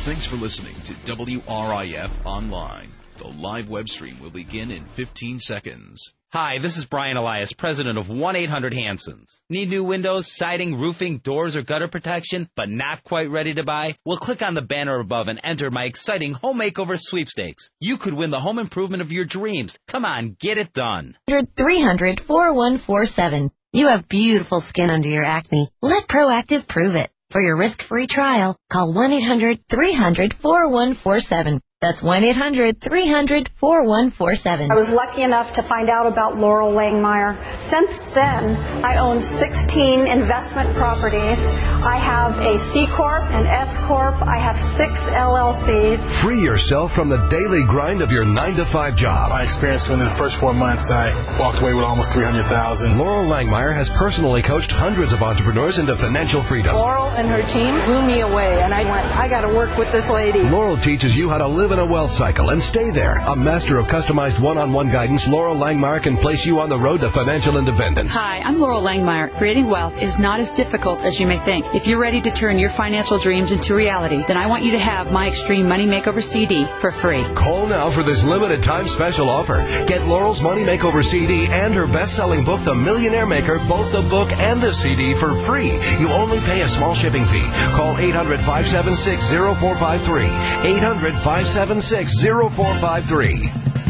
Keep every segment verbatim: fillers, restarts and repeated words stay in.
Thanks for listening to W R I F Online. The live web stream will begin in fifteen seconds. Hi, this is Brian Elias, president of one eight hundred Hanson's. Need new windows, siding, roofing, doors, or gutter protection, but not quite ready to buy? Well, click on the banner above and enter my exciting home makeover sweepstakes. You could win the home improvement of your dreams. Come on, get it done. three hundred, four one four seven. You have beautiful skin under your acne. Let Proactive prove it. For your risk-free trial, call one eight hundred, three hundred, four one four seven. That's one eight hundred, three hundred, four one four seven. I was lucky enough to find out about Laurel Langmeyer. Since then, I own sixteen investment properties. I have a C Corp, an S Corp. I have six L L Cs. Free yourself from the daily grind of your nine to five job. My experience within the first four months, I walked away with almost three hundred thousand dollars. Laurel Langmeyer has personally coached hundreds of entrepreneurs into financial freedom. Laurel and her team blew me away, and I went, I got to work with this lady. Laurel teaches you how to live in a wealth cycle and stay there. A master of customized one-on-one guidance, Laurel Langmeyer can place you on the road to financial independence. Hi, I'm Laurel Langmeyer. Creating wealth is not as difficult as you may think. If you're ready to turn your financial dreams into reality, then I want you to have my Extreme Money Makeover C D for free. Call now for this limited time special offer. Get Laurel's Money Makeover C D and her best-selling book, The Millionaire Maker, both the book and the C D for free. You only pay a small shipping fee. Call eight hundred, five seven six, zero four five three. eight hundred, five seven six, zero four five three.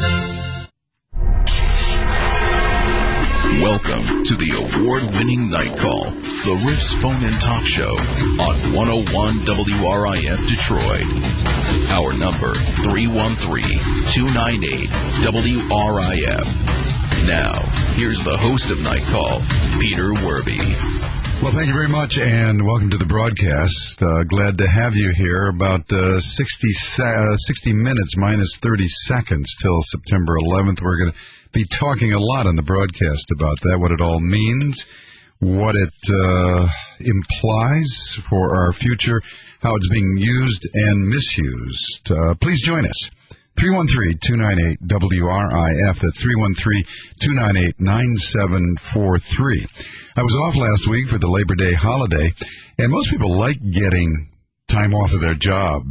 Welcome to the award-winning Night Call, the Riffs Phone-In Talk Show on one oh one W R I F Detroit. Our number, three one three, two nine eight, W R I F. Now, here's the host of Night Call, Peter Werby. Well, thank you very much, and welcome to the broadcast. Uh, glad to have you here. About uh, sixty, uh, sixty minutes minus thirty seconds till September eleventh. We're going to be talking a lot on the broadcast about that, what it all means, what it uh, implies for our future, how it's being used and misused. Uh, please join us. three one three, two nine eight, W R I F. That's three one three, two nine eight, nine seven four three. I was off last week for the Labor Day holiday, and most people like getting time off of their job,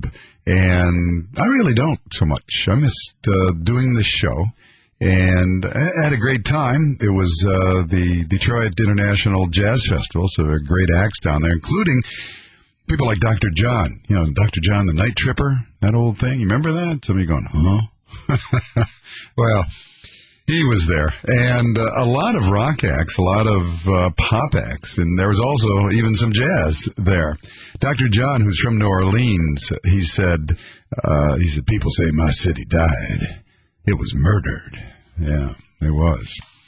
and I really don't so much. I missed uh, doing the show, and I had a great time. It was uh, the Detroit International Jazz Festival, so there are great acts down there, including people like Doctor John, you know, Doctor John the Night Tripper, that old thing. You remember that? Somebody going, huh? Well, he was there. And uh, a lot of rock acts, a lot of uh, pop acts, and there was also even some jazz there. Doctor John, who's from New Orleans, he said, uh, he said, people say my city died. It was murdered. Yeah, it was.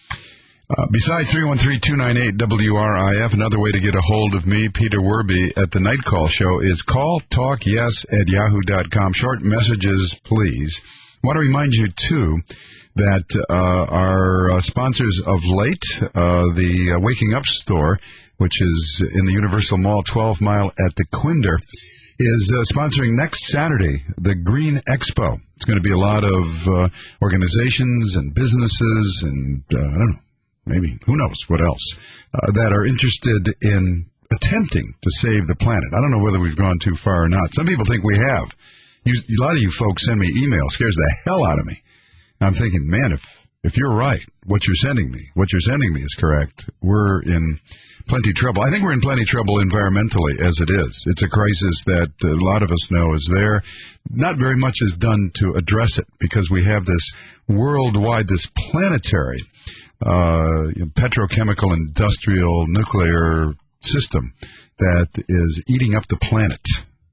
Uh, besides three one three, two nine eight, W R I F, another way to get a hold of me, Peter Werby, at the Night Call Show is call talk yes at yahoo dot com. Short messages, please. I want to remind you, too, that uh, our uh, sponsors of late, uh, the uh, Waking Up Store, which is in the Universal Mall, twelve mile at the Quinder, is uh, sponsoring next Saturday, the Green Expo. It's going to be a lot of uh, organizations and businesses and, uh, I don't know, maybe, who knows what else, uh, that are interested in attempting to save the planet. I don't know whether we've gone too far or not. Some people think we have. You, a lot of you folks send me emails, scares the hell out of me. And I'm thinking, man, if if you're right, what you're sending me, what you're sending me is correct, we're in plenty of trouble. I think we're in plenty of trouble environmentally as it is. It's a crisis that a lot of us know is there. Not very much is done to address it because we have this worldwide, this planetary Uh, petrochemical, industrial, nuclear system that is eating up the planet.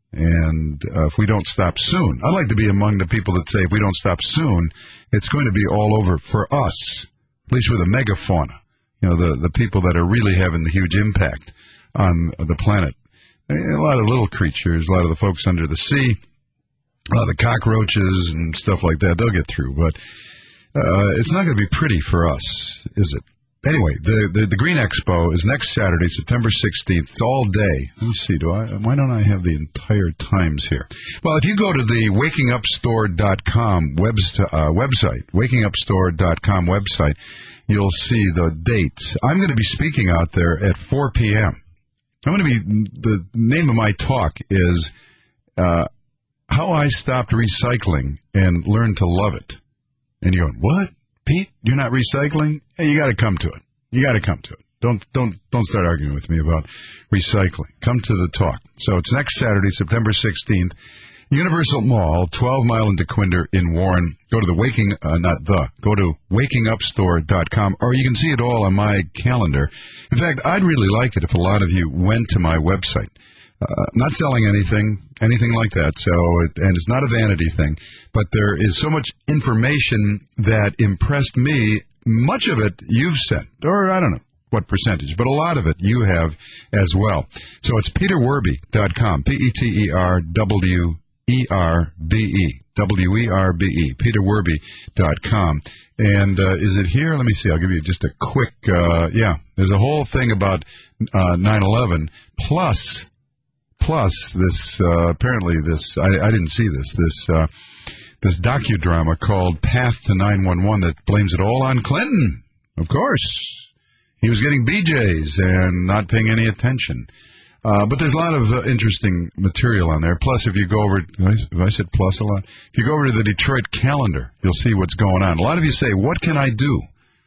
And uh, if we don't stop soon, I'd like to be among the people that say if we don't stop soon, it's going to be all over for us, at least with the megafauna, you know, the, the people that are really having the huge impact on the planet. A lot of little creatures, a lot of the folks under the sea, a lot of the cockroaches and stuff like that, they'll get through, but Uh, it's not going to be pretty for us, is it? Anyway, the, the the Green Expo is next Saturday, September sixteenth. It's all day. Let's see, do I? Why don't I have the entire times here? Well, if you go to the waking up store dot com webs, uh, website, waking up store dot com website, you'll see the dates. I'm going to be speaking out there at four p.m. I'm going to be, the name of my talk is uh, how I stopped recycling and learned to love it. And you're going, what? Pete, you're not recycling? Hey, you got to come to it. You got to come to it. Don't don't don't start arguing with me about recycling. Come to the talk. So it's next Saturday, September sixteenth, Universal Mall, twelve mile into Dequindre in Warren. Go to the Waking, uh, not the, go to waking up store dot com, or you can see it all on my calendar. In fact, I'd really like it if a lot of you went to my website. Uh, not selling anything, anything like that, so it, and it's not a vanity thing, but there is so much information that impressed me. Much of it you've sent, or I don't know what percentage, but a lot of it you have as well. So it's peter werby dot com, P E T E R W E R B E, W E R B E, peter werby dot com. And uh, is it here? Let me see. I'll give you just a quick, uh, yeah, there's a whole thing about uh, nine eleven, plus... Plus, this, uh, apparently this, I, I didn't see this, this uh, this docudrama called Path to nine one one that blames it all on Clinton. Of course. He was getting B Js and not paying any attention. Uh, but there's a lot of uh, interesting material on there. Plus, if you go over, have I said plus a lot? If you go over to the Detroit Calendar, you'll see what's going on. A lot of you say, what can I do?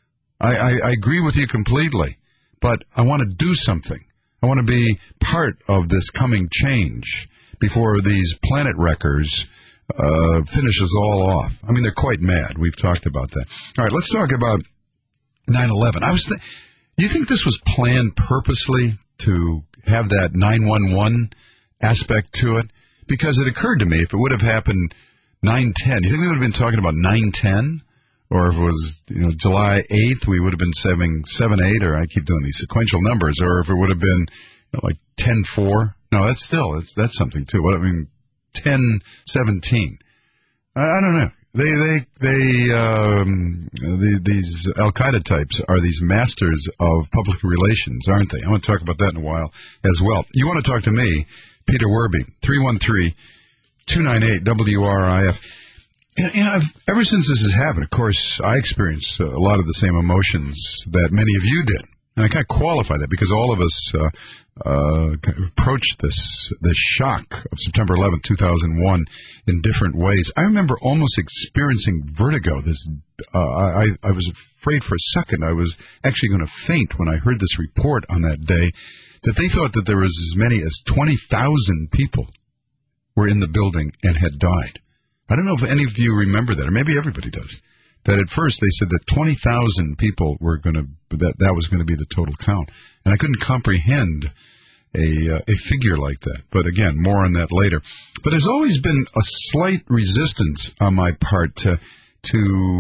I, I, I agree with you completely, but I want to do something. I want to be part of this coming change before these planet wreckers uh, finish us all off. I mean, they're quite mad. We've talked about that. All right, let's talk about nine eleven. I was. Th- do you think this was planned purposely to have that nine one one aspect to it? Because it occurred to me, if it would have happened nine ten, you think we would have been talking about nine ten? Or if it was, you know, July eighth, we would have been saying seven eight, or I keep doing these sequential numbers, or if it would have been, you know, like ten four. No, that's still, that's, that's something, too. What I mean, ten seventeen. I, I don't know. They, they, they, um, the, these Al-Qaeda types are these masters of public relations, aren't they? I want to talk about that in a while as well. You want to talk to me, Peter Werby, three one three, two nine eight, W R I F. And, you know, I've, ever since this has happened, of course, I experienced uh, a lot of the same emotions that many of you did. And I kind of qualify that because all of us uh, uh, kind of approached this this shock of September eleventh, two thousand one in different ways. I remember almost experiencing vertigo. This uh, I, I was afraid for a second I was actually going to faint when I heard this report on that day that they thought that there was as many as twenty thousand people were in the building and had died. I don't know if any of you remember that, or maybe everybody does. That at first they said that twenty thousand people were going to, that that was going to be the total count. And I couldn't comprehend a, uh, a figure like that. But again, more on that later. But there's always been a slight resistance on my part to, to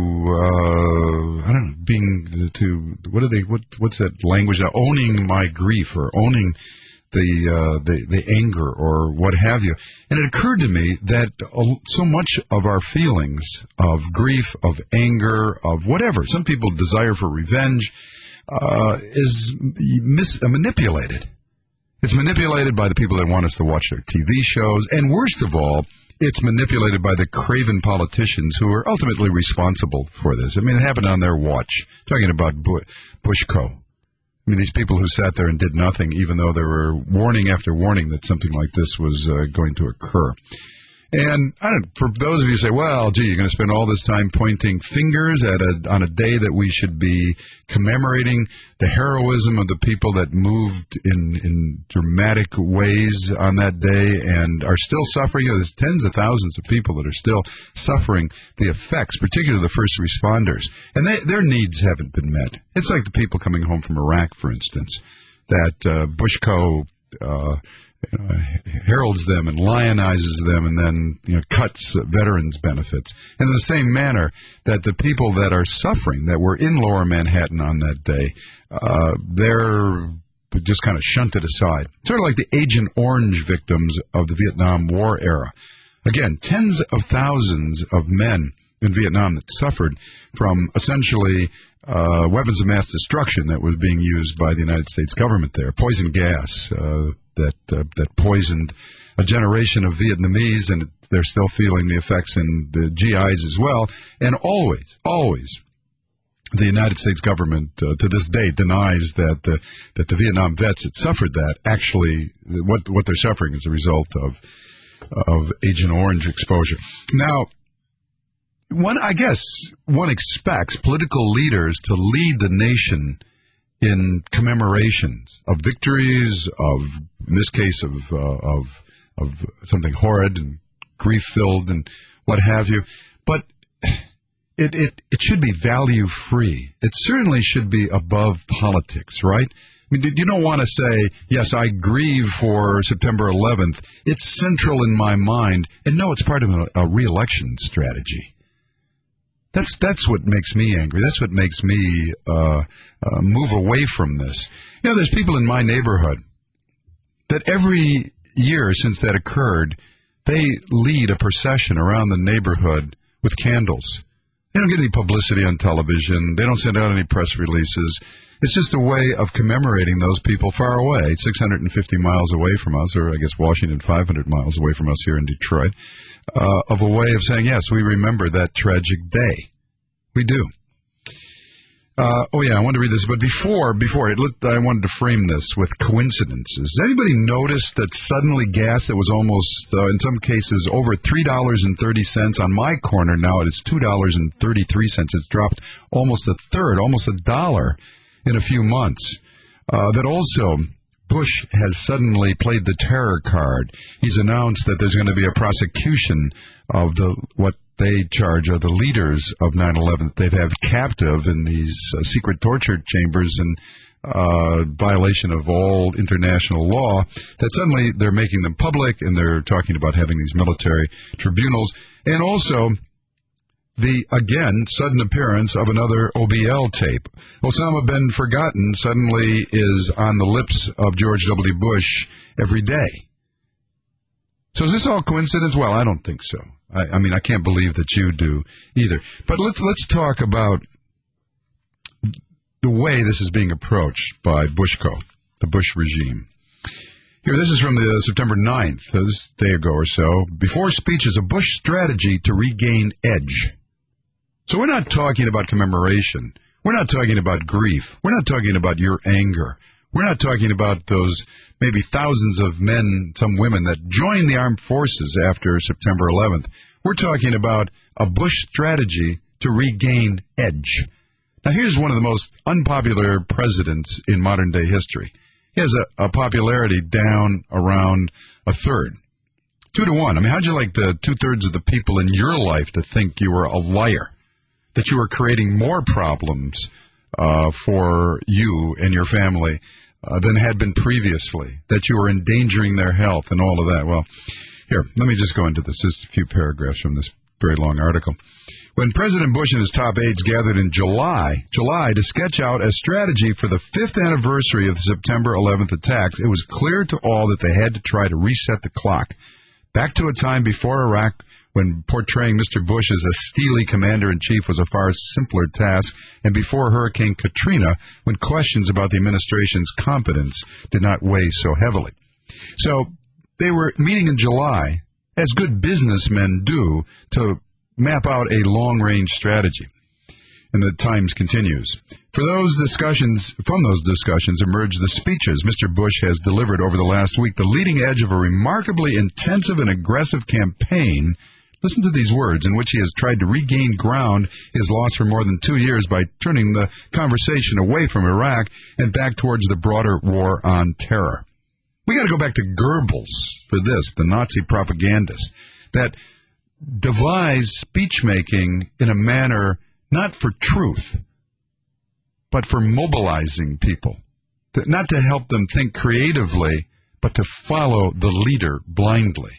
uh, I don't know, being, to, what are they, what, what's that language, uh, owning my grief or owning the, uh, the the anger or what have you. And it occurred to me that so much of our feelings of grief, of anger, of whatever, some people desire for revenge, uh, is mis- manipulated. It's manipulated by the people that want us to watch their T V shows, and worst of all, it's manipulated by the craven politicians who are ultimately responsible for this. I mean, it happened on their watch. Talking about Bu- Bushko. I mean, these people who sat there and did nothing, even though there were warning after warning that something like this was uh, going to occur. And I don't, for those of you who say, well, gee, you're going to spend all this time pointing fingers at a, on a day that we should be commemorating the heroism of the people that moved in, in dramatic ways on that day and are still suffering. You know, there's tens of thousands of people that are still suffering the effects, particularly the first responders. And they, their needs haven't been met. It's like the people coming home from Iraq, for instance, that uh, Bushko uh, you know, heralds them and lionizes them and then, you know, cuts veterans' benefits. And in the same manner that the people that are suffering, that were in Lower Manhattan on that day, uh, they're just kind of shunted aside. Sort of like the Agent Orange victims of the Vietnam War era. Again, tens of thousands of men in Vietnam that suffered from essentially uh, weapons of mass destruction that was being used by the United States government there. Poison gas uh, that uh, that poisoned a generation of Vietnamese, and they're still feeling the effects in the G Is as well. And always, always, the United States government uh, to this day denies that the, that the Vietnam vets that suffered that actually, what what they're suffering is a result of of Agent Orange exposure. Now, one, I guess one expects political leaders to lead the nation in commemorations of victories, of, in this case, of uh, of of something horrid and grief-filled and what have you. But it, it, it should be value-free. It certainly should be above politics, right? I mean, you don't want to say, yes, I grieve for September eleventh. It's central in my mind. And no, it's part of a, a re-election strategy. That's that's what makes me angry. That's what makes me uh, uh, move away from this. You know, there's people in my neighborhood that every year since that occurred, they lead a procession around the neighborhood with candles. They don't get any publicity on television. They don't send out any press releases. It's just a way of commemorating those people far away, six hundred fifty miles away from us, or I guess Washington five hundred miles away from us here in Detroit, uh, of a way of saying, yes, we remember that tragic day. We do. Uh, oh, yeah, I wanted to read this, but before, before it looked, I wanted to frame this with coincidences. Has anybody noticed that suddenly gas that was almost, uh, in some cases, over three dollars and thirty cents on my corner, now it's two dollars and thirty-three cents. It's dropped almost a third, almost a dollar in a few months. Uh, that also, Bush has suddenly played the terror card. He's announced that there's going to be a prosecution of the what they charge are the leaders of nine eleven that they've had captive in these uh, secret torture chambers and uh, violation of all international law, that suddenly they're making them public and they're talking about having these military tribunals. And also the, again, sudden appearance of another O B L tape. Osama bin Forgotten suddenly is on the lips of George W. Bush every day. So is this all coincidence? Well, I don't think so. I, I mean, I can't believe that you do either. But let's let's talk about the way this is being approached by Bushco, the Bush regime. Here, this is from the uh, September ninth, this day ago or so. Before speeches, a Bush strategy to regain edge. So we're not talking about commemoration. We're not talking about grief. We're not talking about your anger. We're not talking about those maybe thousands of men, some women, that joined the armed forces after September eleventh. We're talking about a Bush strategy to regain edge. Now, here's one of the most unpopular presidents in modern-day history. He has a, a popularity down around a third. Two to one. I mean, how'd you like the two-thirds of the people in your life to think you were a liar, that you were creating more problems uh, for you and your family Uh, than had been previously, that you were endangering their health and all of that? Well, here, let me just go into this, just a few paragraphs from this very long article. When President Bush and his top aides gathered in July, July to sketch out a strategy for the fifth anniversary of the September eleventh attacks, it was clear to all that they had to try to reset the clock back to a time before Iraq, when portraying Mister Bush as a steely commander-in-chief was a far simpler task, and before Hurricane Katrina, when questions about the administration's competence did not weigh so heavily. So they were meeting in July, as good businessmen do, to map out a long-range strategy. And the Times continues. For those discussions, from those discussions emerged the speeches Mister Bush has delivered over the last week, the leading edge of a remarkably intensive and aggressive campaign. Listen to these words, in which he has tried to regain ground he has lost for more than two years by turning the conversation away from Iraq and back towards the broader war on terror. We got to go back to Goebbels for this, the Nazi propagandist, that devised speech-making in a manner not for truth, but for mobilizing people, to, not to help them think creatively, but to follow the leader blindly.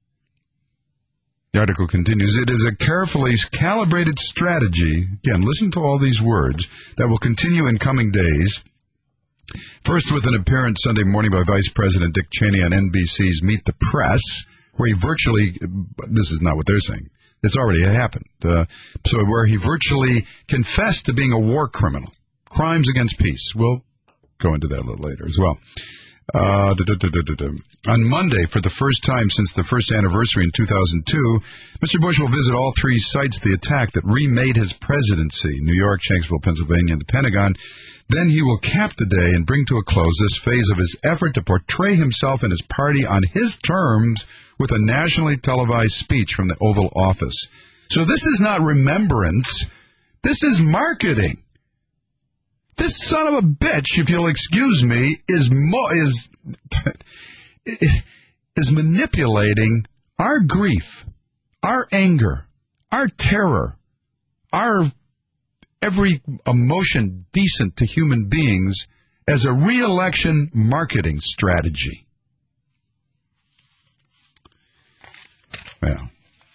The article continues, it is a carefully calibrated strategy, again, listen to all these words, that will continue in coming days. First with an appearance Sunday morning by Vice President Dick Cheney on N B C's Meet the Press, where he virtually, this is not what they're saying, it's already happened, uh, so where he virtually confessed to being a war criminal, crimes against peace. We'll go into that a little later as well. Uh, da, da, da, da, da. On Monday, for the first time since the first anniversary in two thousand two, Mister Bush will visit all three sites of the attack that remade his presidency, New York, Shanksville, Pennsylvania, and the Pentagon. Then he will cap the day and bring to a close this phase of his effort to portray himself and his party on his terms with a nationally televised speech from the Oval Office. So this is not remembrance. This is marketing. This son of a bitch, if you'll excuse me, is mo- is is manipulating our grief, our anger, our terror, our every emotion decent to human beings as a re-election marketing strategy. Well,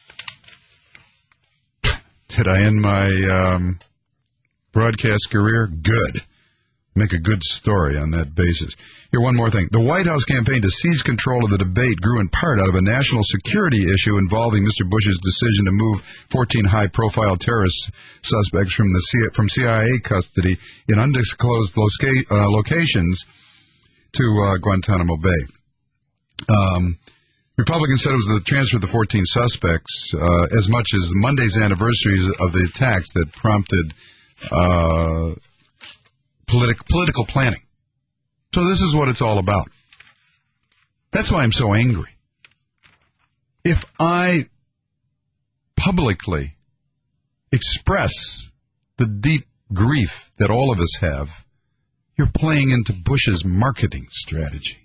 did I end my um, broadcast career? Good. Make a good story on that basis. Here, one more thing. The White House campaign to seize control of the debate grew in part out of a national security issue involving Mister Bush's decision to move fourteen high-profile terrorist suspects from the C- from C I A custody in undisclosed loca- uh, locations to uh, Guantanamo Bay. Um, Republicans said it was the transfer of the fourteen suspects uh, as much as Monday's anniversary of the attacks that prompted uh, politi- political planning. So this is what it's all about. That's why I'm so angry. If I publicly express the deep grief that all of us have, you're playing into Bush's marketing strategy.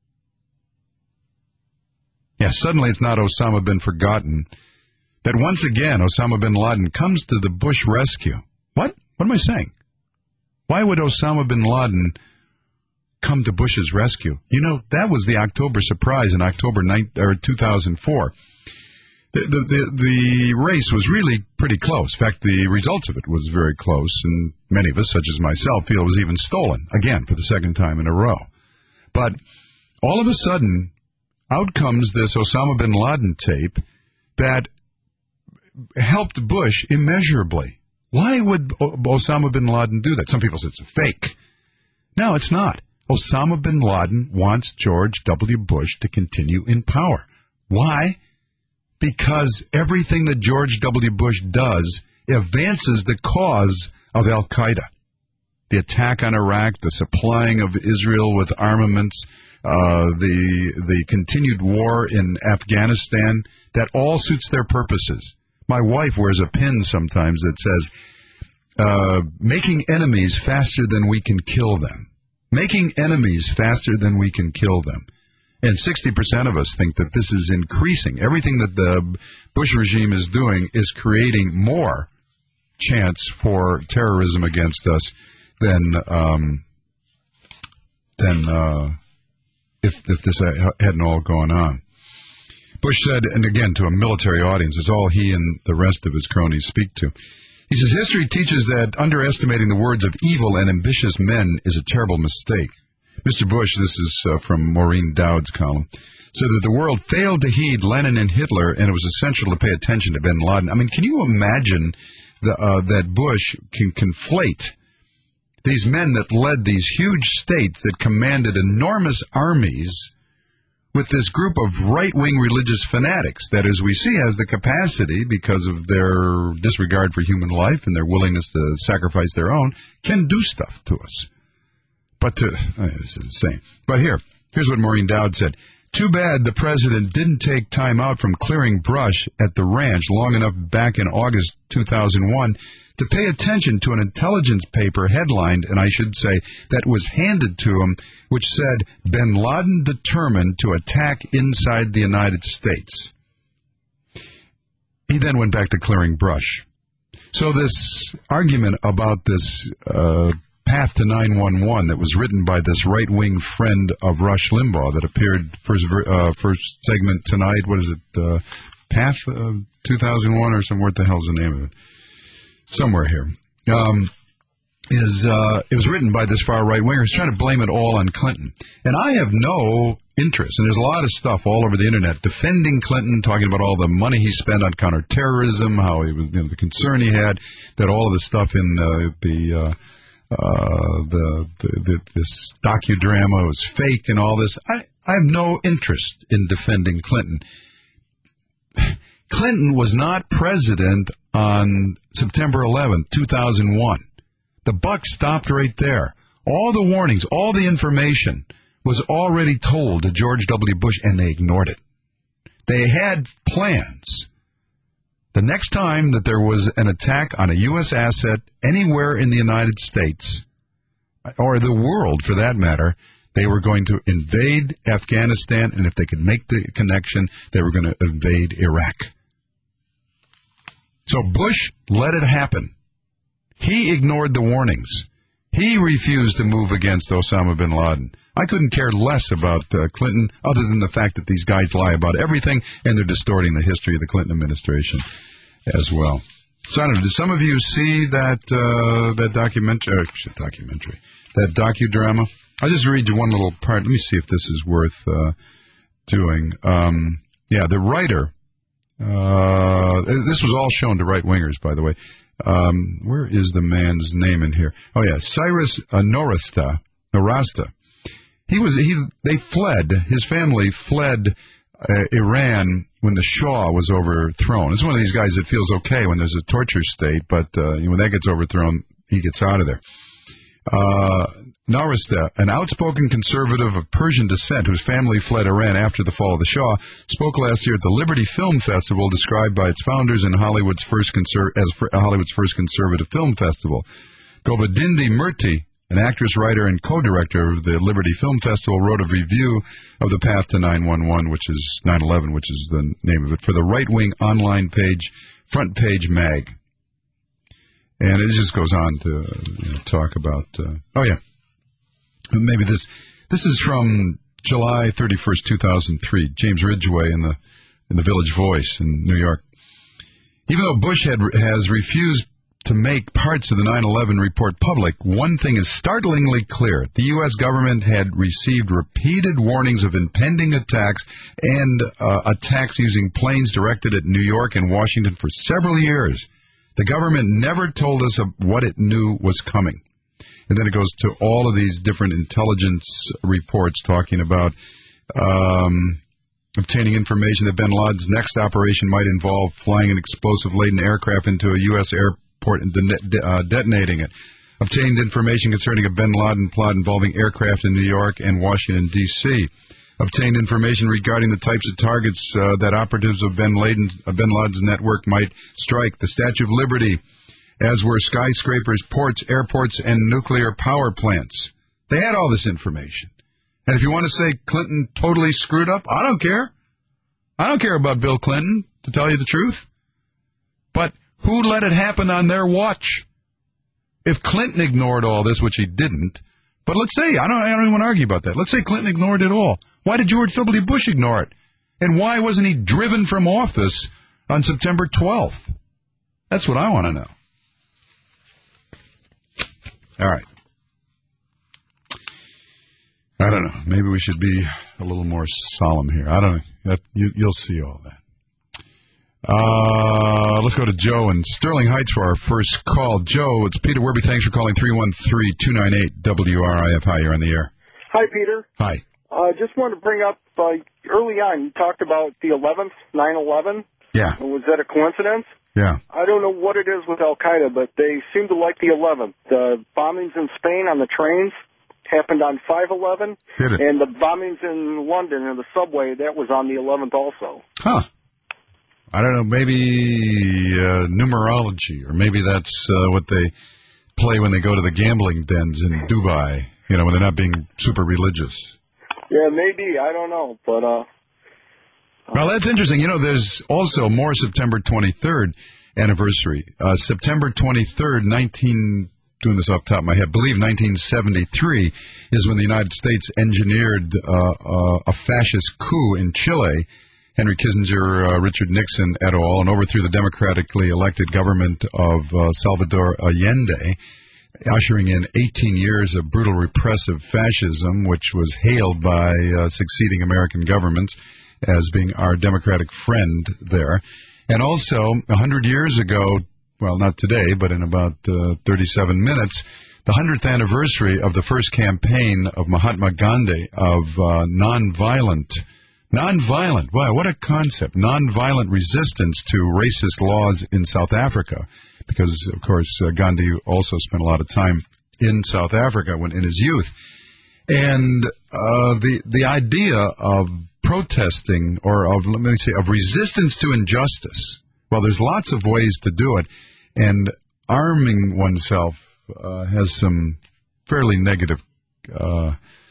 Yeah, suddenly it's not Osama bin Forgotten that once again Osama bin Laden comes to the Bush rescue. What? What am I saying? Why would Osama bin Laden come to Bush's rescue? You know, that was the October surprise in October two thousand four. The, the, the, the race was really pretty close. In fact, the results of it was very close, and many of us, such as myself, feel it was even stolen, again, for the second time in a row. But all of a sudden, out comes this Osama bin Laden tape that helped Bush immeasurably. Why would Osama bin Laden do that? Some people say it's a fake. No, it's not. Osama bin Laden wants George W. Bush to continue in power. Why? Because everything that George W. Bush does advances the cause of Al-Qaeda. The attack on Iraq, the supplying of Israel with armaments, uh, the the continued war in Afghanistan, that all suits their purposes. My wife wears a pin sometimes that says, uh, making enemies faster than we can kill them. Making enemies faster than we can kill them. And sixty percent of us think that this is increasing. Everything that the Bush regime is doing is creating more chance for terrorism against us than um, than uh, if, if this hadn't all gone on. Bush said, and again to a military audience, it's all he and the rest of his cronies speak to. He says, history teaches that underestimating the words of evil and ambitious men is a terrible mistake. Mister Bush, this is uh, from Maureen Dowd's column, said that the world failed to heed Lenin and Hitler, and it was essential to pay attention to bin Laden. I mean, can you imagine the, uh, that Bush can conflate these men that led these huge states that commanded enormous armies with this group of right-wing religious fanatics that, as we see, has the capacity, because of their disregard for human life and their willingness to sacrifice their own, can do stuff to us. But to, uh, this is insane. But here, here's what Maureen Dowd said. Too bad the president didn't take time out from clearing brush at the ranch long enough back in August two thousand one to pay attention to an intelligence paper headlined, and I should say, that was handed to him, which said, bin Laden determined to attack inside the United States. He then went back to clearing brush. So this argument about this uh, path to nine one one that was written by this right-wing friend of Rush Limbaugh that appeared first uh, first segment tonight, what is it, uh, Path uh, two thousand one or somewhere, what the hell's the name of it? Somewhere here, um, is uh, it was written by this far right winger who's trying to blame it all on Clinton. And I have no interest, and there's a lot of stuff all over the internet defending Clinton, talking about all the money he spent on counterterrorism, how he was, you know, the concern he had that all of the stuff in the the uh, uh, the, the, the this docudrama was fake and all this. I I have no interest in defending Clinton. Clinton was not president on September eleventh, two thousand one. The buck stopped right there. All the warnings, all the information was already told to George W. Bush, and they ignored it. They had plans. The next time that there was an attack on a U S asset anywhere in the United States, or the world for that matter, they were going to invade Afghanistan, and if they could make the connection, they were going to invade Iraq. So Bush let it happen. He ignored the warnings. He refused to move against Osama bin Laden. I couldn't care less about uh, Clinton, other than the fact that these guys lie about everything, and they're distorting the history of the Clinton administration as well. So I don't know, did some of you see that uh, that documentary, uh, documentary, that docudrama? I'll just read you one little part. Let me see if this is worth uh, doing. Um, yeah, the writer, uh, this was all shown to right-wingers, by the way. Um, where is the man's name in here? Oh, yeah, Cyrus uh, Norasta. Norasta. He was, he, they fled, his family fled uh, Iran when the Shah was overthrown. It's one of these guys that feels okay when there's a torture state, but uh, when that gets overthrown, he gets out of there. Uh, Norasta, an outspoken conservative of Persian descent whose family fled Iran after the fall of the Shah, spoke last year at the Liberty Film Festival, described by its founders in Hollywood's first conser- as for Hollywood's first conservative film festival. Govindini Murthy, an actress, writer, and co-director of the Liberty Film Festival, wrote a review of The Path to nine one one, which is nine eleven, which is the name of it, for the right-wing online page, Front Page Mag. And it just goes on to you know, talk about... Uh, oh, yeah. Maybe this this is from July thirty-first, two thousand three, James Ridgway in the in the Village Voice in New York. Even though Bush had has refused to make parts of the nine eleven report public, one thing is startlingly clear. The U S government had received repeated warnings of impending attacks and uh, attacks using planes directed at New York and Washington for several years. The government never told us of what it knew was coming. And then it goes to all of these different intelligence reports talking about um, obtaining information that bin Laden's next operation might involve flying an explosive-laden aircraft into a U S airport and de- uh, detonating it. Obtained information concerning a bin Laden plot involving aircraft in New York and Washington, D C Obtained information regarding the types of targets uh, that operatives of bin Laden's, uh, bin Laden's network might strike. The Statue of Liberty, as were skyscrapers, ports, airports, and nuclear power plants. They had all this information. And if you want to say Clinton totally screwed up, I don't care. I don't care about Bill Clinton, to tell you the truth. But who let it happen on their watch? If Clinton ignored all this, which he didn't, but let's say, I don't, I don't even want to argue about that. Let's say Clinton ignored it all. Why did George W. Bush ignore it? And why wasn't he driven from office on September twelfth? That's what I want to know. All right. I don't know. Maybe we should be a little more solemn here. I don't know. That, you, you'll see all that. Uh, let's go to Joe in Sterling Heights for our first call. Joe, it's Peter Werby. Thanks for calling three one three, two nine eight, W R I F. Hi, you're on the air. Hi, Peter. Hi. I uh, just wanted to bring up, uh, early on, you talked about the eleventh, nine eleven. Yeah. Was that a coincidence? Yeah. I don't know what it is with Al-Qaeda, but they seem to like the eleventh. The bombings in Spain on the trains happened on five eleven. Did it? And the bombings in London in the subway, that was on the eleventh also. Huh. I don't know, maybe uh, numerology, or maybe that's uh, what they play when they go to the gambling dens in Dubai, you know, when they're not being super religious. Yeah, maybe. I don't know, but... uh. Well, that's interesting. You know, there's also more September twenty-third anniversary. Uh, September twenty-third, nineteen, doing this off the top of my head, I believe nineteen seventy-three is when the United States engineered uh, uh, a fascist coup in Chile. Henry Kissinger, uh, Richard Nixon et al., and overthrew the democratically elected government of uh, Salvador Allende, ushering in eighteen years of brutal repressive fascism, which was hailed by uh, succeeding American governments as being our democratic friend there. And also, one hundred years ago, well, not today, but in about uh, thirty-seven minutes, the one hundredth anniversary of the first campaign of Mahatma Gandhi of uh, nonviolent, nonviolent, wow, what a concept, nonviolent resistance to racist laws in South Africa, because, of course, uh, Gandhi also spent a lot of time in South Africa when in his youth. And uh, the the idea of protesting or of, let me say, of resistance to injustice, well, there's lots of ways to do it, and arming oneself uh, has some fairly negative uh,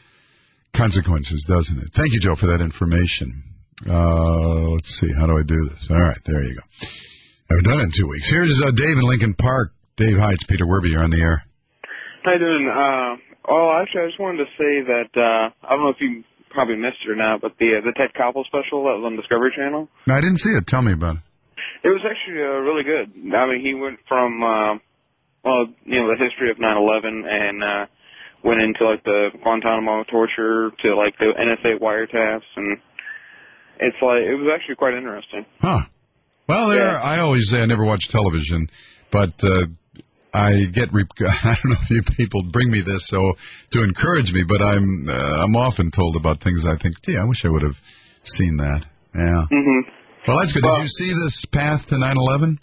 consequences, doesn't it? Thank you, Joe, for that information. Uh, let's see, how do I do this? All right, there you go. I haven't done it in two weeks. Here's uh, Dave in Lincoln Park. Dave, hi, it's Peter Werby. You're on the air. How you doing? Uh, oh, actually, I just wanted to say that, uh, I don't know if you probably missed it or not, but the uh, the Ted Koppel special that was on Discovery Channel. No, I didn't see it. Tell me about it. It was actually uh, really good. I mean, he went from, uh, well, you know, the history of nine eleven and uh, went into, like, the Guantanamo torture to, like, the N S A wiretaps, and it's like, it was actually quite interesting. Huh. Well, there. Yeah. I always say I never watch television, but uh, I get, re- I don't know if you people bring me this so to encourage me, but I'm uh, I'm often told about things I think, gee, I wish I would have seen that. Yeah. Mm-hmm. Well, that's good. Well, Did you see this path to nine eleven?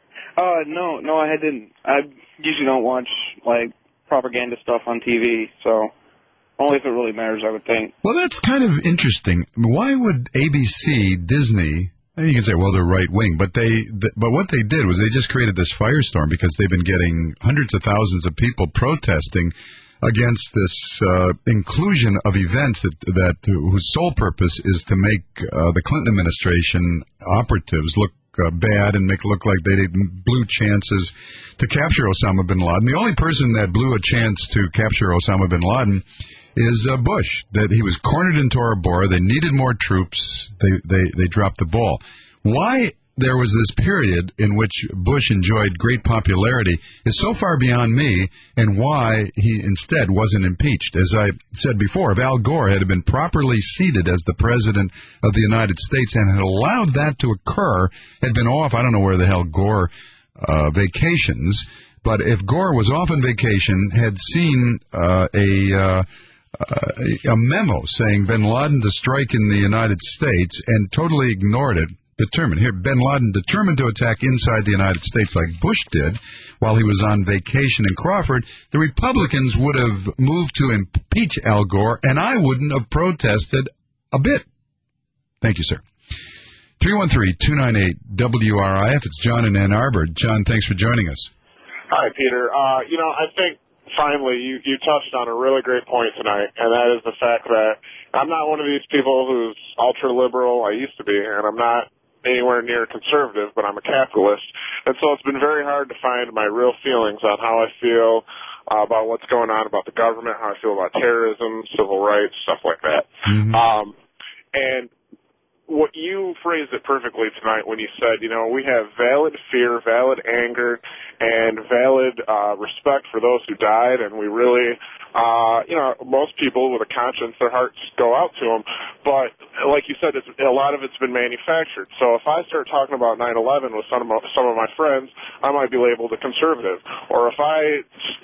Uh, no, no, I didn't. I usually don't watch, like, propaganda stuff on T V, so only if it really matters, I would think. Well, that's kind of interesting. Why would A B C, Disney, you can say, well, they're right-wing, but they, th- but what they did was they just created this firestorm because they've been getting hundreds of thousands of people protesting against this uh, inclusion of events that, that whose sole purpose is to make uh, the Clinton administration operatives look uh, bad and make it look like they blew chances to capture Osama bin Laden. The only person that blew a chance to capture Osama bin Laden is uh, Bush. That he was cornered in Tora Bora. They needed more troops. They, they, they dropped the ball. Why there was this period in which Bush enjoyed great popularity is so far beyond me, and why he instead wasn't impeached. As I said before, if Al Gore had been properly seated as the President of the United States and had allowed that to occur, had been off, I don't know where the hell Gore uh, vacations, but if Gore was off on vacation, had seen uh, a... Uh, Uh, a memo saying bin Laden to strike in the United States and totally ignored it, determined. Here, bin Laden determined to attack inside the United States like Bush did while he was on vacation in Crawford, the Republicans would have moved to impeach Al Gore, and I wouldn't have protested a bit. Thank you, sir. three one three, two nine eight, W R I F. It's John in Ann Arbor. John, thanks for joining us. Hi, Peter. Uh, you know, I think finally, you, you touched on a really great point tonight, and that is the fact that I'm not one of these people who's ultra-liberal. I used to be, and I'm not anywhere near conservative, but I'm a capitalist. And so it's been very hard to find my real feelings on how I feel uh, about what's going on about the government, how I feel about terrorism, civil rights, stuff like that. Mm-hmm. Um, and what you phrased it perfectly tonight when you said, you know, we have valid fear, valid anger, and valid uh, respect for those who died, and we really, uh, you know, most people with a conscience, their hearts go out to them. But like you said, it's, a lot of it's been manufactured. So if I start talking about nine eleven with some of my, some of my friends, I might be labeled a conservative. Or if I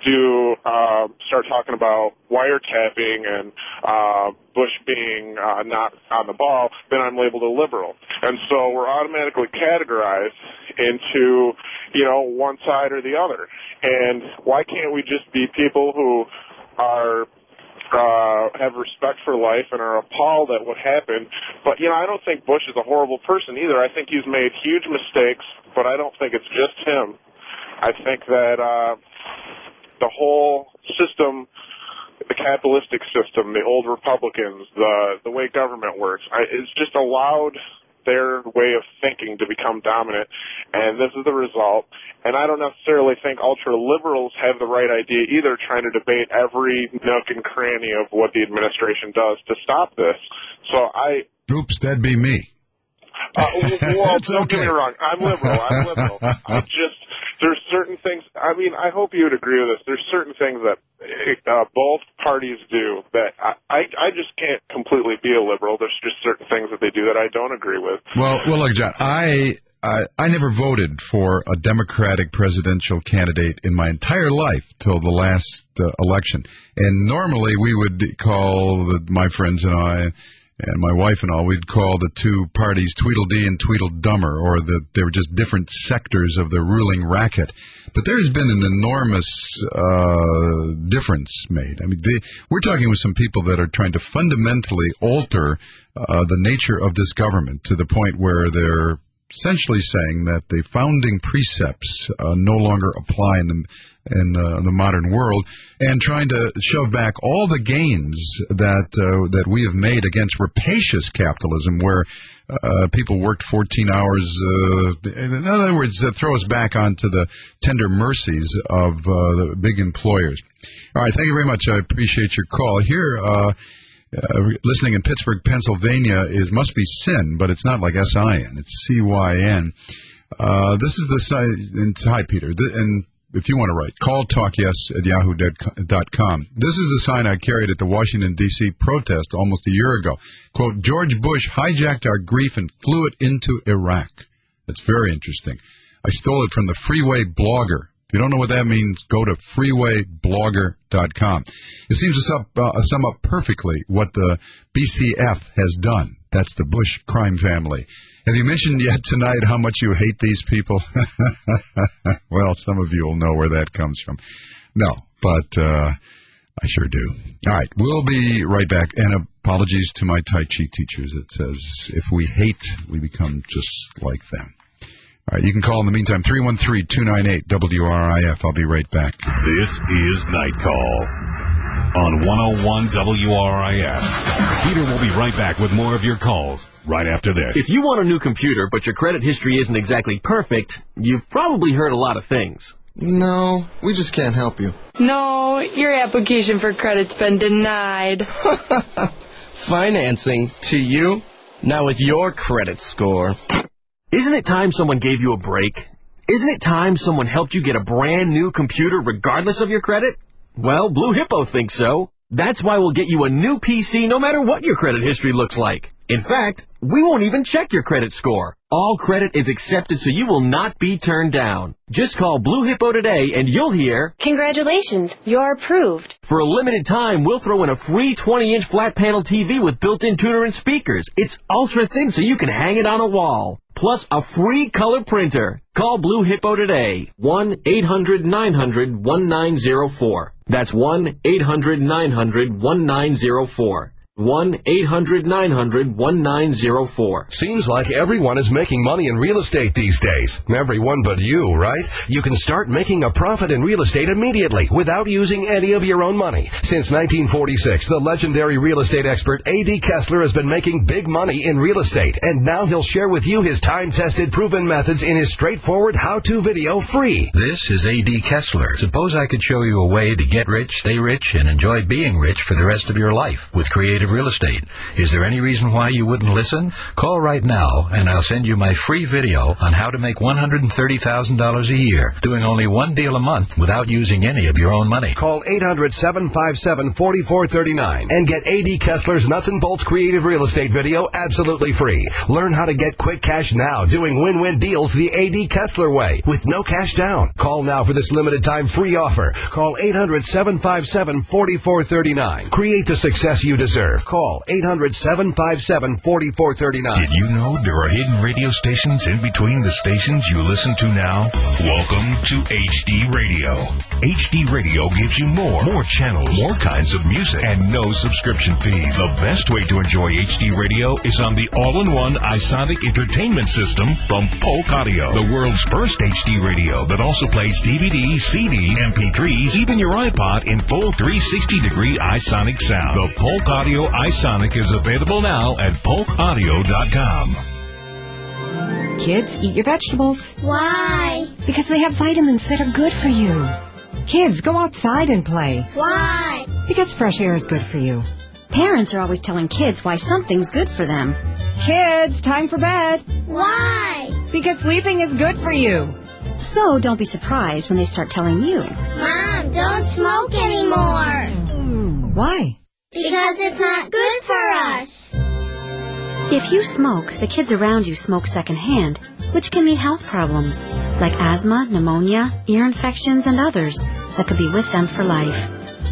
do uh, start talking about wiretapping and uh, Bush being uh, not on the ball, then I'm labeled a liberal. And so we're automatically categorized into, you know, one side or the other. And why can't we just be people who are uh, have respect for life and are appalled at what happened? But, you know, I don't think Bush is a horrible person either. I think he's made huge mistakes, but I don't think it's just him. I think that uh, the whole system, the capitalistic system, the old Republicans, the the way government works, I, it's just allowed their way of thinking to become dominant, and this is the result. And I don't necessarily think ultra-liberals have the right idea either, trying to debate every nook and cranny of what the administration does to stop this. So I... Oops, that'd be me. Uh, well, don't okay. get me wrong. I'm liberal. I'm liberal. I just... There's certain things, I mean, I hope you would agree with this. There's certain things that uh, both parties do that I, I, I just can't completely be a liberal. There's just certain things that they do that I don't agree with. Well, well, look, John, I, I, I never voted for a Democratic presidential candidate in my entire life till the last uh, election. And normally we would call the, my friends and I And my wife and all, we'd call the two parties Tweedledee and Tweedledummer, or that they were just different sectors of the ruling racket. But there's been an enormous uh, difference made. I mean, they, we're talking with some people that are trying to fundamentally alter uh, the nature of this government to the point where they're essentially saying that the founding precepts uh, no longer apply in the in uh, the modern world, and trying to shove back all the gains that uh, that we have made against rapacious capitalism, where uh, people worked fourteen hours. Uh, in other words, that throw us back onto the tender mercies of uh, the big employers. All right, thank you very much. I appreciate your call. Here, uh, uh, listening in Pittsburgh, Pennsylvania, is must be Sin, but it's not like S I N. It's C Y N. Uh, this is the site. And hi, Peter. The, and if you want to write, call talk yes at yahoo dot com. This is a sign I carried at the Washington, D C protest almost a year ago. Quote, George Bush hijacked our grief and flew it into Iraq. That's very interesting. I stole it from the Freeway Blogger. If you don't know what that means, go to freeway blogger dot com. It seems to sum, uh, sum up perfectly what the B C F has done. That's the Bush crime family. Have you mentioned yet tonight how much you hate these people? Well, some of you will know where that comes from. No, but uh, I sure do. All right, we'll be right back. And apologies to my Tai Chi teachers. It says, if we hate, we become just like them. All right, you can call in the meantime, three one three, two nine eight, W R I F. I'll be right back. This is Night Call on one oh one W R I F. Peter will be right back with more of your calls right after this. If you want a new computer, but your credit history isn't exactly perfect, you've probably heard a lot of things. No, we just can't help you. No, your application for credit's been denied. Financing to you? Now with your credit score. Isn't it time someone gave you a break? Isn't it time someone helped you get a brand new computer regardless of your credit? Well, Blue Hippo thinks so. That's why we'll get you a new P C no matter what your credit history looks like. In fact, we won't even check your credit score. All credit is accepted, so you will not be turned down. Just call Blue Hippo today and you'll hear, congratulations, you're approved. For a limited time, we'll throw in a free twenty inch flat panel T V with built-in tuner and speakers. It's ultra thin, so you can hang it on a wall. Plus a free color printer. Call Blue Hippo today. one eight hundred nine hundred nineteen oh four. That's one eight hundred nine hundred nineteen oh four. one eight hundred nine hundred nineteen oh four. Seems like everyone is making money in real estate these days. Everyone but you, right? You can start making a profit in real estate immediately without using any of your own money. Since nineteen forty-six, the legendary real estate expert A D Kessler has been making big money in real estate, and now he'll share with you his time-tested, proven methods in his straightforward how-to video free. This is A D Kessler. Suppose I could show you a way to get rich, stay rich, and enjoy being rich for the rest of your life with creative real estate. Is there any reason why you wouldn't listen? Call right now, and I'll send you my free video on how to make one hundred thirty thousand dollars a year, doing only one deal a month without using any of your own money. Call eight hundred, seven five seven, four four three nine and get A D Kessler's Nuts and Bolts creative real estate video absolutely free. Learn how to get quick cash now, doing win-win deals the A D Kessler way, with no cash down. Call now for this limited time free offer. Call eight hundred, seven five seven, four four three nine. Create the success you deserve. Call eight hundred, seven five seven, four four three nine. Did you know there are hidden radio stations in between the stations you listen to now? Welcome to H D Radio. H D Radio gives you more, more channels, more kinds of music, and no subscription fees. The best way to enjoy H D Radio is on the all-in-one iSonic entertainment system from Polk Audio, the world's first H D radio that also plays D V D, C D, M P threes, even your iPod in full three sixty degree iSonic sound. The Polk Audio iSonic is available now at polk audio dot com. Kids, eat your vegetables. Why? Because they have vitamins that are good for you. Kids, go outside and play. Why? Because fresh air is good for you. Parents are always telling kids why something's good for them. Kids, time for bed. Why? Because sleeping is good for you. So don't be surprised when they start telling you. Mom, don't smoke anymore. Why? Because it's not good for us. If you smoke, the kids around you smoke secondhand, which can mean health problems, like asthma, pneumonia, ear infections, and others that could be with them for life.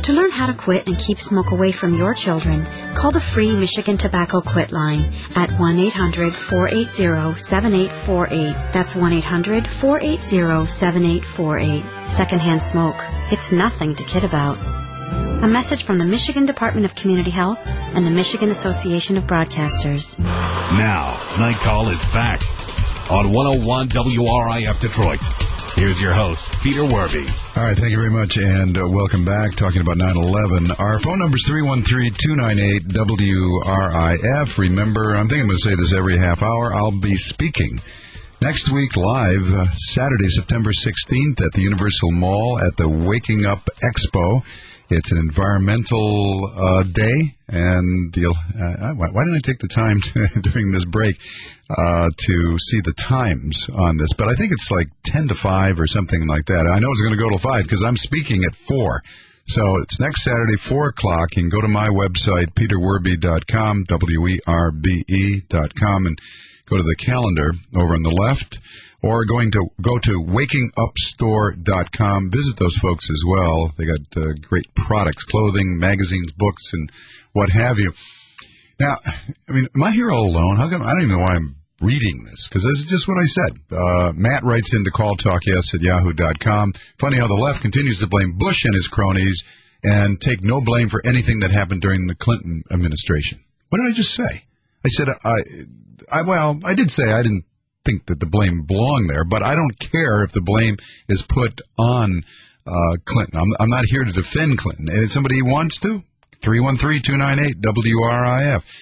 To learn how to quit and keep smoke away from your children, call the free Michigan Tobacco Quit line at one eight hundred, four eight zero, seven eight four eight. That's one eight hundred, four eight zero, seven eight four eight. Secondhand smoke. It's nothing to kid about. A message from the Michigan Department of Community Health and the Michigan Association of Broadcasters. Now, Night Call is back on one oh one W R I F Detroit. Here's your host, Peter Werby. All right, thank you very much, and uh, welcome back, talking about nine eleven. Our phone number is three one three, two nine eight, W R I F. Remember, I'm thinking I'm going to say this every half hour. I'll be speaking next week live, uh, Saturday, September sixteenth, at the Universal Mall at the Waking Up Expo. It's an environmental uh, day, and you'll, uh, why, why didn't I take the time to, during this break uh, to see the times on this? But I think it's like ten to five or something like that. I know it's going to go till five because I'm speaking at four. So it's next Saturday, four o'clock. You can go to my website, peter werby dot com, W E R B E dot com, and go to the calendar over on the left, or going to go to waking up store dot com. Visit those folks as well. They got uh, great products, clothing, magazines, books, and what have you. Now, I mean, am I here all alone? How come? I don't even know why I'm reading this, because this is just what I said. Uh, Matt writes into call talk yes at yahoo dot com. Funny how the left continues to blame Bush and his cronies and take no blame for anything that happened during the Clinton administration. What did I just say? I said, I, I well, I did say I didn't think that the blame belonged there, but I don't care if the blame is put on uh, Clinton. I'm, I'm not here to defend Clinton. And if somebody wants to, three one three, two nine eight, W R I F.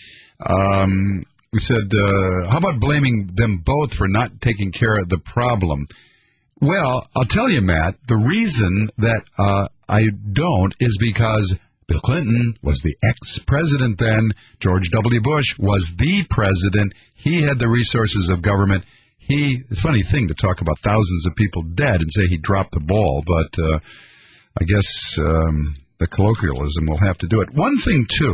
Um, we said, uh, how about blaming them both for not taking care of the problem? Well, I'll tell you, Matt, the reason that uh, I don't is because Bill Clinton was the ex-president then. George W. Bush was the president. He had the resources of government. He, it's a funny thing to talk about thousands of people dead and say he dropped the ball, but uh, I guess um, the colloquialism will have to do it. One thing, too,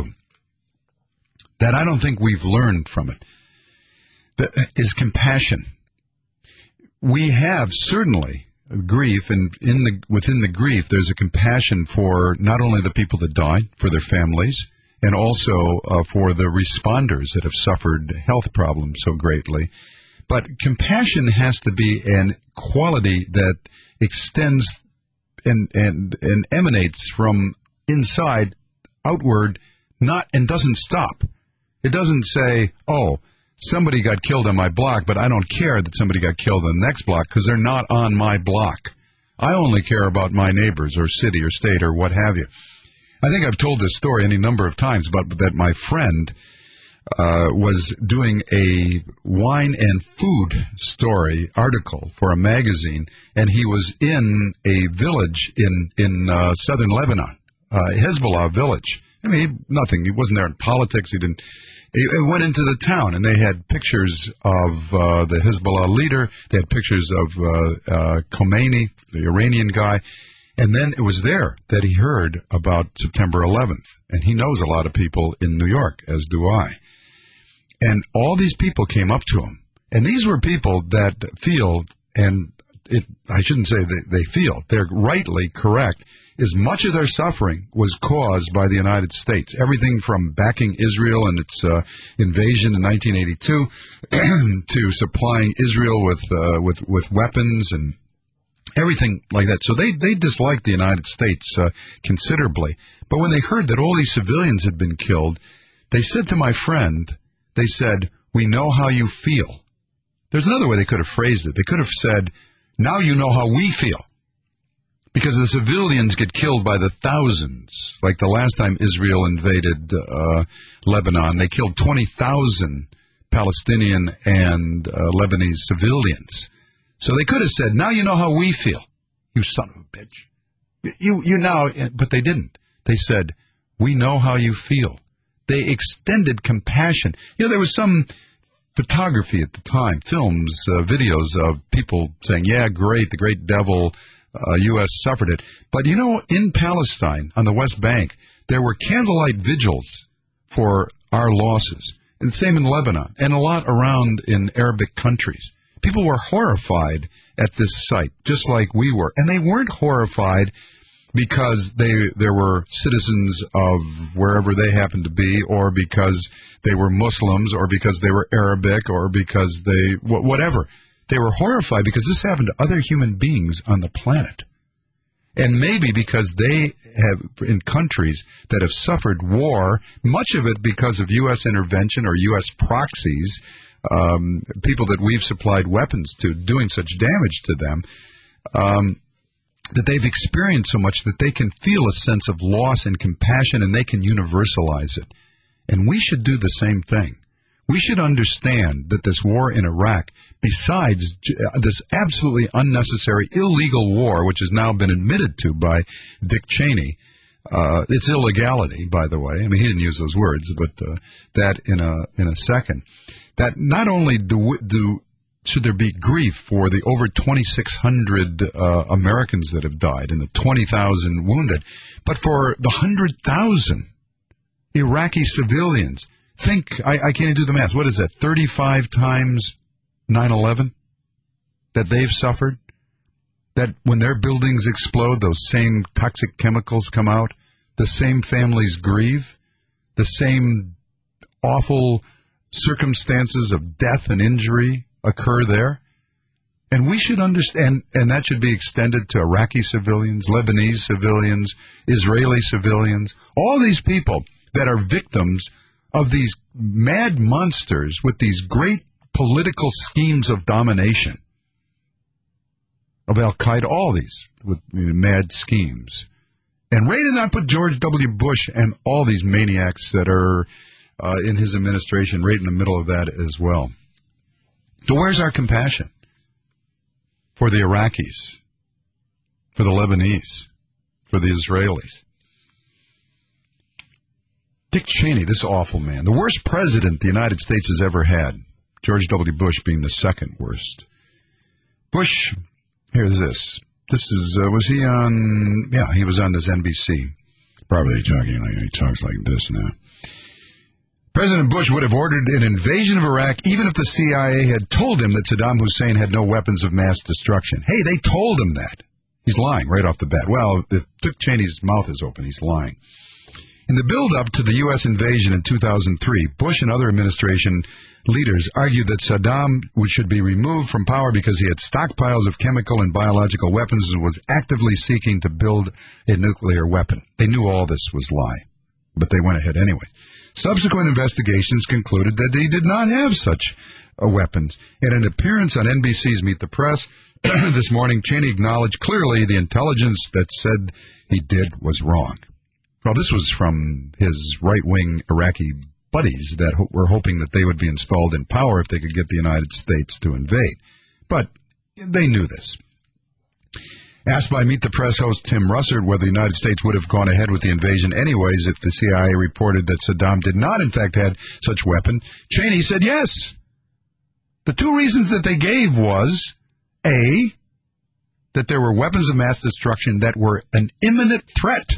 that I don't think we've learned from it that is compassion. We have certainly grief, and in the within the grief, there's a compassion for not only the people that died, for their families, and also uh, for the responders that have suffered health problems so greatly. But compassion has to be an quality that extends and and, and emanates from inside outward, not and doesn't stop. It doesn't say, oh, somebody got killed on my block, but I don't care that somebody got killed on the next block because they're not on my block. I only care about my neighbors or city or state or what have you. I think I've told this story any number of times, but that my friend uh, was doing a wine and food story article for a magazine, and he was in a village in, in uh, southern Lebanon, uh, Hezbollah village. I mean, nothing. He wasn't there in politics. He didn't. He went into the town, and they had pictures of uh, the Hezbollah leader. They had pictures of uh, uh, Khomeini, the Iranian guy. And then it was there that he heard about September eleventh. And he knows a lot of people in New York, as do I. And all these people came up to him. And these were people that feel, and it, I shouldn't say that they feel, they're rightly correct, is much of their suffering was caused by the United States. Everything from backing Israel and its uh, invasion in nineteen eighty-two to supplying Israel with uh, with with weapons and everything like that. So they, they disliked the United States uh, considerably. But when they heard that all these civilians had been killed, they said to my friend, they said, we know how you feel. There's another way they could have phrased it. They could have said, now you know how we feel. Because the civilians get killed by the thousands. Like the last time Israel invaded uh, Lebanon, they killed twenty thousand Palestinian and uh, Lebanese civilians. So they could have said, now you know how we feel. You son of a bitch. You, you now, but they didn't. They said, we know how you feel. They extended compassion. You know, there was some photography at the time, films, uh, videos of people saying, yeah, great, the great devil, Uh, U S suffered it. But, you know, in Palestine, on the West Bank, there were candlelight vigils for our losses. And the same in Lebanon, and a lot around in Arabic countries. People were horrified at this sight, just like we were. And they weren't horrified because they there were citizens of wherever they happened to be, or because they were Muslims, or because they were Arabic, or because they, whatever. They were horrified because this happened to other human beings on the planet. And maybe because they have, in countries that have suffered war, much of it because of U S intervention or U S proxies, um, people that we've supplied weapons to, doing such damage to them, um, that they've experienced so much that they can feel a sense of loss and compassion, and they can universalize it. And we should do the same thing. We should understand that this war in Iraq, besides this absolutely unnecessary, illegal war, which has now been admitted to by Dick Cheney, uh, it's illegality, by the way. I mean, he didn't use those words, but uh, that in a in a second. That not only do do should there be grief for the over twenty-six hundred uh, Americans that have died and the twenty thousand wounded, but for the one hundred thousand Iraqi civilians. Think, I, I can't even do the math. What is that, thirty-five times nine eleven that they've suffered? That when their buildings explode, those same toxic chemicals come out, the same families grieve, the same awful circumstances of death and injury occur there. And we should understand, and that should be extended to Iraqi civilians, Lebanese civilians, Israeli civilians, all these people that are victims of these mad monsters with these great political schemes of domination, of Al-Qaeda, all these with you know, mad schemes. And right in that put George W. Bush and all these maniacs that are uh, in his administration right in the middle of that as well. So where's our compassion for the Iraqis, for the Lebanese, for the Israelis? Dick Cheney, this awful man, the worst president the United States has ever had, George W. Bush being the second worst. Bush, here's this. This is, uh, was he on, yeah, he was on this N B C. Probably talking like, he talks like this now. President Bush would have ordered an invasion of Iraq even if the C I A had told him that Saddam Hussein had no weapons of mass destruction. Hey, they told him that. He's lying right off the bat. Well, if Dick Cheney's mouth is open, he's lying. In the build-up to the U S invasion in two thousand three, Bush and other administration leaders argued that Saddam should be removed from power because he had stockpiles of chemical and biological weapons and was actively seeking to build a nuclear weapon. They knew all this was lie, but they went ahead anyway. Subsequent investigations concluded that he did not have such uh, weapons. In an appearance on N B C's Meet the Press this morning, Cheney acknowledged clearly the intelligence that said he did was wrong. Well, this was from his right-wing Iraqi buddies that ho- were hoping that they would be installed in power if they could get the United States to invade. But they knew this. Asked by Meet the Press host Tim Russert whether the United States would have gone ahead with the invasion anyways if the C I A reported that Saddam did not, in fact, have such weapon, Cheney said yes. The two reasons that they gave was, A, that there were weapons of mass destruction that were an imminent threat.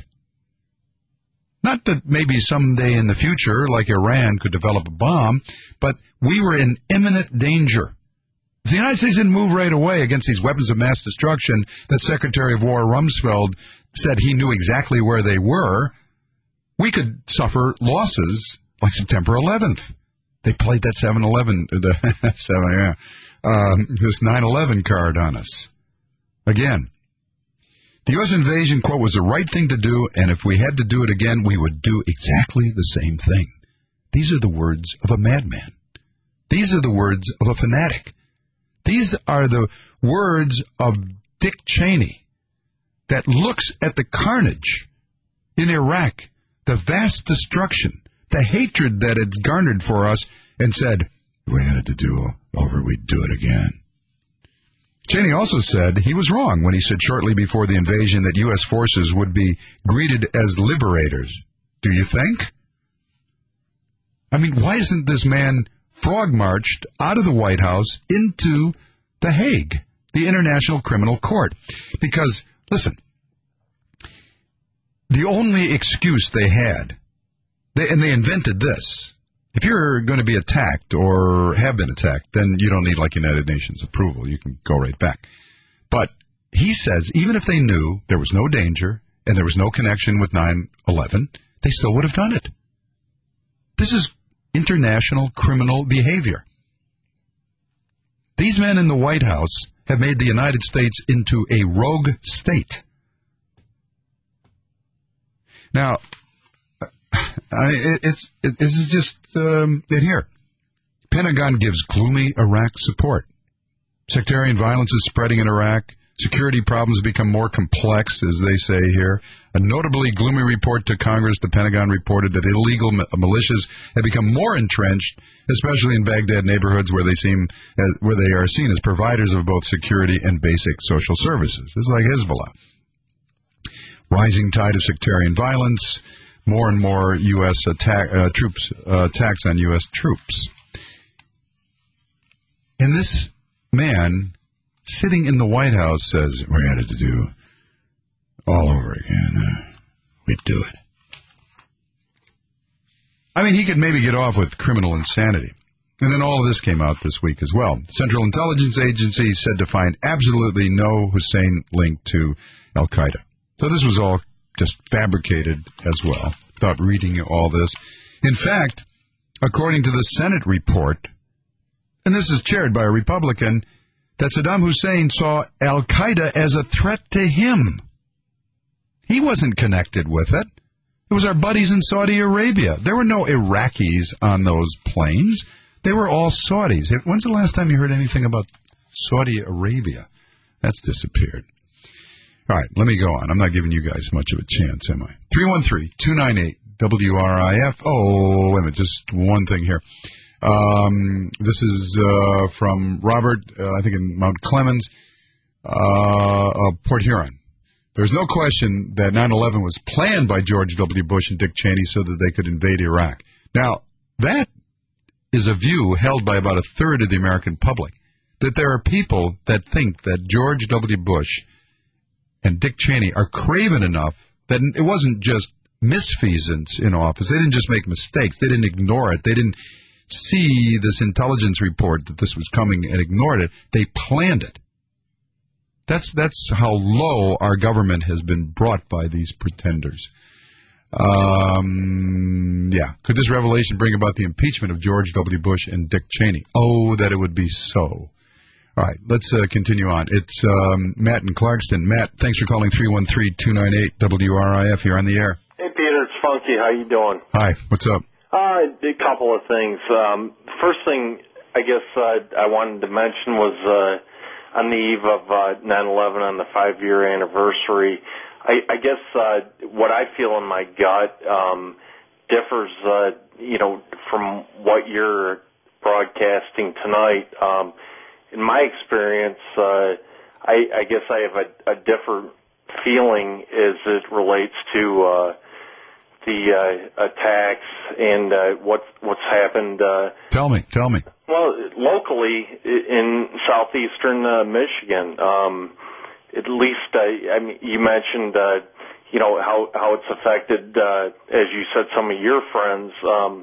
Not that maybe someday in the future, like Iran, could develop a bomb, but we were in imminent danger. If the United States didn't move right away against these weapons of mass destruction that Secretary of War Rumsfeld said he knew exactly where they were, we could suffer losses like September eleventh. They played that seven eleven, the seven, yeah, um, this nine eleven card on us. Again. The U S invasion, quote, was the right thing to do, and if we had to do it again, we would do exactly the same thing. These are the words of a madman. These are the words of a fanatic. These are the words of Dick Cheney that looks at the carnage in Iraq, the vast destruction, the hatred that it's garnered for us, and said, if we had it to do over, we'd do it again. Cheney also said he was wrong when he said shortly before the invasion that U S forces would be greeted as liberators. Do you think? I mean, why isn't this man frog-marched out of the White House into The Hague, the International Criminal Court? Because, listen, the only excuse they had, they, and they invented this, if you're going to be attacked or have been attacked, then you don't need, like, United Nations approval. You can go right back. But he says even if they knew there was no danger and there was no connection with nine eleven, they still would have done it. This is international criminal behavior. These men in the White House have made the United States into a rogue state. Now, I, it, it's it, this is just um, it here. Pentagon gives gloomy Iraq support. Sectarian violence is spreading in Iraq. Security problems become more complex, as they say here. A notably gloomy report to Congress, the Pentagon reported that illegal militias have become more entrenched, especially in Baghdad neighborhoods where they seem uh, where they are seen as providers of both security and basic social services. It's like Hezbollah. Rising tide of sectarian violence, more and more U S attack uh, troops uh, attacks on U S troops. And this man sitting in the White House says, we had it to do all over again. Uh, we'd do it. I mean, he could maybe get off with criminal insanity. And then all of this came out this week as well. Central Intelligence Agency said to find absolutely no Hussein link to Al-Qaeda. So this was all just fabricated as well, without reading all this. In fact, according to the Senate report, and this is chaired by a Republican, that Saddam Hussein saw Al-Qaeda as a threat to him. He wasn't connected with it. It was our buddies in Saudi Arabia. There were no Iraqis on those planes. They were all Saudis. When's the last time you heard anything about Saudi Arabia? That's disappeared. All right, let me go on. I'm not giving you guys much of a chance, am I? three one three, two nine eight, W R I F. Oh, wait a minute, just one thing here. Um, this is uh, from Robert, uh, I think in Mount Clemens, uh, uh, Port Huron. There's no question that nine eleven was planned by George W. Bush and Dick Cheney so that they could invade Iraq. Now, that is a view held by about a third of the American public, that there are people that think that George W. Bush and Dick Cheney are craven enough that it wasn't just misfeasance in office. They didn't just make mistakes. They didn't ignore it. They didn't see this intelligence report that this was coming and ignored it. They planned it. That's that's how low our government has been brought by these pretenders. Um, yeah. Could this revelation bring about the impeachment of George W. Bush and Dick Cheney? Oh, that it would be so. All right, let's uh, continue on. It's um, Matt in Clarkston. Matt, thanks for calling three one three, two nine eight, W R I F. You're on the air. Hey, Peter, it's Funky. How you doing? Hi, what's up? Uh, a couple of things. Um, first thing I guess uh, I wanted to mention was uh, on the eve of uh, nine eleven, on the five-year anniversary, I, I guess uh, what I feel in my gut um, differs, uh, you know, from what you're broadcasting tonight. Um, in my experience, uh, I, I guess I have a, a different feeling as it relates to uh, the uh, attacks and uh, what what's happened. Uh, tell me, tell me. Well, locally in southeastern uh, Michigan, um, at least uh, I mean, you mentioned, uh, you know, how how it's affected, uh, as you said, some of your friends. Um,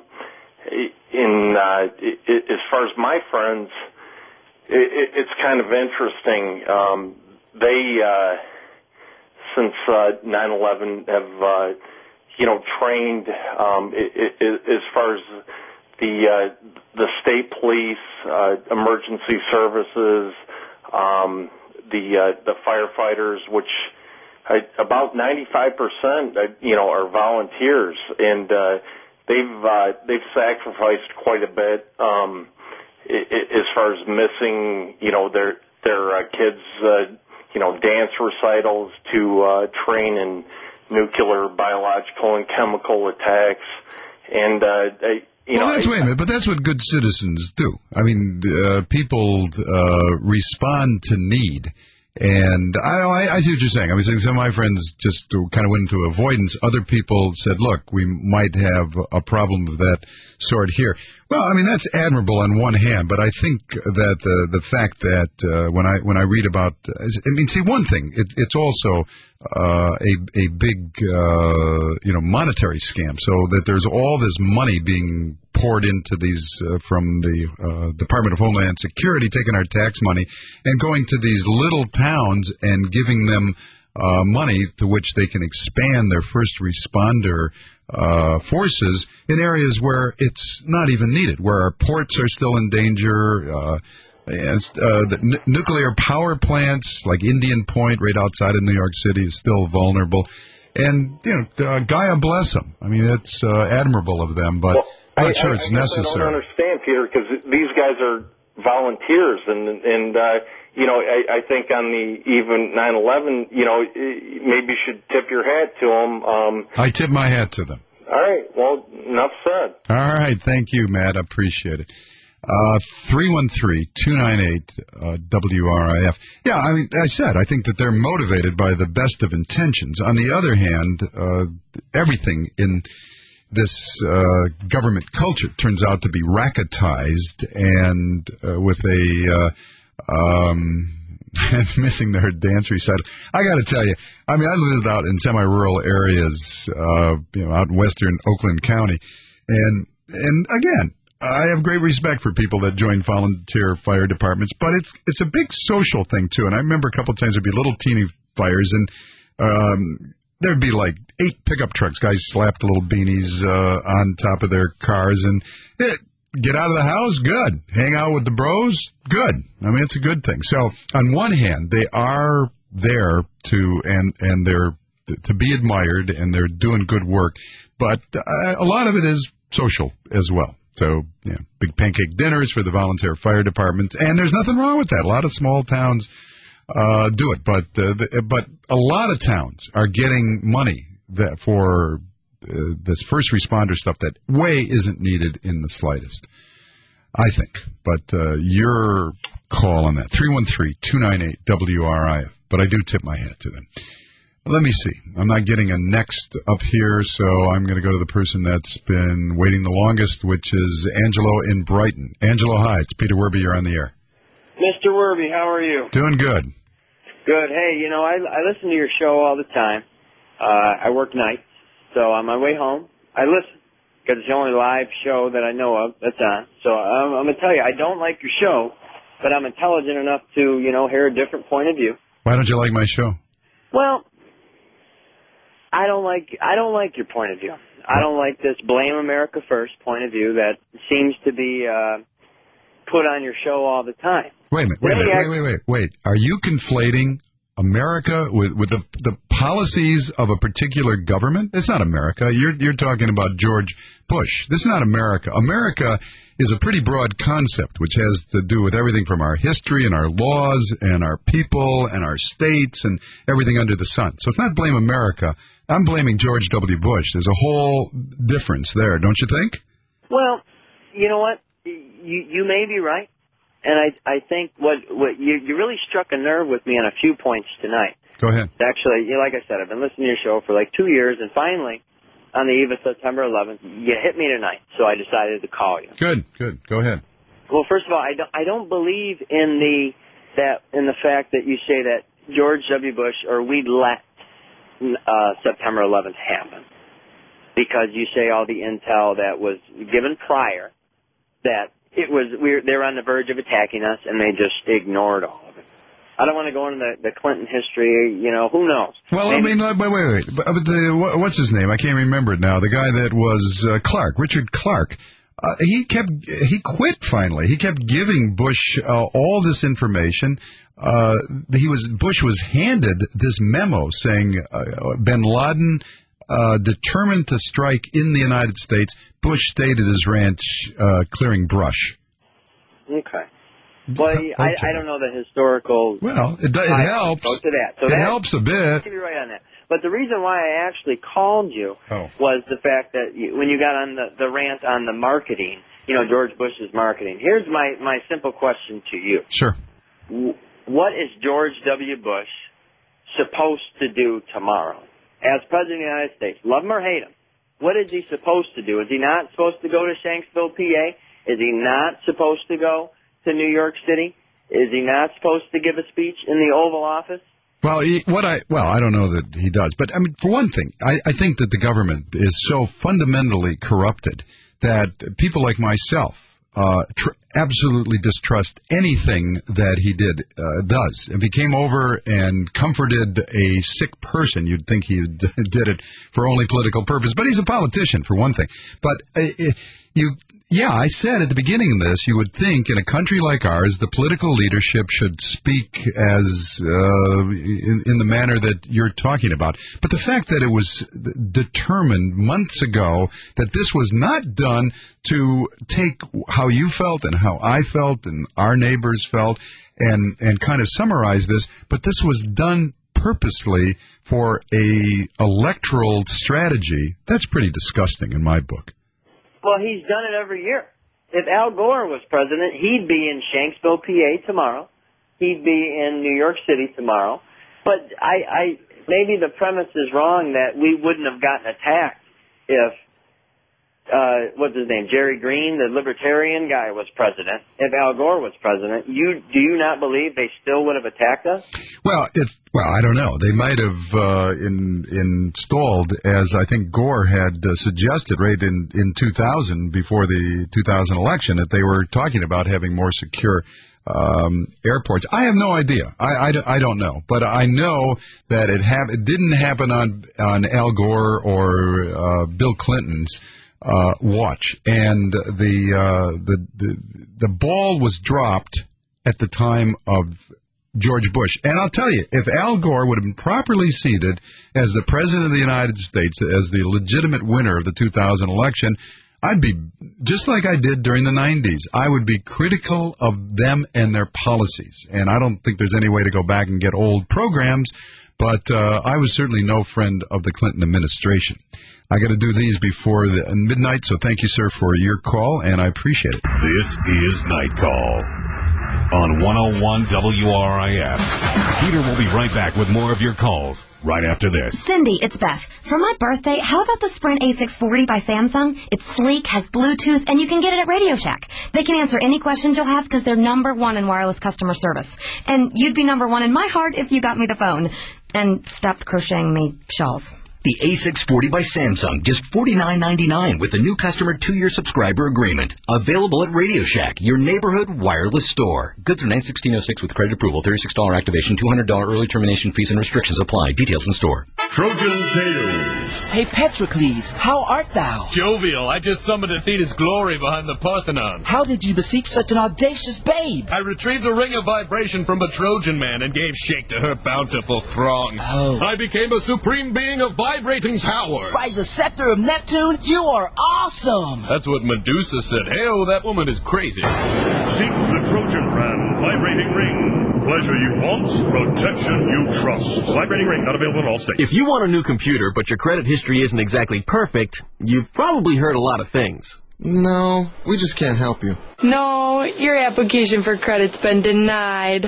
in uh, it, as far as my friends, it, it's kind of interesting. Um, they uh, since uh, nine eleven have. Uh, you know, trained um, it, it, as far as the uh, the state police, uh, emergency services, um, the uh, the firefighters, which uh, about ninety-five percent, uh, you know, are volunteers, and uh, they've uh, they've sacrificed quite a bit um, it, it, as far as missing, you know, their their uh, kids, uh, you know, dance recitals to uh, train in nuclear, biological, and chemical attacks, and uh, they, you well, know. That's, I, wait a minute, but that's what good citizens do. I mean, uh, people uh, respond to need, and I, I, I see what you're saying. I was saying some of my friends just kind of went into avoidance. Other people said, "Look, we might have a problem of that sort here." Well, I mean, that's admirable on one hand, but I think that the the fact that uh, when I when I read about, I mean, see, one thing, it, it's also uh, a a big uh, you know monetary scam. So that there's all this money being poured into these uh, from the uh, Department of Homeland Security, taking our tax money and going to these little towns and giving them uh, money to which they can expand their first responder uh, forces in areas where it's not even needed, where our ports are still in danger, uh, and, uh, the n- nuclear power plants like Indian Point right outside of New York City is still vulnerable. And, you know, uh, Gaia bless them. I mean, it's uh, admirable of them, but well, I'm not I, sure I, it's I necessary. I don't understand, Peter, because these guys are volunteers, and, and uh, you know, I, I think on the even nine eleven, you know, maybe you should tip your hat to them. Um, I tip my hat to them. All right. Well, enough said. All right. Thank you, Matt. I appreciate it. Uh, three one three, two nine eight, W R I F. Yeah, I mean, I said, I think that they're motivated by the best of intentions. On the other hand, uh, everything in this uh, government culture turns out to be racketized and uh, with a uh, um, missing their dance recital. I got to tell you, I mean, I lived out in semi-rural areas, uh, you know, out in western Oakland County, and and again, I have great respect for people that join volunteer fire departments, but it's it's a big social thing too. And I remember a couple of times there'd be little teeny fires, and um, there'd be like eight pickup trucks. Guys slapped little beanies uh, on top of their cars, and eh, get out of the house, good. Hang out with the bros, good. I mean, it's a good thing. So on one hand, they are there to and and they're to be admired, and they're doing good work, but uh, a lot of it is social as well. So, yeah, big pancake dinners for the volunteer fire departments, and there's nothing wrong with that. A lot of small towns uh, do it, but uh, the, but a lot of towns are getting money that for uh, this first responder stuff that way isn't needed in the slightest, I think. But uh, your call on that, three one three, two nine eight, W R I F, but I do tip my hat to them. Let me see. I'm not getting a next up here, so I'm going to go to the person that's been waiting the longest, which is Angelo in Brighton. Angelo, hi. It's Peter Werby. You're on the air. Mister Werby, how are you? Doing good. Good. Hey, you know, I, I listen to your show all the time. Uh, I work nights, so on my way home, I listen, because it's the only live show that I know of that's on. So I'm, I'm going to tell you, I don't like your show, but I'm intelligent enough to, you know, hear a different point of view. Why don't you like my show? Well, I don't like I don't like your point of view. I don't like this blame America first point of view that seems to be uh, put on your show all the time. Wait a minute, wait a minute, wait, wait, wait, wait. Are you conflating America with, with the, the policies of a particular government? It's not America. You're you're talking about George Bush. This is not America. America is a pretty broad concept, which has to do with everything from our history and our laws and our people and our states and everything under the sun. So it's not blame America. I'm blaming George W. Bush. There's a whole difference there, don't you think? Well, you know what? You you may be right. And I I think what what you you really struck a nerve with me on a few points tonight. Go ahead. Actually, you know, like I said, I've been listening to your show for like two years, and finally, on the eve of September eleventh, you hit me tonight, so I decided to call you. Good, good. Go ahead. Well, first of all, I don't I don't believe in the that in the fact that you say that George W. Bush or we let uh, September eleventh happen, because you say all the intel that was given prior that. It was we were, they were on the verge of attacking us, and they just ignored all of it. I don't want to go into the, the Clinton history. You know, who knows? Well, Maybe. I mean, wait, wait, wait. But, but the, what's his name? I can't remember it now. The guy that was uh, Clark, Richard Clark. Uh, he kept he quit finally. He kept giving Bush uh, all this information. Uh, he was Bush was handed this memo saying uh, Bin Laden. Uh, determined to strike in the United States, Bush stayed at his ranch uh, clearing brush. Okay. Well, okay. I, I don't know the historical... Well, it, it helps. Go to that. So it that, helps a bit. I'll give you right on that. But the reason why I actually called you oh. was the fact that you, when you got on the, the rant on the marketing, you know, George Bush's marketing. Here's my, my simple question to you. Sure. What is George W. Bush supposed to do tomorrow? As President of the United States, love him or hate him, what is he supposed to do? Is he not supposed to go to Shanksville, P A? Is he not supposed to go to New York City? Is he not supposed to give a speech in the Oval Office? Well, he, what I well, I don't know that he does. But, I mean, for one thing, I, I think that the government is so fundamentally corrupted that people like myself, uh, tr- absolutely distrust anything that he did, uh, does. If he came over and comforted a sick person, you'd think he did it for only political purpose. But he's a politician, for one thing. But uh, you... Yeah, I said at the beginning of this, you would think in a country like ours, the political leadership should speak as uh, in, in the manner that you're talking about. But the fact that it was determined months ago that this was not done to take how you felt and how I felt and our neighbors felt and, and kind of summarize this, but this was done purposely for a electoral strategy, that's pretty disgusting in my book. Well, he's done it every year. If Al Gore was president, he'd be in Shanksville, P A tomorrow. He'd be in New York City tomorrow. But I, I maybe the premise is wrong that we wouldn't have gotten attacked if, uh, what's his name, Jerry Green, the libertarian guy, was president. If Al Gore was president, you do you not believe they still would have attacked us? Well, it's well, I don't know. They might have uh, in, installed, as I think Gore had uh, suggested right in, in two thousand, before the two thousand election, that they were talking about having more secure um, airports. I have no idea. I, I, I don't know. But I know that it, hap- it didn't happen on, on Al Gore or uh, Bill Clinton's Uh, watch, and the, uh, the the the ball was dropped at the time of George Bush. And I'll tell you, if Al Gore would have been properly seated as the President of the United States, as the legitimate winner of the two thousand election, I'd be, just like I did during the nineties, I would be critical of them and their policies. And I don't think there's any way to go back and get old programs, but uh, I was certainly no friend of the Clinton administration. I got to do these before the midnight, so thank you, sir, for your call, and I appreciate it. This is Night Call on one oh one W R I F. Peter will be right back with more of your calls right after this. Cindy, it's Beth. For my birthday, how about the Sprint A six forty by Samsung? It's sleek, has Bluetooth, and you can get it at Radio Shack. They can answer any questions you'll have because they're number one in wireless customer service. And you'd be number one in my heart if you got me the phone. And stopped crocheting me shawls. The A six forty by Samsung, just forty-nine ninety-nine with a new customer two-year subscriber agreement. Available at Radio Shack, your neighborhood wireless store. Good through nine sixteen oh six with credit approval. thirty-six dollars activation, two hundred dollars early termination fees and restrictions apply. Details in store. Trojan Tales. Hey, Patrocles, how art thou? Jovial. I just summoned Athena's glory behind the Parthenon. How did you beseech such an audacious babe? I retrieved a ring of vibration from a Trojan man and gave shake to her bountiful throng. Oh. I became a supreme being of vibrating power. By the scepter of Neptune, you are awesome. That's what Medusa said. Hey-oh, that woman is crazy. Seek the Trojan brand vibrating ring. Pleasure you want, protection you trust. Vibrating ring, not available in all states. If you want a new computer, but your credit history isn't exactly perfect, you've probably heard a lot of things. No, we just can't help you. No, your application for credit's been denied.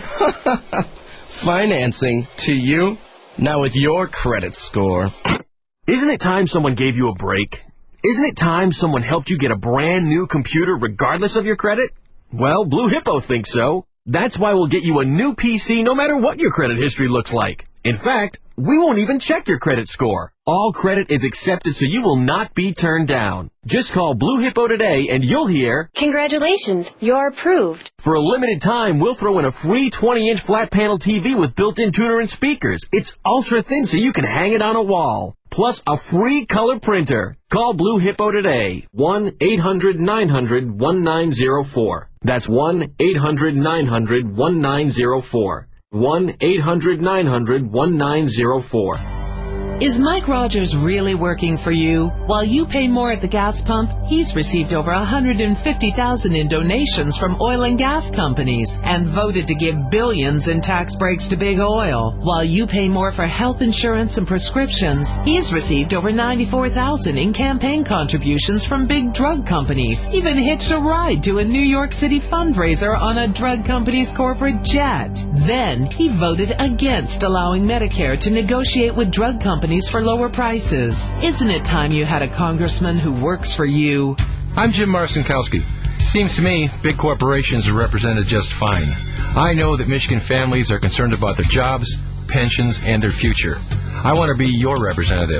Financing to you? Now with your credit score. Isn't it time someone gave you a break? Isn't it time someone helped you get a brand new computer regardless of your credit? Well, Blue Hippo thinks so. That's why we'll get you a new P C no matter what your credit history looks like. In fact, we won't even check your credit score. All credit is accepted, so you will not be turned down. Just call Blue Hippo today and you'll hear, "Congratulations, you're approved." For a limited time, we'll throw in a free twenty inch flat panel T V with built-in tuner and speakers. It's ultra thin, so you can hang it on a wall. Plus a free color printer. Call Blue Hippo today. one eight hundred nine hundred nineteen oh four. That's one eight hundred nine hundred nineteen oh four. one eight hundred nine hundred nineteen oh four. Is Mike Rogers really working for you? While you pay more at the gas pump, he's received over one hundred fifty thousand dollars in donations from oil and gas companies and voted to give billions in tax breaks to big oil. While you pay more for health insurance and prescriptions, he's received over ninety-four thousand dollars in campaign contributions from big drug companies, even hitched a ride to a New York City fundraiser on a drug company's corporate jet. Then he voted against allowing Medicare to negotiate with drug companies for lower prices. Isn't it time you had a congressman who works for you? I'm Jim Marcinkowski. Seems to me big corporations are represented just fine. I know that Michigan families are concerned about their jobs, pensions, and their future. I want to be your representative.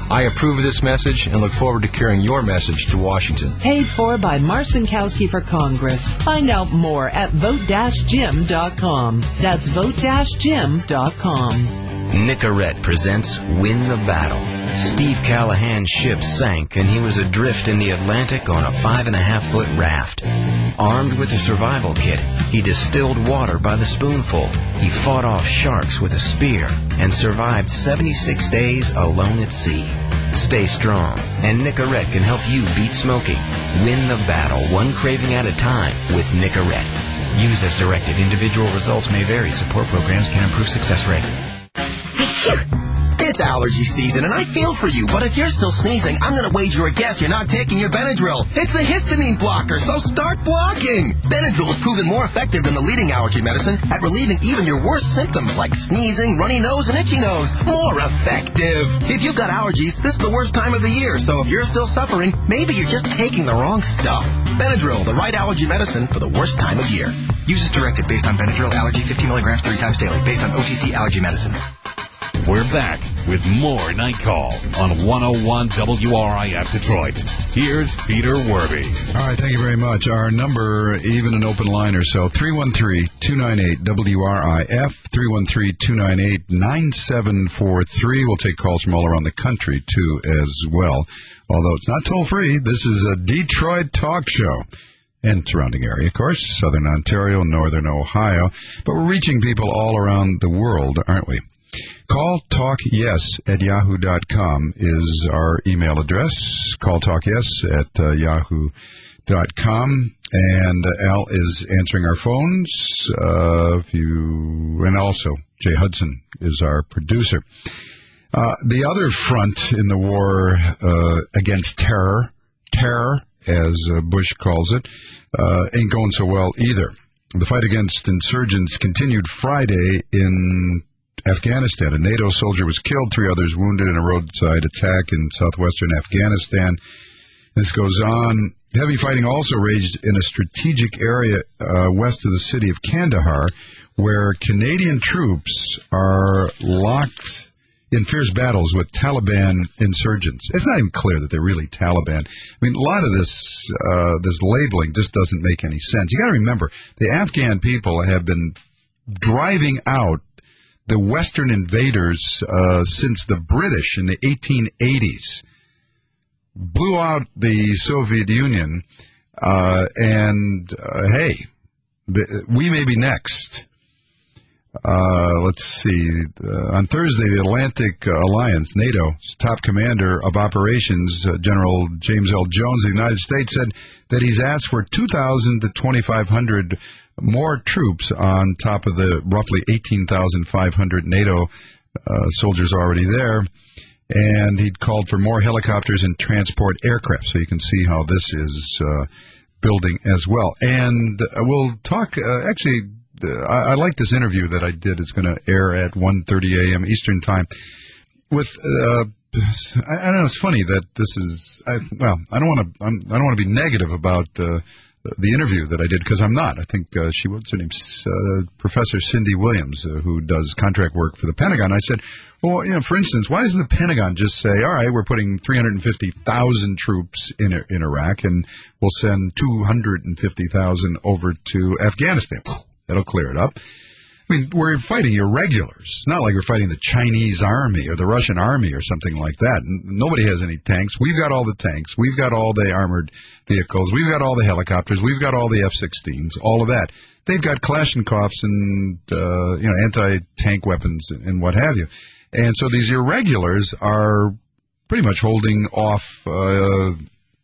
I approve of this message and look forward to carrying your message to Washington. Paid for by Marcinkowski for Congress. Find out more at vote dash jim dot com. That's vote dash jim dot com. Nicorette presents Win the Battle. Steve Callahan's ship sank, and he was adrift in the Atlantic on a five and a half foot raft. Armed with a survival kit, he distilled water by the spoonful. He fought off sharks with a spear and survived seventy-six days alone at sea. Stay strong, and Nicorette can help you beat smoking. Win the battle, one craving at a time, with Nicorette. Use as directed. Individual results may vary. Support programs can improve success rate. It's allergy season, and I feel for you, but if you're still sneezing, I'm going to wager a guess you're not taking your Benadryl. It's the histamine blocker, so start blocking. Benadryl is proven more effective than the leading allergy medicine at relieving even your worst symptoms like sneezing, runny nose, and itchy nose. More effective. If you've got allergies, this is the worst time of the year, so if you're still suffering, maybe you're just taking the wrong stuff. Benadryl, the right allergy medicine for the worst time of year. Use as directed based on Benadryl allergy, fifty milligrams three times daily, based on O T C allergy medicine. We're back with more Night Call on one oh one W R I F Detroit. Here's Peter Werby. All right, thank you very much. Our number, even an open line or so, three one three, two nine eight, W R I F, three one three, two nine eight, nine seven four three. We'll take calls from all around the country, too, as well. Although it's not toll-free, this is a Detroit talk show. And surrounding area, of course, southern Ontario, northern Ohio. But we're reaching people all around the world, aren't we? Call Talk Yes at yahoo dot com is our email address. Call Talk Yes at uh, yahoo dot com. And uh, Al is answering our phones. Uh, if you and also Jay Hudson is our producer. Uh, the other front in the war uh, against terror, terror as uh, Bush calls it, uh, ain't going so well either. The fight against insurgents continued Friday in Afghanistan. A NATO soldier was killed, three others wounded in a roadside attack in southwestern Afghanistan. This goes on. Heavy fighting also raged in a strategic area uh, west of the city of Kandahar, where Canadian troops are locked in fierce battles with Taliban insurgents. It's not even clear that they're really Taliban. I mean, a lot of this uh, this labeling just doesn't make any sense. You got to remember, the Afghan people have been driving out the Western invaders uh, since the British in the eighteen eighties blew out the Soviet Union, uh, and uh, hey, the, we may be next. Uh, let's see. Uh, on Thursday, the Atlantic Alliance, NATO's top commander of operations, uh, General James L. Jones of the United States, said that he's asked for two thousand to twenty-five hundred more troops on top of the roughly eighteen thousand five hundred NATO uh, soldiers already there. And he'd called for more helicopters and transport aircraft. So you can see how this is uh, building as well. And uh, we'll talk, uh, actually, uh, I, I like this interview that I did. It's going to air at one thirty a.m. Eastern Time with, uh, I, I don't know, it's funny that this is, I, well, I don't want to, I don't want to be negative about uh, the interview that I did, because I'm not. I think uh, she, what's her name, uh, Professor Cindy Williams, uh, who does contract work for the Pentagon. I said, well, you know, for instance, why doesn't the Pentagon just say, all right, we're putting three hundred fifty thousand troops in in Iraq, and we'll send two hundred fifty thousand over to Afghanistan. That'll clear it up. I mean, we're fighting irregulars. It's not like we're fighting the Chinese army or the Russian army or something like that. Nobody has any tanks. We've got all the tanks. We've got all the armored vehicles. We've got all the helicopters. We've got all the F sixteens, all of that. They've got Kalashnikovs and, uh, you know, anti-tank weapons and what have you. And so these irregulars are pretty much holding off uh,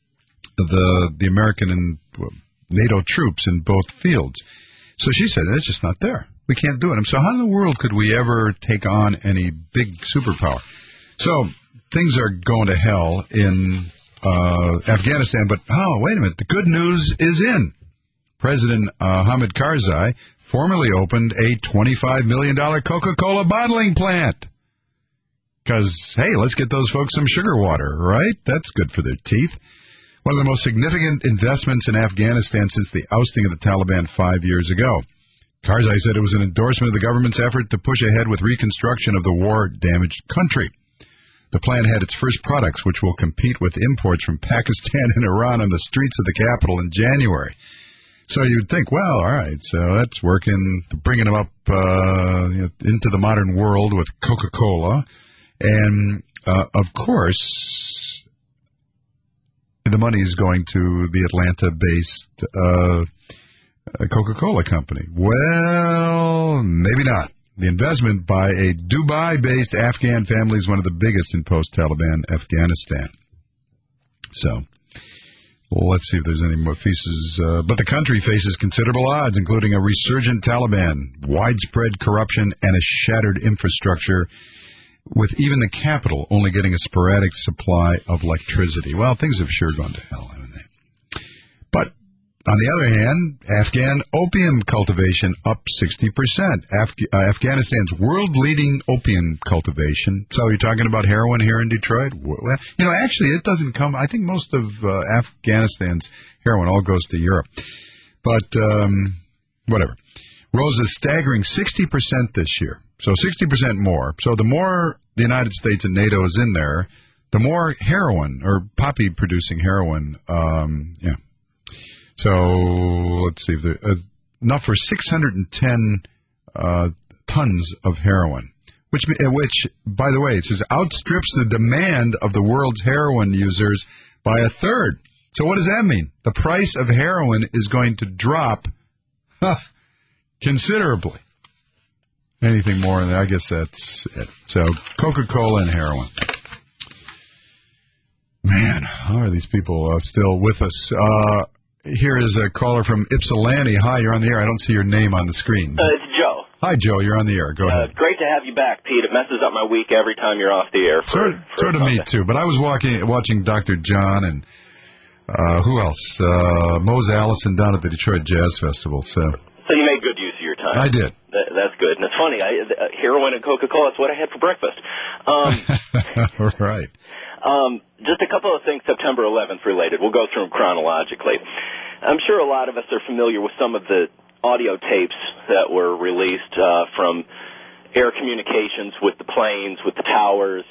the the American and NATO troops in both fields. So she said, it's just not there. We can't do it. So how in the world could we ever take on any big superpower? So things are going to hell in uh, Afghanistan. But, oh, wait a minute. The good news is in. President uh, Hamid Karzai formally opened a twenty-five million dollars Coca-Cola bottling plant. Because, hey, let's get those folks some sugar water, right? That's good for their teeth. One of the most significant investments in Afghanistan since the ousting of the Taliban five years ago. Karzai said it was an endorsement of the government's effort to push ahead with reconstruction of the war-damaged country. The plan had its first products, which will compete with imports from Pakistan and Iran on the streets of the capital in January. So you'd think, well, all right, so that's working, bringing them up uh, into the modern world with Coca-Cola. And, uh, of course, the money is going to the Atlanta-based uh, Coca-Cola company. Well, maybe not. The investment by a Dubai-based Afghan family is one of the biggest in post-Taliban Afghanistan. So, well, let's see if there's any more pieces. Uh, but the country faces considerable odds, including a resurgent Taliban, widespread corruption, and a shattered infrastructure, with even the capital only getting a sporadic supply of electricity. Well, things have sure gone to hell, haven't they? But on the other hand, Afghan opium cultivation up sixty percent. Af- uh, Afghanistan's world-leading opium cultivation. So you're talking about heroin here in Detroit? Well, you know, actually, it doesn't come. I think most of uh, Afghanistan's heroin all goes to Europe. But um, whatever. Rose a staggering sixty percent this year. So sixty percent more. So the more the United States and NATO is in there, the more heroin, or poppy-producing heroin, um, yeah. So let's see if there uh, enough for six hundred ten uh, tons of heroin, which, which, by the way, it says outstrips the demand of the world's heroin users by a third. So what does that mean? The price of heroin is going to drop huh, considerably. Anything more than that, I guess that's it. So Coca-Cola and heroin. Man, how are these people uh, still with us? Uh, Here is a caller from Ypsilanti. Hi, you're on the air. I don't see your name on the screen. Uh, it's Joe. Hi, Joe. You're on the air. Go uh, ahead. Great to have you back, Pete. It messes up my week every time you're off the air. For, sort for sort of me, too. But I was walking, watching Doctor John and uh, who else? Uh, Mose Allison down at the Detroit Jazz Festival. So so you made good use of your time. I did. That, that's good. And it's funny. I, uh, heroin and Coca-Cola, that's what I had for breakfast. Um, right. Um, just a couple of things September eleventh related. We'll go through them chronologically. I'm sure a lot of us are familiar with some of the audio tapes that were released uh, from air communications with the planes, with the towers,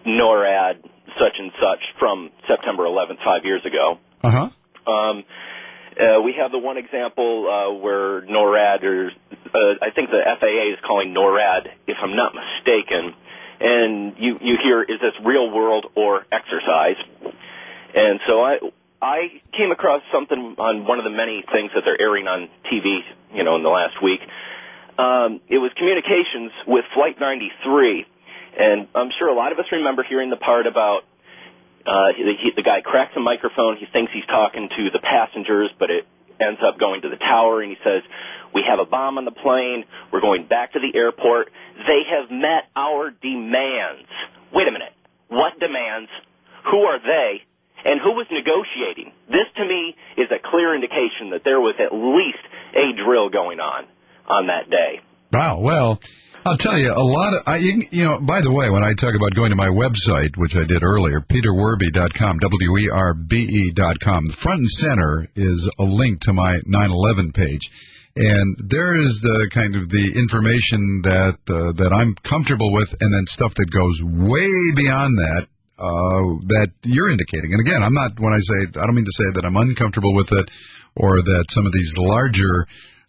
NORAD, such and such, from September eleventh, five years ago. Uh-huh. Um, uh, we have the one example uh, where NORAD, or uh, I think the F A A is calling NORAD, if I'm not mistaken, and you, you hear, is this real world or exercise? And so I... I came across something on one of the many things that they're airing on T V, you know, in the last week. Um, it was communications with Flight ninety-three, and I'm sure a lot of us remember hearing the part about uh, he, the guy cracks a microphone, he thinks he's talking to the passengers, but it ends up going to the tower, and he says, we have a bomb on the plane, we're going back to the airport, they have met our demands. Wait a minute, what demands? Who are they? And who was negotiating? This, to me, is a clear indication that there was at least a drill going on on that day. Wow. Well, I'll tell you, a lot of, I, you know, by the way, when I talk about going to my website, which I did earlier, peter werbe dot com, W E R B E dot com, the front and center is a link to my nine eleven page. And there is the kind of the information that uh, that I'm comfortable with, and then stuff that goes way beyond that. Uh, that you're indicating. And again, I'm not, when I say, I don't mean to say that I'm uncomfortable with it or that some of these larger,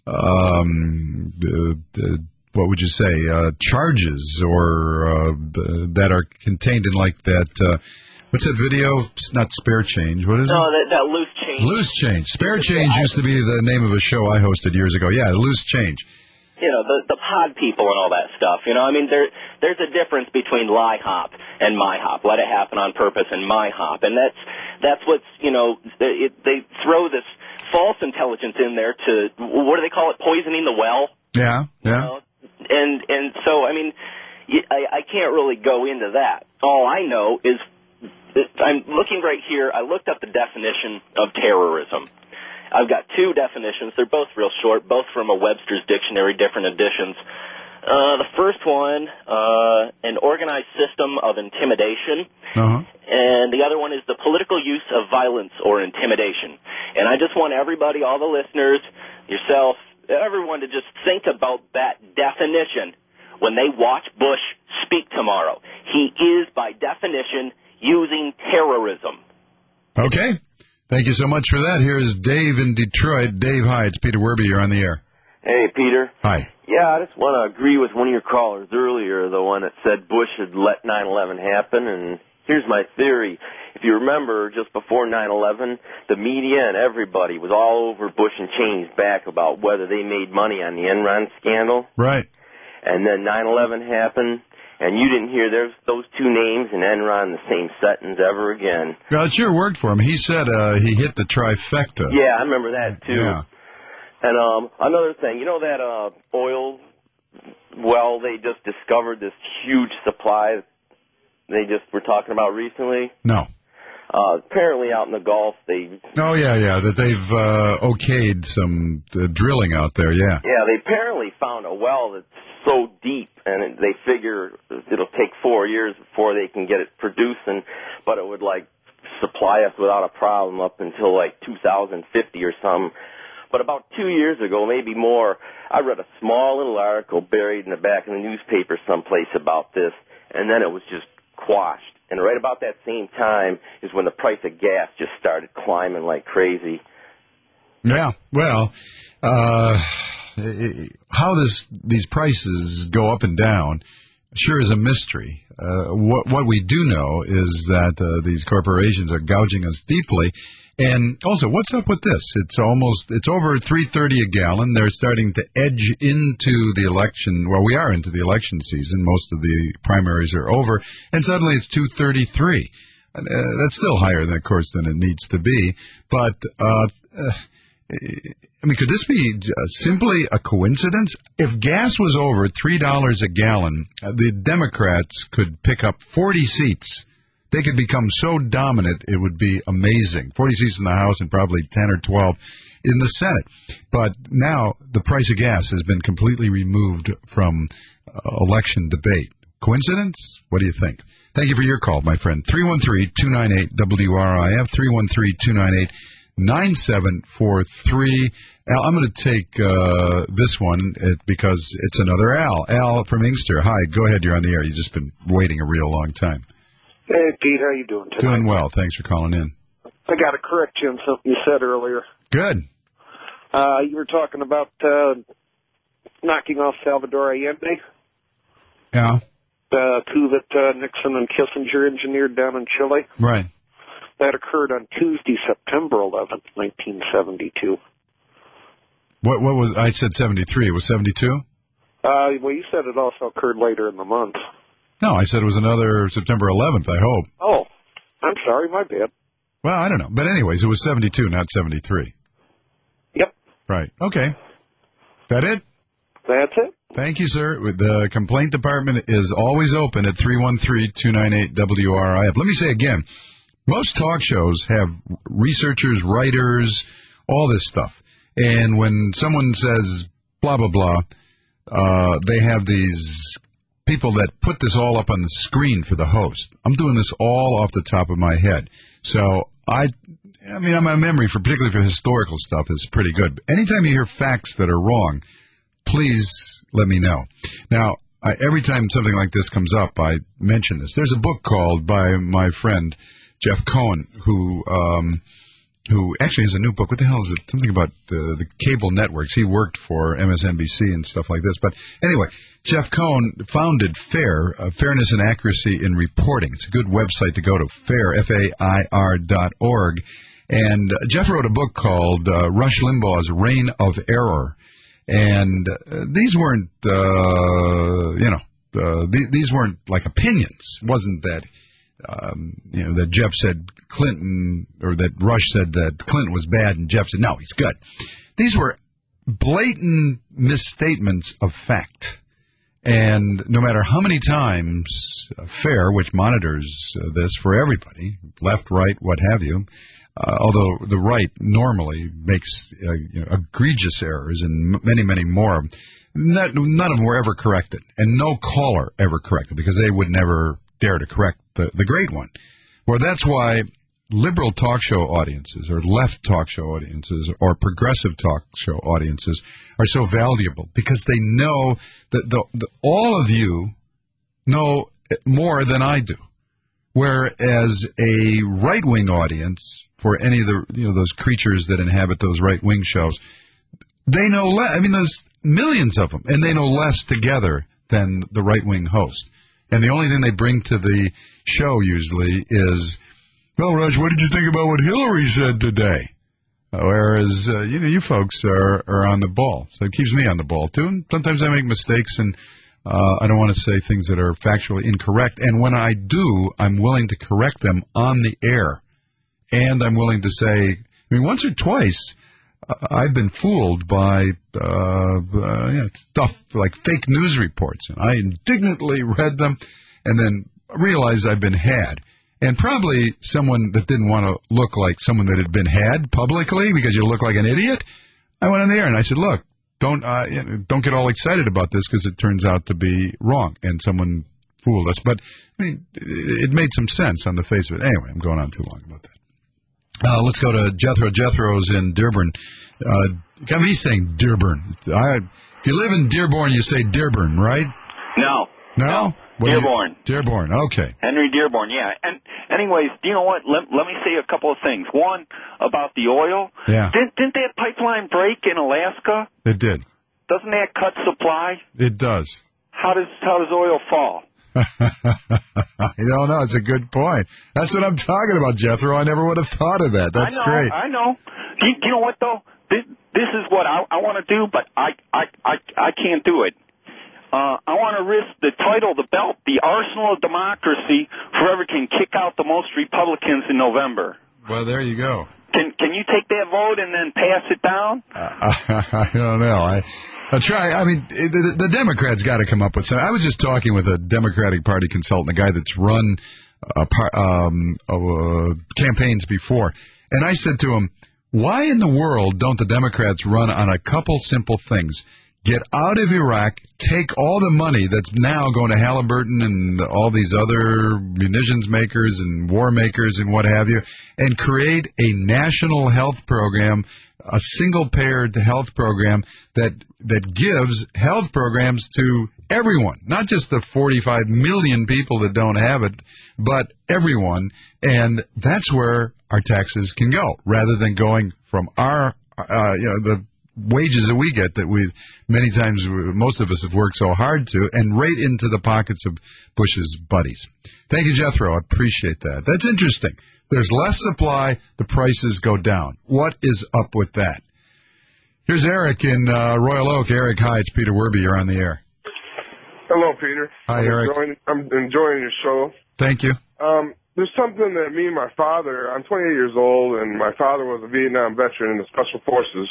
um, the, the, what would you say, uh, charges or uh, that are contained in like that, uh, what's that video? It's not Spare Change. What is no, it? No, that, that Loose Change. Loose Change. Spare Change used to be the name of a show I hosted years ago. Yeah, Loose Change. You know, the the pod people and all that stuff. You know, I mean, there there's a difference between lie hop and my hop. Let it happen on purpose and my hop, and that's that's what's, you know, it, they throw this false intelligence in there to, what do they call it, poisoning the well. Yeah, yeah. You know? And and so I mean, I I can't really go into that. All I know is I'm looking right here. I looked up the definition of terrorism. I've got two definitions. They're both real short, both from a Webster's Dictionary, different editions. Uh, the first one, uh, an organized system of intimidation. Uh-huh. And the other one is the political use of violence or intimidation. And I just want everybody, all the listeners, yourself, everyone to just think about that definition when they watch Bush speak tomorrow. he is, by definition, using terrorism. Okay. Thank you so much for that. Here is Dave in Detroit. Dave, hi. It's Peter Werby. You're on the air. Hey, Peter. Hi. Yeah, I just want to agree with one of your callers earlier, the one that said Bush had let nine eleven happen, and here's my theory. If you remember, just before nine eleven, the media and everybody was all over Bush and Cheney's back about whether they made money on the Enron scandal. Right. And then nine eleven happened, and you didn't hear there's those two names and Enron in the same sentence ever again. Well, it sure worked for him. He said uh, he hit the trifecta. Yeah, I remember that, too. Yeah. And um, another thing, you know that uh, oil well they just discovered this huge supply they just were talking about recently? No. Uh, apparently out in the Gulf, they... Oh, yeah, yeah, that they've uh, okayed some uh, drilling out there, yeah. Yeah, they apparently found a well that's so deep, and they figure it'll take four years before they can get it producing, but it would, like, supply us without a problem up until, like, two thousand fifty or something. But about two years ago, maybe more, I read a small little article buried in the back of the newspaper someplace about this, and then it was just quashed. And right about that same time is when the price of gas just started climbing like crazy. Yeah, well, uh, how this these prices go up and down sure is a mystery. Uh, what what we do know is that uh, these corporations are gouging us deeply. And also, what's up with this? It's almost, it's over three thirty a gallon. They're starting to edge into the election. Well, we are into the election season. Most of the primaries are over. And suddenly it's two thirty-three. Uh, that's still higher, than, of course, than it needs to be. But, uh, uh, I mean, could this be uh, simply a coincidence? If gas was over three dollars a gallon, uh, the Democrats could pick up forty seats. They could become so dominant, it would be amazing. forty seats in the House and probably ten or twelve in the Senate. But now the price of gas has been completely removed from uh, election debate. Coincidence? What do you think? Thank you for your call, my friend. three one three, two nine eight, W R I F, three one three, two nine eight, nine seven four three. Al, I'm going to take uh, this one because it's another Al. Al from Inkster. Hi, go ahead. You're on the air. You've just been waiting a real long time. Hey, Pete, how you doing tonight? Doing well. Thanks for calling in. I got to correct you on something you said earlier. Good. Uh, you were talking about uh, knocking off Salvador Allende. Yeah. The coup that uh, Nixon and Kissinger engineered down in Chile. Right. That occurred on Tuesday, September eleventh, nineteen seventy-two. What What was, I said seventy-three. It was seventy-two? Uh, well, you said it also occurred later in the month. No, I said it was another September eleventh, I hope. Oh, I'm sorry, my bad. Well, I don't know. But anyways, it was seventy-two, not seventy-three. Yep. Right. Okay. That it? That's it. Thank you, sir. The complaint department is always open at three one three, two nine eight, W R I F. Let me say again, most talk shows have researchers, writers, all this stuff. And when someone says blah, blah, blah, uh, they have these people that put this all up on the screen for the host. I'm doing this all off the top of my head. So I I mean, my memory, for particularly for historical stuff, is pretty good. Anytime you hear facts that are wrong, please let me know. Now, I, every time something like this comes up, I mention this. There's a book called by my friend Jeff Cohen, who um, who actually has a new book. What the hell is it? Something about uh, the cable networks. He worked for M S N B C and stuff like this. But anyway, Jeff Cohen founded FAIR, uh, Fairness and Accuracy in Reporting. It's a good website to go to, FAIR, F A I R dot org. And uh, Jeff wrote a book called uh, Rush Limbaugh's Reign of Error. And uh, these weren't, uh, you know, uh, th- these weren't like opinions. It wasn't that, um, you know, that Jeff said Clinton, or that Rush said that Clinton was bad and Jeff said, no, he's good. These were blatant misstatements of fact. And no matter how many times uh, FAIR, which monitors uh, this for everybody, left, right, what have you, Uh, although the right normally makes uh, you know, egregious errors and m- many, many more, not, none of them were ever corrected. And no caller ever corrected, because they would never dare to correct the, the great one. Well, that's why liberal talk show audiences or left talk show audiences or progressive talk show audiences are so valuable, because they know that the, the, all of you know more than I do. Whereas a right-wing audience, for any of the you know those creatures that inhabit those right-wing shows, they know less. I mean, there's millions of them, and they know less together than the right-wing host. And the only thing they bring to the show usually is, well, Raj, what did you think about what Hillary said today? Whereas, uh, you know, you folks are, are on the ball. So it keeps me on the ball, too. And sometimes I make mistakes, and uh, I don't want to say things that are factually incorrect. And when I do, I'm willing to correct them on the air. And I'm willing to say, I mean, once or twice, uh, I've been fooled by uh, uh, you know, stuff like fake news reports. And I indignantly read them and then realized I've been had. And probably someone that didn't want to look like someone that had been had publicly because you look like an idiot. I went on the air and I said, look, don't uh, don't get all excited about this because it turns out to be wrong. And someone fooled us. But, I mean, it made some sense on the face of it. Anyway, I'm going on too long about that. Uh, let's go to Jethro. Jethro's in Dearborn. Uh, got me saying Dearborn. I, if you live in Dearborn, you say Dearborn, right? No. No? What Dearborn. You, Dearborn, okay. Henry Dearborn, yeah. And anyways, do you know what? Let, let me say a couple of things. One, about the oil. Yeah. Didn't, didn't that pipeline break in Alaska? It did. Doesn't that cut supply? It does. How does how does oil fall? I don't know. It's a good point. That's what I'm talking about, Jethro. I never would have thought of that. That's I know, great. I know. Do you, you know what, though? This, this is what I, I want to do, but I, I, I, I can't do it. Uh, I want to risk the title, the belt, the arsenal of democracy, forever can kick out the most Republicans in November. Well, there you go. Can can you take that vote and then pass it down? Uh, I don't know. I I try. I mean, the, the Democrats got to come up with something. I was just talking with a Democratic Party consultant, a guy that's run uh, par, um, uh, campaigns before, and I said to him, "Why in the world don't the Democrats run on a couple simple things? Get out of Iraq, take all the money that's now going to Halliburton and all these other munitions makers and war makers and what have you, and create a national health program, a single-payer health program that that gives health programs to everyone, not just the forty-five million people that don't have it, but everyone. And that's where our taxes can go, rather than going from our, uh, you know, the wages that we get that we many times most of us have worked so hard to, and right into the pockets of Bush's buddies. Thank you, Jethro. I appreciate that. That's interesting. There's less supply, the prices go down. What is up with that? Here's Eric in uh, Royal Oak. Eric, hi, it's Peter Werby. You're on the air. Hello, Peter. Hi, I'm Eric. Enjoying, I'm enjoying your show. Thank you. Um, there's something that me and my father, I'm twenty-eight years old, and my father was a Vietnam veteran in the Special Forces.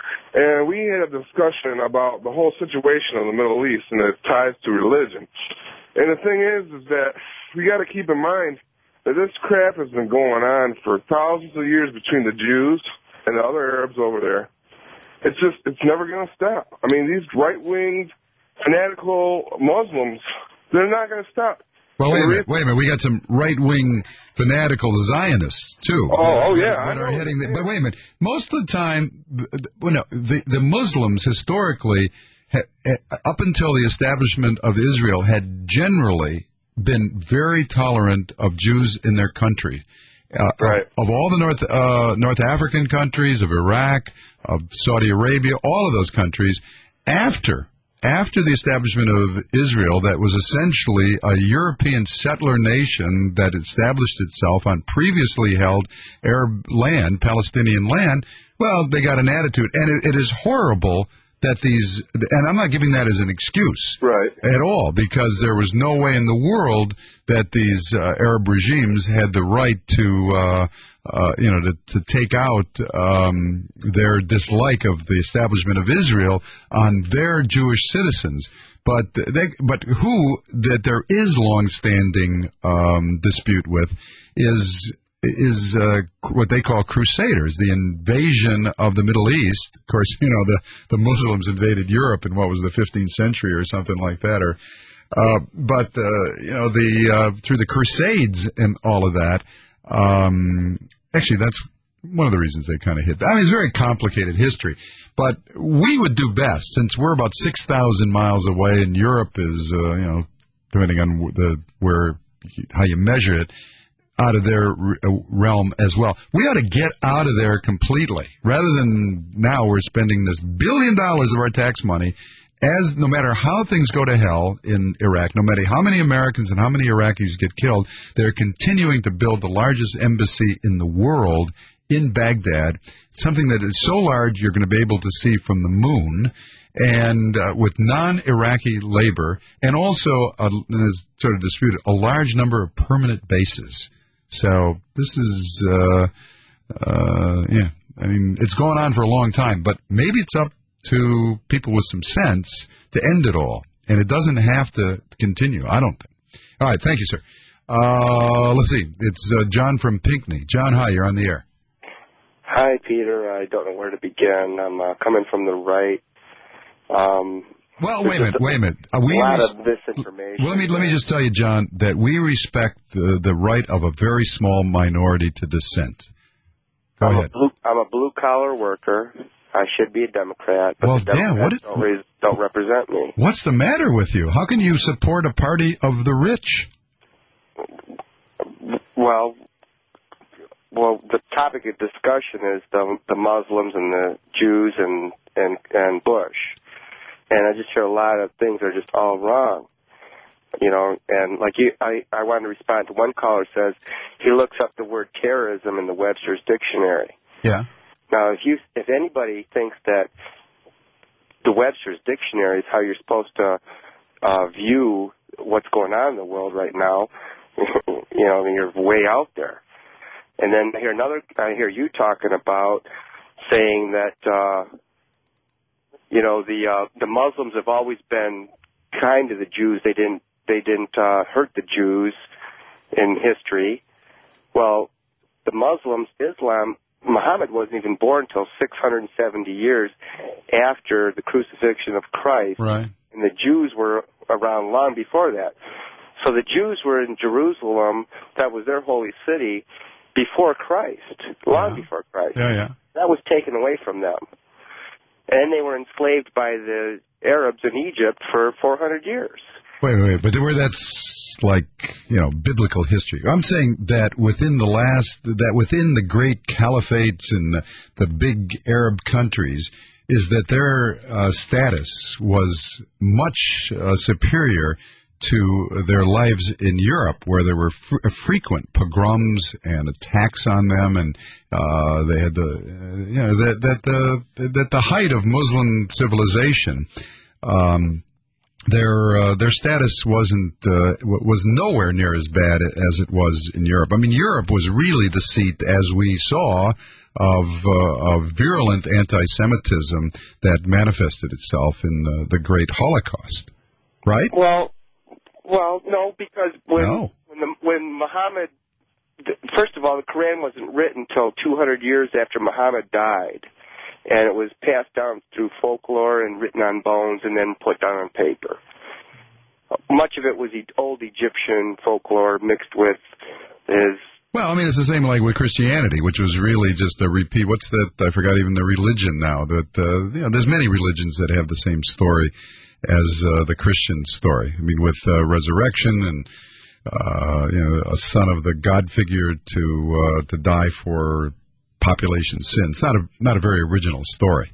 And we had a discussion about the whole situation of the Middle East and its ties to religion. And the thing is, is that we got to keep in mind that this crap has been going on for thousands of years between the Jews and the other Arabs over there. It's just, it's never going to stop. I mean, these right-wing, fanatical Muslims, they're not going to stop. Well, wait a minute. Wait a minute. We got some right-wing fanatical Zionists too. Oh, that, oh yeah. That are hitting. The, but wait a minute. Most of the time, well, no, the the Muslims historically, ha, up until the establishment of Israel, had generally been very tolerant of Jews in their country. Uh, right. Of, of all the North uh, North African countries, of Iraq, of Saudi Arabia, all of those countries, after. After the establishment of Israel, that was essentially a European settler nation that established itself on previously held Arab land, Palestinian land, well, they got an attitude. And it, it is horrible that these, and I'm not giving that as an excuse right. at all, because there was no way in the world that these uh, Arab regimes had the right to, uh, uh, you know, to, to take out um, their dislike of the establishment of Israel on their Jewish citizens. But they, but who that there is long-standing um, dispute with is is uh, what they call crusaders, the invasion of the Middle East. Of course, you know, the, the Muslims invaded Europe in what was the fifteenth century or something like that. Or, uh, but, uh, you know, the uh, through the Crusades and all of that, um, actually, that's one of the reasons they kind of hit. I mean, it's very complicated history. But we would do best, since we're about six thousand miles away and Europe is, uh, you know, depending on the where how you measure it, out of their realm as well. We ought to get out of there completely, rather than now we're spending this billion dollars of our tax money. As no matter how things go to hell in Iraq, no matter how many Americans and how many Iraqis get killed, they're continuing to build the largest embassy in the world in Baghdad, something that is so large you're going to be able to see from the moon, and uh, with non-Iraqi labor, and also, uh, as sort of disputed, a large number of permanent bases. So this is, uh, uh, yeah, I mean, it's going on for a long time, but maybe it's up to people with some sense to end it all, and it doesn't have to continue, I don't think. All right, thank you, sir. Uh, let's see, it's uh, John from Pinckney. John, hi, you're on the air. Hi, Peter. I don't know where to begin. I'm uh, coming from the right. Um, well, wait a minute, wait a minute. Uh, we a lot res- of misinformation. Well, let me let me just tell you, John, that we respect the the right of a very small minority to dissent. Go I'm ahead. A blue, I'm a blue-collar worker. I should be a Democrat, but well, the Democrats damn, what is, don't, re- don't represent me. What's the matter with you? How can you support a party of the rich? Well, well, the topic of discussion is the the Muslims and the Jews and and and Bush, and I just hear a lot of things that are just all wrong. You know, and like you, I, I wanted to respond to one caller says he looks up the word terrorism in the Webster's dictionary. Yeah. Now, if you, if anybody thinks that the Webster's dictionary is how you're supposed to uh, view what's going on in the world right now, you know, I mean, you're way out there. And then I hear another, I hear you talking about saying that, uh, you know, the uh, the Muslims have always been kind to the Jews. They didn't they didn't uh, hurt the Jews in history. Well, the Muslims, Islam, Muhammad wasn't even born until six hundred seventy years after the crucifixion of Christ. Right. And the Jews were around long before that. So the Jews were in Jerusalem, that was their holy city, before Christ, long yeah. before Christ. Yeah, yeah. That was taken away from them. And they were enslaved by the Arabs in Egypt for four hundred years. Wait, wait, wait, but where that's like, you know, biblical history. I'm saying that within the last, that within the great caliphates and the, the big Arab countries, is that their uh, status was much uh, superior to their lives in Europe, where there were fr- frequent pogroms and attacks on them, and uh, they had the, uh, you know, that that the that the height of Muslim civilization. Um, Their uh, their status wasn't uh, was nowhere near as bad as it was in Europe. I mean, Europe was really the seat, as we saw, of uh, of virulent anti-Semitism that manifested itself in the, the Great Holocaust, right? Well, well, no, because when no. when, the, when Muhammad, first of all, the Quran wasn't written until two hundred years after Muhammad died. And it was passed down through folklore and written on bones and then put down on paper. Much of it was old Egyptian folklore mixed with his... Well, I mean, it's the same like with Christianity, which was really just a repeat. What's that? I forgot even the religion now. That uh, you know, there's many religions that have the same story as uh, the Christian story. I mean, with uh, resurrection and uh, you know, a son of the God figure to uh, to die for population sin. It's not a not a very original story.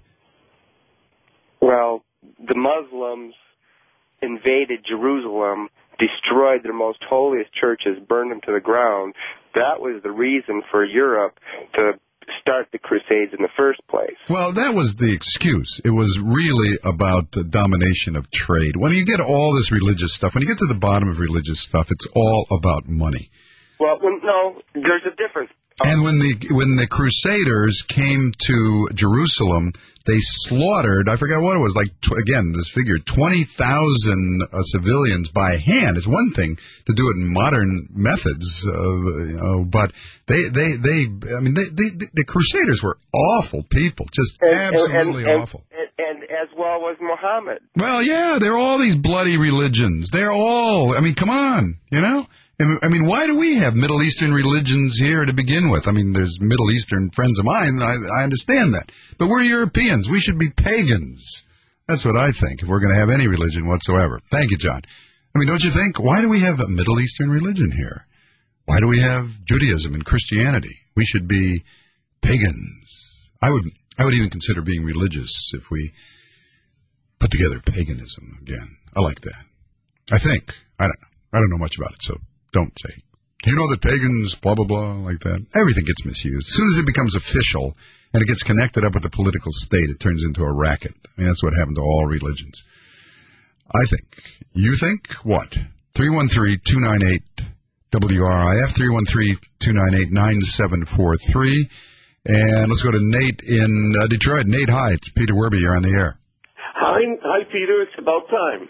Well, the Muslims invaded Jerusalem, destroyed their most holiest churches, burned them to the ground. That was the reason for Europe to start the Crusades in the first place. Well, that was the excuse. It was really about the domination of trade. When you get all this religious stuff, when you get to the bottom of religious stuff, it's all about money. Well, no, there's a difference. And when the when the Crusaders came to Jerusalem, they slaughtered, I forgot what it was, like, tw- again, this figure, twenty thousand uh, civilians by hand. It's one thing to do it in modern methods, uh, you know, but they, they, they I mean, they, they, the Crusaders were awful people, just and, absolutely and, and, awful. And, and as well was Muhammad. Well, yeah, they're all these bloody religions. They're all, I mean, come on, you know? I mean, why do we have Middle Eastern religions here to begin with? I mean, there's Middle Eastern friends of mine, I, I understand that. But we're Europeans. We should be pagans. That's what I think, if we're going to have any religion whatsoever. Thank you, John. I mean, don't you think? Why do we have a Middle Eastern religion here? Why do we have Judaism and Christianity? We should be pagans. I would I would even consider being religious if we put together paganism again. I like that. I think. I don't know. I don't know much about it, so don't say. Do you know that pagans, blah, blah, blah, like that? Everything gets misused. As soon as it becomes official and it gets connected up with the political state, it turns into a racket. I mean, that's what happened to all religions. I think. You think? What? three one three, two nine eight, W R I F, three one three, two nine eight, nine seven four three. And let's go to Nate in uh, Detroit. Nate, hi. It's Peter Werby. You're on the air. Hi, hi, Peter. It's about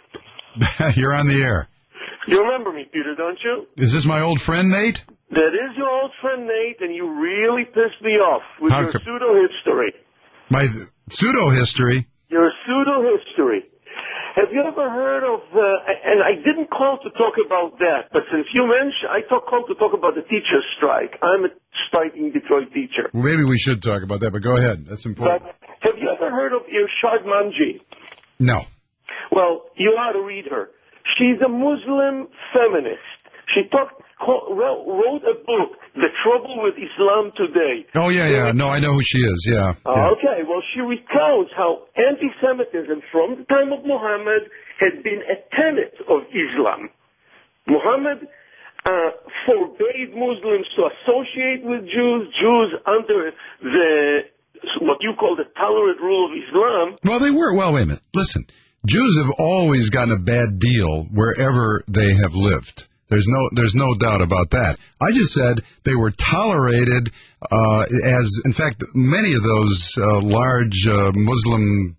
time. You're on the air. You remember me, Peter, don't you? Is this my old friend, Nate? That is your old friend, Nate, and you really pissed me off with How your co- pseudo-history. My th- pseudo-history? Your pseudo-history. Have you ever heard of, uh, and I didn't call to talk about that, but since you mentioned, I talk, called to talk about the teacher's strike. I'm a striking Detroit teacher. Well, maybe we should talk about that, but go ahead. That's important. But have you ever heard of Irshad Manji? No. Well, you ought to read her. She's a Muslim feminist. She talked, wrote a book, The Trouble with Islam Today. Oh, yeah, yeah. No, I know who she is, yeah. Uh, yeah. Okay, well, she recounts how anti-Semitism from the time of Muhammad had been a tenet of Islam. Muhammad uh, forbade Muslims to associate with Jews, Jews under the, what you call the tolerant rule of Islam. Well, they were. Well, wait a minute. Listen. Jews have always gotten a bad deal wherever they have lived. There's no there's no doubt about that. I just said they were tolerated uh, as, in fact, many of those uh, large uh, Muslim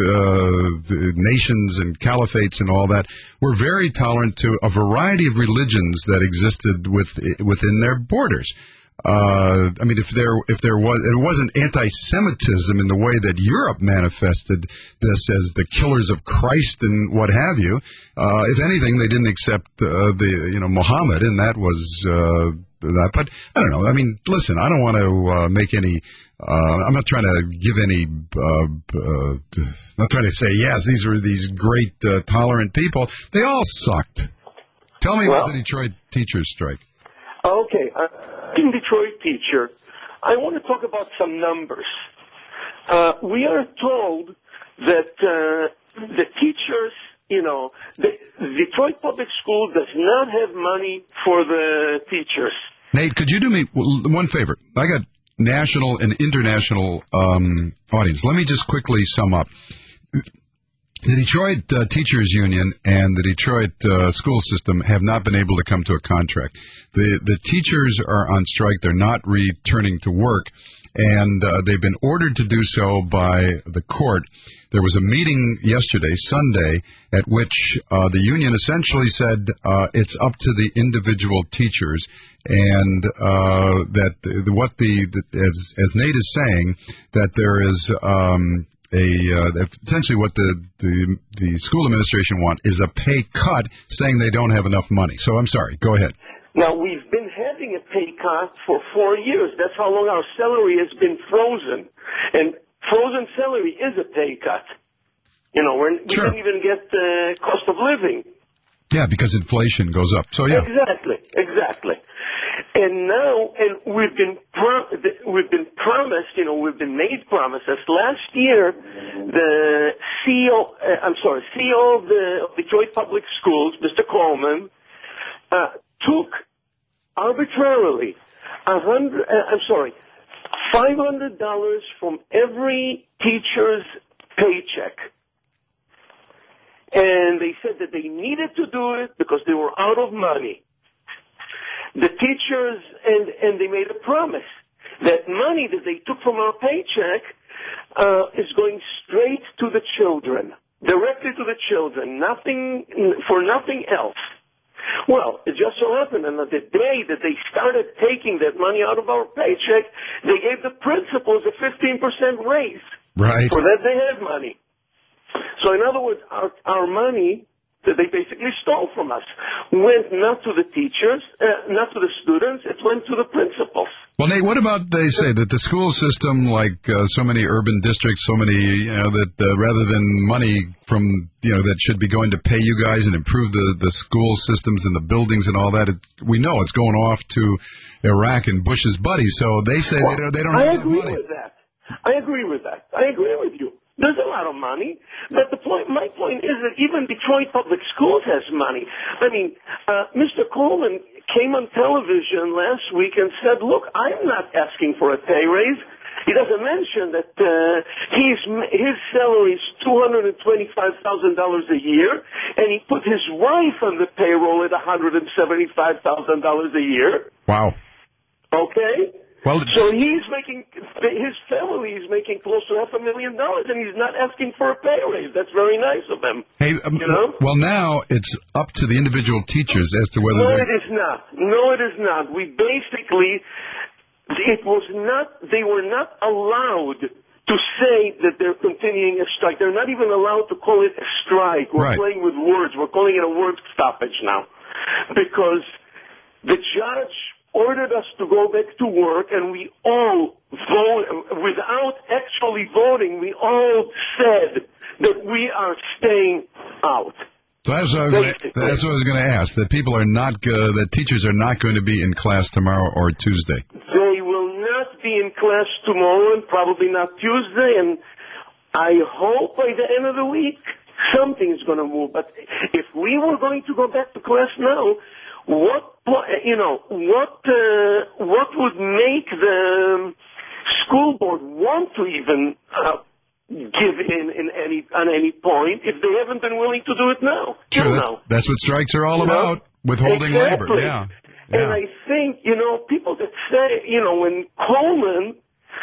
uh, nations and caliphates and all that were very tolerant to a variety of religions that existed with, within their borders. Uh, I mean, if there if there was it wasn't anti-Semitism in the way that Europe manifested this as the killers of Christ and what have you. Uh, if anything, they didn't accept uh, the you know Muhammad, and that was uh, that. But I don't know. I mean, listen, I don't want to uh, make any. Uh, I'm not trying to give any. Uh, uh, not trying to say yes. These were these great uh, tolerant people. They all sucked. Tell me well, about the Detroit teachers' strike. Okay. Uh- In Detroit teacher, I want to talk about some numbers. Uh, we are told that uh, the teachers, you know, the Detroit Public School does not have money for the teachers. Nate, could you do me one favor? I got national and international um, audience. Let me just quickly sum up. The Detroit uh, Teachers Union and the Detroit uh, school system have not been able to come to a contract. The the teachers are on strike. They're not returning to work, and uh, they've been ordered to do so by the court. There was a meeting yesterday, Sunday, at which uh, the union essentially said uh, it's up to the individual teachers, and uh, that the, what the, the as as Nate is saying, that there is. Um, A, uh, essentially what the, the the school administration want is a pay cut, saying they don't have enough money. So I'm sorry. Go ahead. Now, we've been having a pay cut for four years. That's how long our salary has been frozen. And frozen salary is a pay cut. You know, we're, we sure. don't even get the cost of living. Yeah, because inflation goes up. So, yeah. Exactly, exactly. And now, and we've been pro- we've been promised, you know, we've been made promises. Last year, the C E O, uh, I'm sorry, C E O of the of Detroit Public Schools, Mister Coleman, uh, took arbitrarily a hundred. Uh, I'm sorry, five hundred dollars from every teacher's paycheck. And they said that they needed to do it because they were out of money. The teachers, and, and they made a promise that money that they took from our paycheck uh, is going straight to the children, directly to the children, nothing for nothing else. Well, it just so happened that the day that they started taking that money out of our paycheck, they gave the principals a fifteen percent raise. Right. For that they had money. So in other words, our, our money that they basically stole from us went not to the teachers, uh, not to the students, it went to the principals. Well, Nate, what about they say that the school system, like uh, so many urban districts, so many, you know, that uh, rather than money from, you know, that should be going to pay you guys and improve the, the school systems and the buildings and all that, it, we know it's going off to Iraq and Bush's buddies. So they say well, they don't, they don't I have agree money. with that. I agree with that. I agree with you. There's a lot of money, but the point, my point is that even Detroit Public Schools has money. I mean, uh, Mister Coleman came on television last week and said, look, I'm not asking for a pay raise. He doesn't mention that uh, he's, his salary is two hundred twenty-five thousand dollars a year, and he put his wife on the payroll at one hundred seventy-five thousand dollars a year. Wow. Okay? Well, so he's making, his family is making close to half a million dollars, and he's not asking for a pay raise. That's very nice of him. Hey, um, you know? Well, now it's up to the individual teachers as to whether No, they're... it is not. No, it is not. We basically, it was not, they were not allowed to say that they're continuing a strike. They're not even allowed to call it a strike. We're right. playing with words. We're calling it a word stoppage now. Because the judge ordered us to go back to work, and we all vote without actually voting. We all said that we are staying out. So that's what I was gonna, that's what I was going to ask. That people are not, uh, that teachers are not going to be in class tomorrow or Tuesday. They will not be in class tomorrow, and probably not Tuesday. And I hope by the end of the week something's going to move. But if we were going to go back to class now, What, you know, what, uh, what would make the school board want to even uh, give in, in any, on any point if they haven't been willing to do it now? Sure, that's, that's what strikes are all you about, know? withholding exactly. labor. Yeah. And yeah. I think, you know, people that say, you know, when Coleman,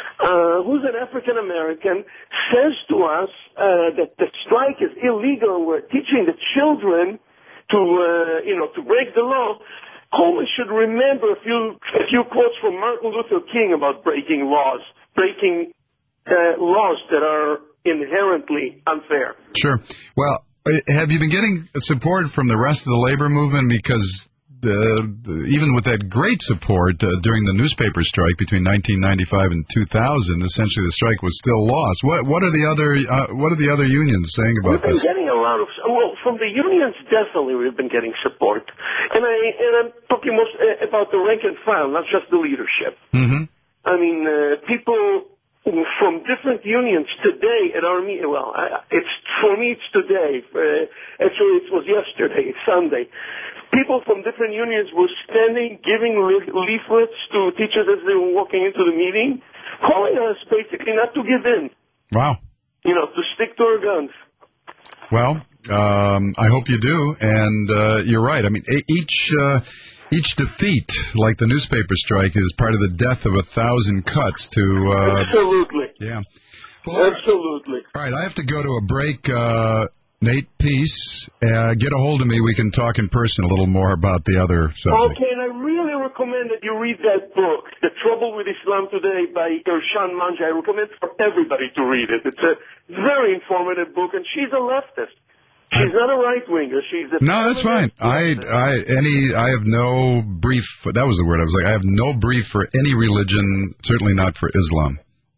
uh, who's an African American, says to us uh, that the strike is illegal, we're teaching the children to, uh, you know, to break the law, Coleman should remember a few, a few quotes from Martin Luther King about breaking laws, breaking uh, laws that are inherently unfair. Sure. Well, have you been getting support from the rest of the labor movement? Because uh, even with that great support uh, during the newspaper strike between nineteen ninety-five and two thousand, essentially the strike was still lost. What what are the other uh, what are the other unions saying about We've been this? getting a lot of well from the unions. Definitely, we've been getting support, and I and I'm talking most uh, about the rank and file, not just the leadership. Mm-hmm. I mean, uh, people from different unions today at our meeting. Well, I, it's for me, it's today. Uh, actually, it was yesterday. It's Sunday. People from different unions were standing, giving leaflets to teachers as they were walking into the meeting, calling us basically not to give in. Wow. You know, to stick to our guns. Well, um, I hope you do, and uh, you're right. I mean, each uh, each defeat, like the newspaper strike, is part of the death of a thousand cuts to... Uh, Absolutely. Yeah. Well, Absolutely. All right, I have to go to a break. Uh, Nate, peace. Uh, get a hold of me. We can talk in person a little more about the other subject. Okay, and I really recommend that you read that book, The Trouble with Islam Today by Irshan Manja. I recommend for everybody to read it. It's a very informative book, and she's a leftist. She's not a right-winger. She's a... No, that's fine. I, I, any, I have no brief... That was the word I was like. I have no brief for any religion, certainly not for Islam.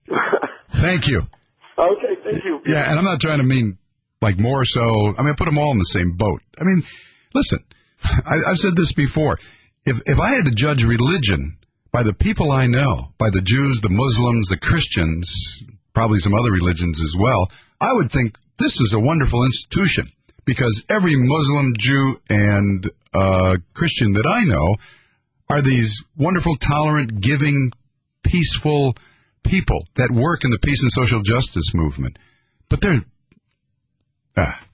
Thank you. Okay, thank you. Yeah, and I'm not trying to mean... Like more so, I mean, I put them all in the same boat. I mean, listen, I, I've said this before. If if I had to judge religion by the people I know, by the Jews, the Muslims, the Christians, probably some other religions as well, I would think this is a wonderful institution because every Muslim, Jew, and uh, Christian that I know are these wonderful, tolerant, giving, peaceful people that work in the peace and social justice movement. But they're Ah.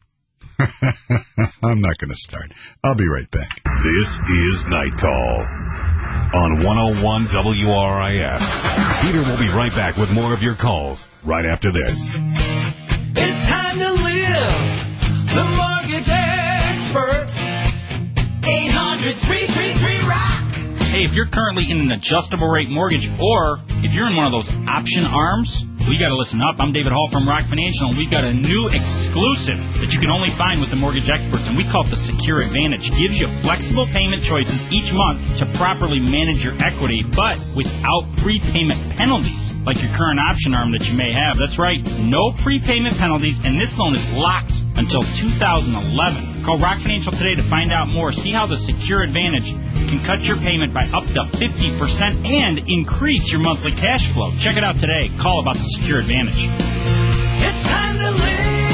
I'm not going to start. I'll be right back. This is Night Call on one oh one W R I F. Peter will be right back with more of your calls right after this. It's time to live. The Mortgage Expert. eight hundred, three three three, rock. Hey, if you're currently in an adjustable rate mortgage or if you're in one of those option arms, We got to listen up. I'm David Hall from Rock Financial, and we've got a new exclusive that you can only find with the mortgage experts, and we call it the Secure Advantage. Gives you flexible payment choices each month to properly manage your equity, but without prepayment penalties, like your current option arm that you may have. That's right, no prepayment penalties, and this loan is locked until two thousand eleven. Call Rock Financial today to find out more. See how the Secure Advantage can cut your payment by up to fifty percent and increase your monthly cash flow. Check it out today. Call about the Secure Advantage. It's time to live,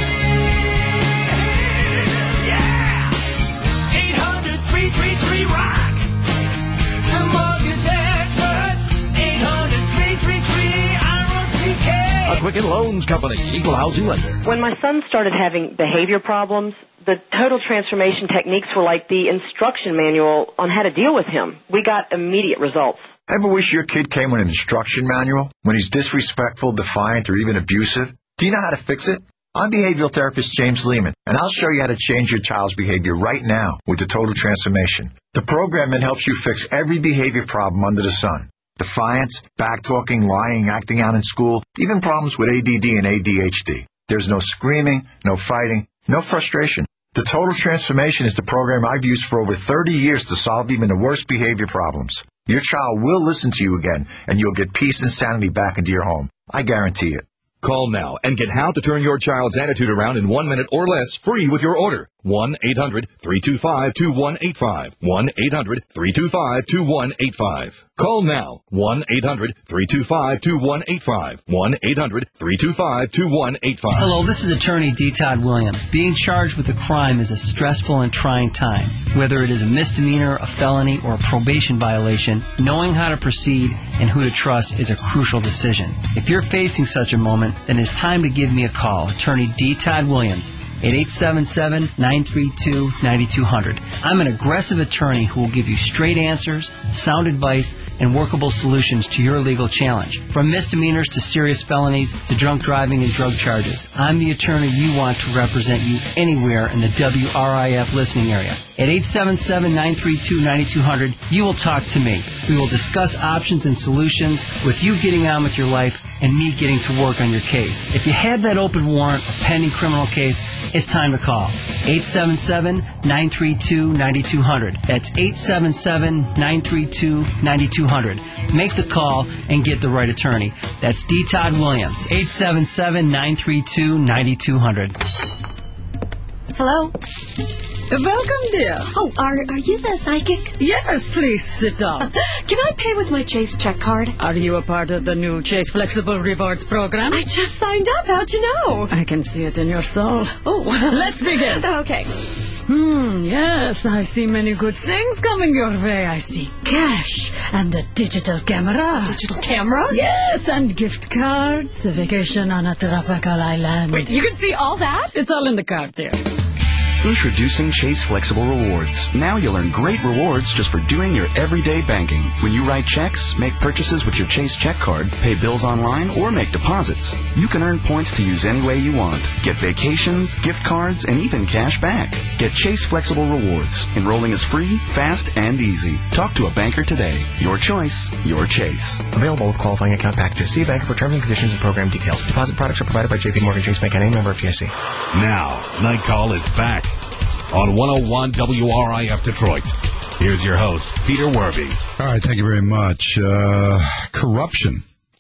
yeah. eight hundred, three three three, rock. The mortgage experts. eight hundred, three three three, R O C K. A Quicken Loans Company, Equal Housing Lender. When my son started having behavior problems, the total transformation techniques were like the instruction manual on how to deal with him. We got immediate results. Ever wish your kid came with an instruction manual when he's disrespectful, defiant, or even abusive? Do you know how to fix it? I'm behavioral therapist James Lehman, and I'll show you how to change your child's behavior right now with the Total Transformation. The program that helps you fix every behavior problem under the sun. Defiance, back-talking, lying, acting out in school, even problems with A D D and A D H D. There's no screaming, no fighting, no frustration. The Total Transformation is the program I've used for over thirty years to solve even the worst behavior problems. Your child will listen to you again, and you'll get peace and sanity back into your home. I guarantee it. Call now and get how to turn your child's attitude around in one minute or less free with your order. one eight hundred, three two five, two one eight five. one eight hundred, three two five, two one eight five. Call now. one eight hundred, three two five, two one eight five. one eight hundred, three two five, two one eight five. Hello, this is attorney D. Todd Williams. Being charged with a crime is a stressful and trying time. Whether it is a misdemeanor, a felony, or a probation violation, knowing how to proceed and who to trust is a crucial decision. If you're facing such a moment, then it's time to give me a call. Attorney D. Todd Williams at eight seven seven, nine three two, nine two zero zero. I'm an aggressive attorney who will give you straight answers, sound advice, and workable solutions to your legal challenge. From misdemeanors to serious felonies to drunk driving and drug charges, I'm the attorney you want to represent you anywhere in the W R I F listening area. At eight seven seven, nine three two, nine two zero zero, you will talk to me. We will discuss options and solutions with you getting on with your life and me getting to work on your case. If you have that open warrant or pending criminal case, it's time to call. eight seven seven, nine three two, nine two zero zero. That's eight seven seven, nine three two, nine two zero zero. Make the call and get the right attorney. That's D. Todd Williams, eight seven seven, nine three two, nine two zero zero. Hello? Welcome, dear. Oh, are are you the psychic? Yes, please sit down. Can I pay with my Chase check card? Are you a part of the new Chase Flexible Rewards program? I just signed up. How'd you know? I can see it in your soul. Oh, let's begin. Okay. Hmm, yes, I see many good things coming your way. I see cash and a digital camera. Digital camera? Yes, and gift cards, a vacation on a tropical island. Wait, you can see all that? It's all in the card, dear. Introducing Chase Flexible Rewards. Now you'll earn great rewards just for doing your everyday banking. When you write checks, make purchases with your Chase check card, pay bills online, or make deposits, you can earn points to use any way you want. Get vacations, gift cards, and even cash back. Get Chase Flexible Rewards. Enrolling is free, fast, and easy. Talk to a banker today. Your choice, your Chase. Available with qualifying account packages. See a banker for terms and conditions and program details. Deposit products are provided by J P Morgan Chase Bank and a member of F D I C. Now, Night Call is back on one oh one W R I F Detroit. Here's your host, Peter Werby. All right, thank you very much. Uh, corruption.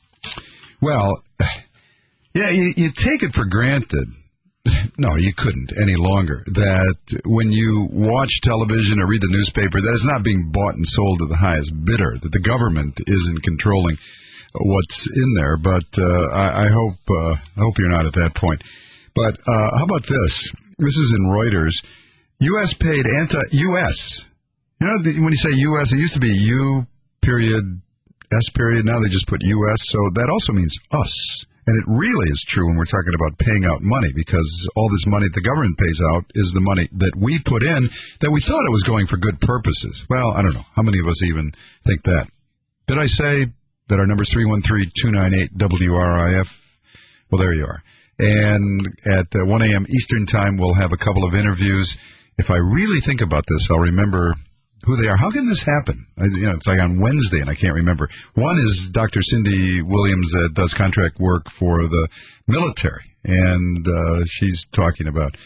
Well, yeah, you, you take it for granted. No, you couldn't any longer. That when you watch television or read the newspaper, that it's not being bought and sold to the highest bidder, that the government isn't controlling what's in there. But uh, I, I hope uh, I hope you're not at that point. But uh, how about this? This is in Reuters. U S paid anti-U S. You know, the, when you say U S, it used to be U period, S period. Now they just put U S. So that also means us. And it really is true when we're talking about paying out money, because all this money that the government pays out is the money that we put in that we thought it was going for good purposes. Well, I don't know. How many of us even think that? Did I say that our number is three one three, two nine eight, W R I F? Well, there you are. And at uh, one a.m. Eastern Time, we'll have a couple of interviews. If I really think about this, I'll remember who they are. How can this happen? I, you know, it's like on Wednesday, and I can't remember. One is Doctor Cindy Williams that does contract work for the military, and uh, she's talking about,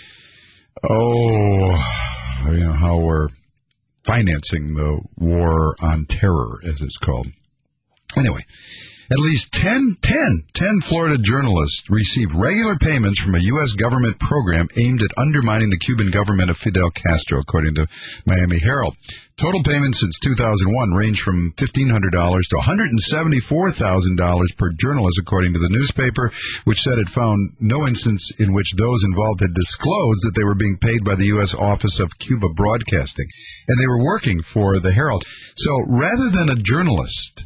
oh, you know, how we're financing the war on terror, as it's called. Anyway, at least ten, ten, ten Florida journalists received regular payments from a U S government program aimed at undermining the Cuban government of Fidel Castro, according to Miami Herald. Total payments since two thousand one range from fifteen hundred dollars to one hundred seventy-four thousand dollars per journalist, according to the newspaper, which said it found no instance in which those involved had disclosed that they were being paid by the U S Office of Cuba Broadcasting, and they were working for the Herald. So rather than a journalist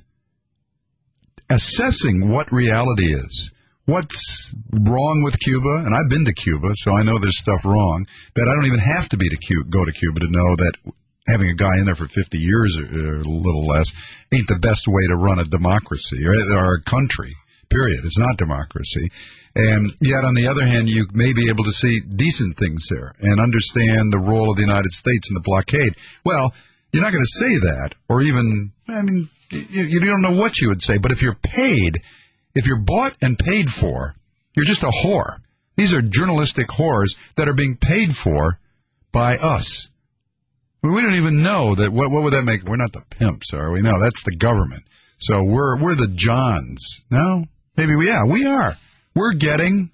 assessing what reality is, what's wrong with Cuba, and I've been to Cuba, so I know there's stuff wrong, that I don't even have to be to Cuba, go to Cuba to know that having a guy in there for fifty years or, or a little less ain't the best way to run a democracy or, or a country, period. It's not democracy. And yet, on the other hand, you may be able to see decent things there and understand the role of the United States in the blockade. Well, you're not going to say that, or even, I mean, you, you don't know what you would say, but if you're paid, if you're bought and paid for, you're just a whore. These are journalistic whores that are being paid for by us. We don't even know that. What, what would that make? We're not the pimps, are we? No, that's the government. So we're we're the Johns. No? Maybe we are. We are. We're getting...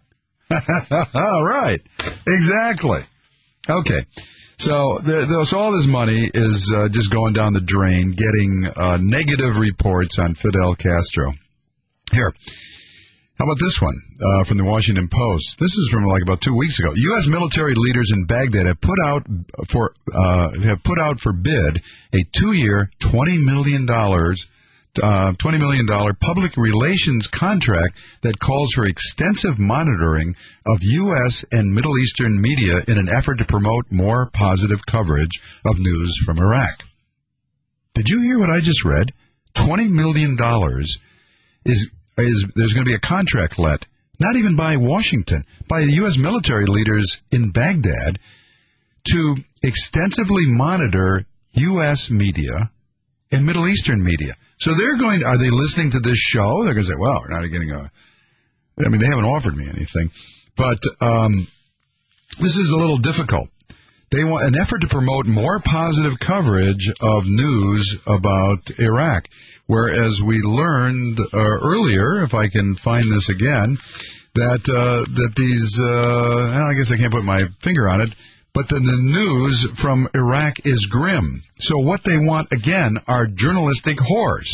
All right. Exactly. Okay. So, the, the, so all this money is uh, just going down the drain, getting uh, negative reports on Fidel Castro. Here. How about this one uh, from the Washington Post? This is from like about two weeks ago. U S military leaders in Baghdad have put out for uh, have put out for bid a two-year, twenty million dollars, uh, twenty million dollar public relations contract that calls for extensive monitoring of U S and Middle Eastern media in an effort to promote more positive coverage of news from Iraq. Did you hear what I just read? Twenty million dollars is. Is there's going to be a contract let, not even by Washington, by the U S military leaders in Baghdad to extensively monitor U S media and Middle Eastern media. So they're going to, are they listening to this show? They're going to say, well, we're not getting a, I mean, they haven't offered me anything. But um, this is a little difficult. They want an effort to promote more positive coverage of news about Iraq, whereas we learned uh, earlier, if I can find this again, that uh, that these, uh, I guess I can't put my finger on it, but then the news from Iraq is grim. So what they want, again, are journalistic whores.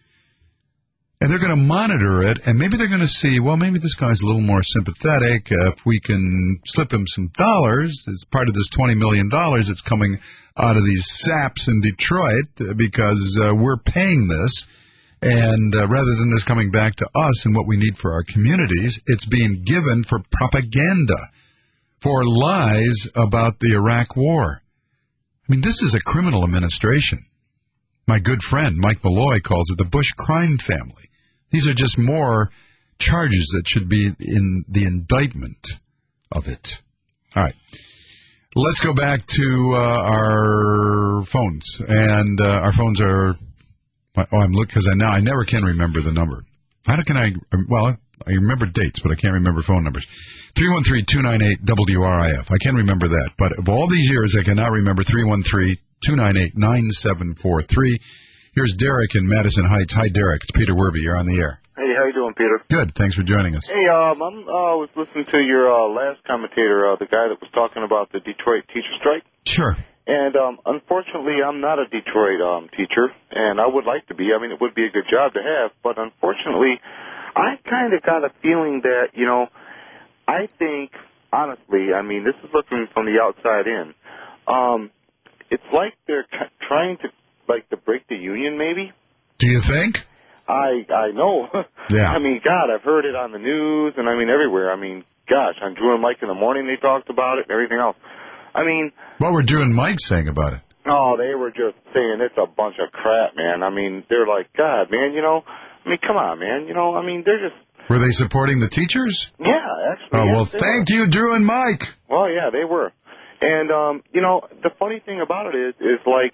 And they're going to monitor it, and maybe they're going to see, well, maybe this guy's a little more sympathetic. Uh, if we can slip him some dollars as part of this twenty million dollars that's coming out of these saps in Detroit, uh, because uh, we're paying this, and uh, rather than this coming back to us and what we need for our communities, it's being given for propaganda, for lies about the Iraq war. I mean, this is a criminal administration. My good friend Mike Malloy calls it the Bush crime family. These are just more charges that should be in the indictment of it. All right. Let's go back to uh, our phones. And uh, our phones are... Oh, I'm looking because I now I never can remember the number. How can I... Well, I remember dates, but I can't remember phone numbers. three one three, two nine eight, W R I F. I can remember that. But of all these years, I cannot remember three one three, two nine eight, nine seven four three. Here's Derek in Madison Heights. Hi, Derek. It's Peter Werby. You're on the air. Hey, how you doing, Peter? Good. Thanks for joining us. Hey, um, I uh, was listening to your uh, last commentator, uh, the guy that was talking about the Detroit teacher strike. Sure. And um, unfortunately, I'm not a Detroit um, teacher, and I would like to be. I mean, it would be a good job to have. But unfortunately, I kind of got a feeling that, you know, I think, honestly, I mean, this is looking from the outside in. Um, it's like they're t- trying to, like, to break the union, maybe. Do you think? I I know. Yeah. I mean, God, I've heard it on the news, and I mean, everywhere. I mean, gosh, on Drew and Mike in the morning, they talked about it and everything else. I mean... What were Drew and Mike saying about it? Oh, they were just saying it's a bunch of crap, man. I mean, they're like, God, man, you know, I mean, come on, man. You know, I mean, they're just... Were they supporting the teachers? Yeah, actually. Oh, yes, well, they thank were. you, Drew and Mike. Well, yeah, they were. And, um, you know, the funny thing about it is, is like,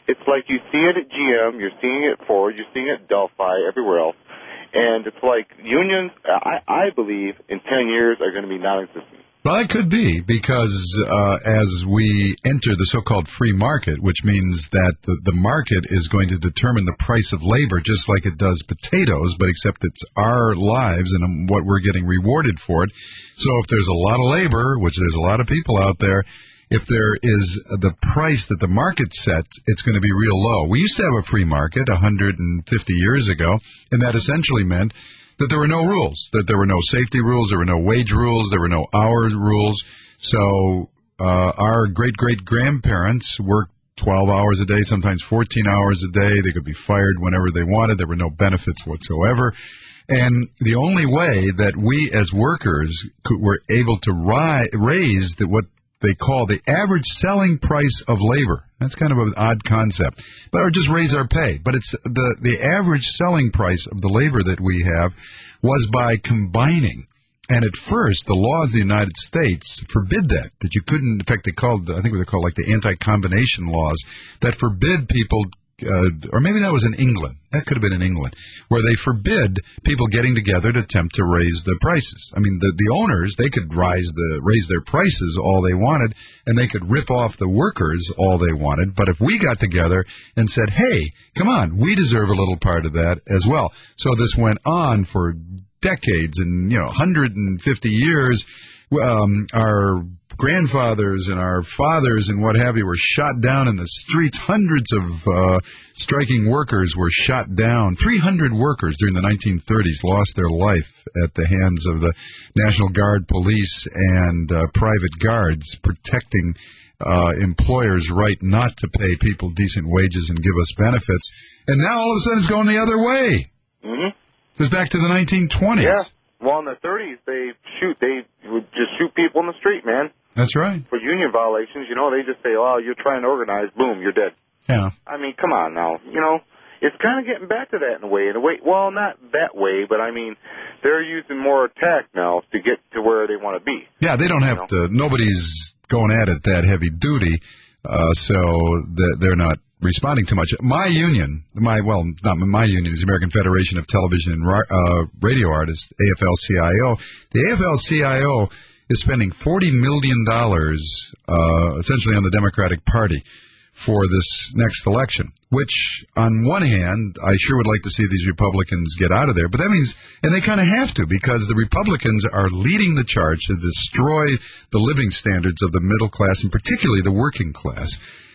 it's like you see it at G M, you're seeing it at Ford, you're seeing it at Delphi, everywhere else. And it's like unions, I, I believe, in ten years are going to be non-existent. Well, it could be, because uh, as we enter the so-called free market, which means that the, the market is going to determine the price of labor just like it does potatoes, but except it's our lives and what we're getting rewarded for it. So if there's a lot of labor, which there's a lot of people out there, if there is the price that the market sets, it's going to be real low. We used to have a free market one hundred fifty years ago, and that essentially meant that there were no rules, that there were no safety rules, there were no wage rules, there were no hour rules. So uh, our great-great-grandparents worked twelve hours a day, sometimes fourteen hours a day. They could be fired whenever they wanted. There were no benefits whatsoever. And the only way that we as workers could, were able to ri- raise the, what they call the average selling price of labor. That's kind of an odd concept. But or just raise our pay. But it's the, the average selling price of the labor that we have was by combining. And at first, the laws of the United States forbid that, that you couldn't, in fact, they called, I think they're called like the anti-combination laws, that forbid people, uh, or maybe that was in England, that could have been in England, where they forbid people getting together to attempt to raise the prices. I mean, the, the owners, they could rise the, raise their prices all they wanted, and they could rip off the workers all they wanted, but if we got together and said, hey, come on, we deserve a little part of that as well. So this went on for decades and, you know, one hundred fifty years. Um, our grandfathers and our fathers and what have you were shot down in the streets. Hundreds of uh, striking workers were shot down. three hundred workers during the nineteen thirties lost their life at the hands of the National Guard police and uh, private guards protecting uh, employers' right not to pay people decent wages and give us benefits. And now all of a sudden it's going the other way. Mm-hmm. It's back to the nineteen twenties. Yeah. Well, in the thirties, they shoot. They would just shoot people in the street, man. That's right. For union violations, you know, they just say, oh, you're trying to organize, boom, you're dead. Yeah. I mean, come on now. You know, it's kind of getting back to that in a way. In a way, well, not that way, but I mean, they're using more attack now to get to where they want to be. Yeah, they don't have you know? to, nobody's going at it that heavy duty, uh, so they're not responding too much. My union, my well, not my union, is the American Federation of Television and uh, Radio Artists, A F L C I O. The A F L C I O is spending forty million dollars uh, essentially on the Democratic Party for this next election, which on one hand, I sure would like to see these Republicans get out of there, but that means, and they kind of have to, because the Republicans are leading the charge to destroy the living standards of the middle class, and particularly the working class.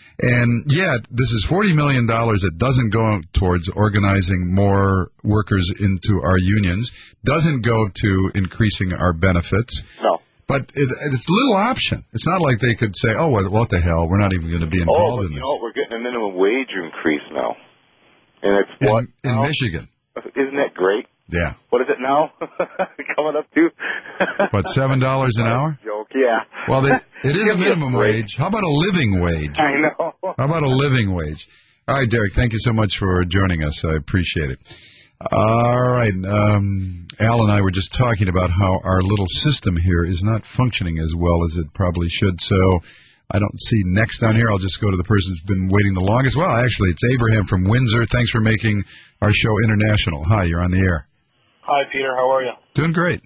And yet, this is forty million dollars that doesn't go towards organizing more workers into our unions, doesn't go to increasing our benefits. No. But it, it's a little option. It's not like they could say, oh, well, what the hell, we're not even going to be involved oh, in you this. know, we're getting a minimum wage increase now. And it's what? In, in now? Michigan. Isn't that great? Yeah. What is it now? Coming up to? What, seven dollars an hour? Joke, yeah. Well, they, it is a minimum wage. How about a living wage? I know. How about a living wage? All right, Derek, thank you so much for joining us. I appreciate it. All right. Um, Al and I were just talking about how our little system here is not functioning as well as it probably should. So I don't see next on here. I'll just go to the person who's been waiting the longest. Well, actually, it's Abraham from Windsor. Thanks for making our show international. Hi, you're on the air. Hi, Peter. How are you? Doing great.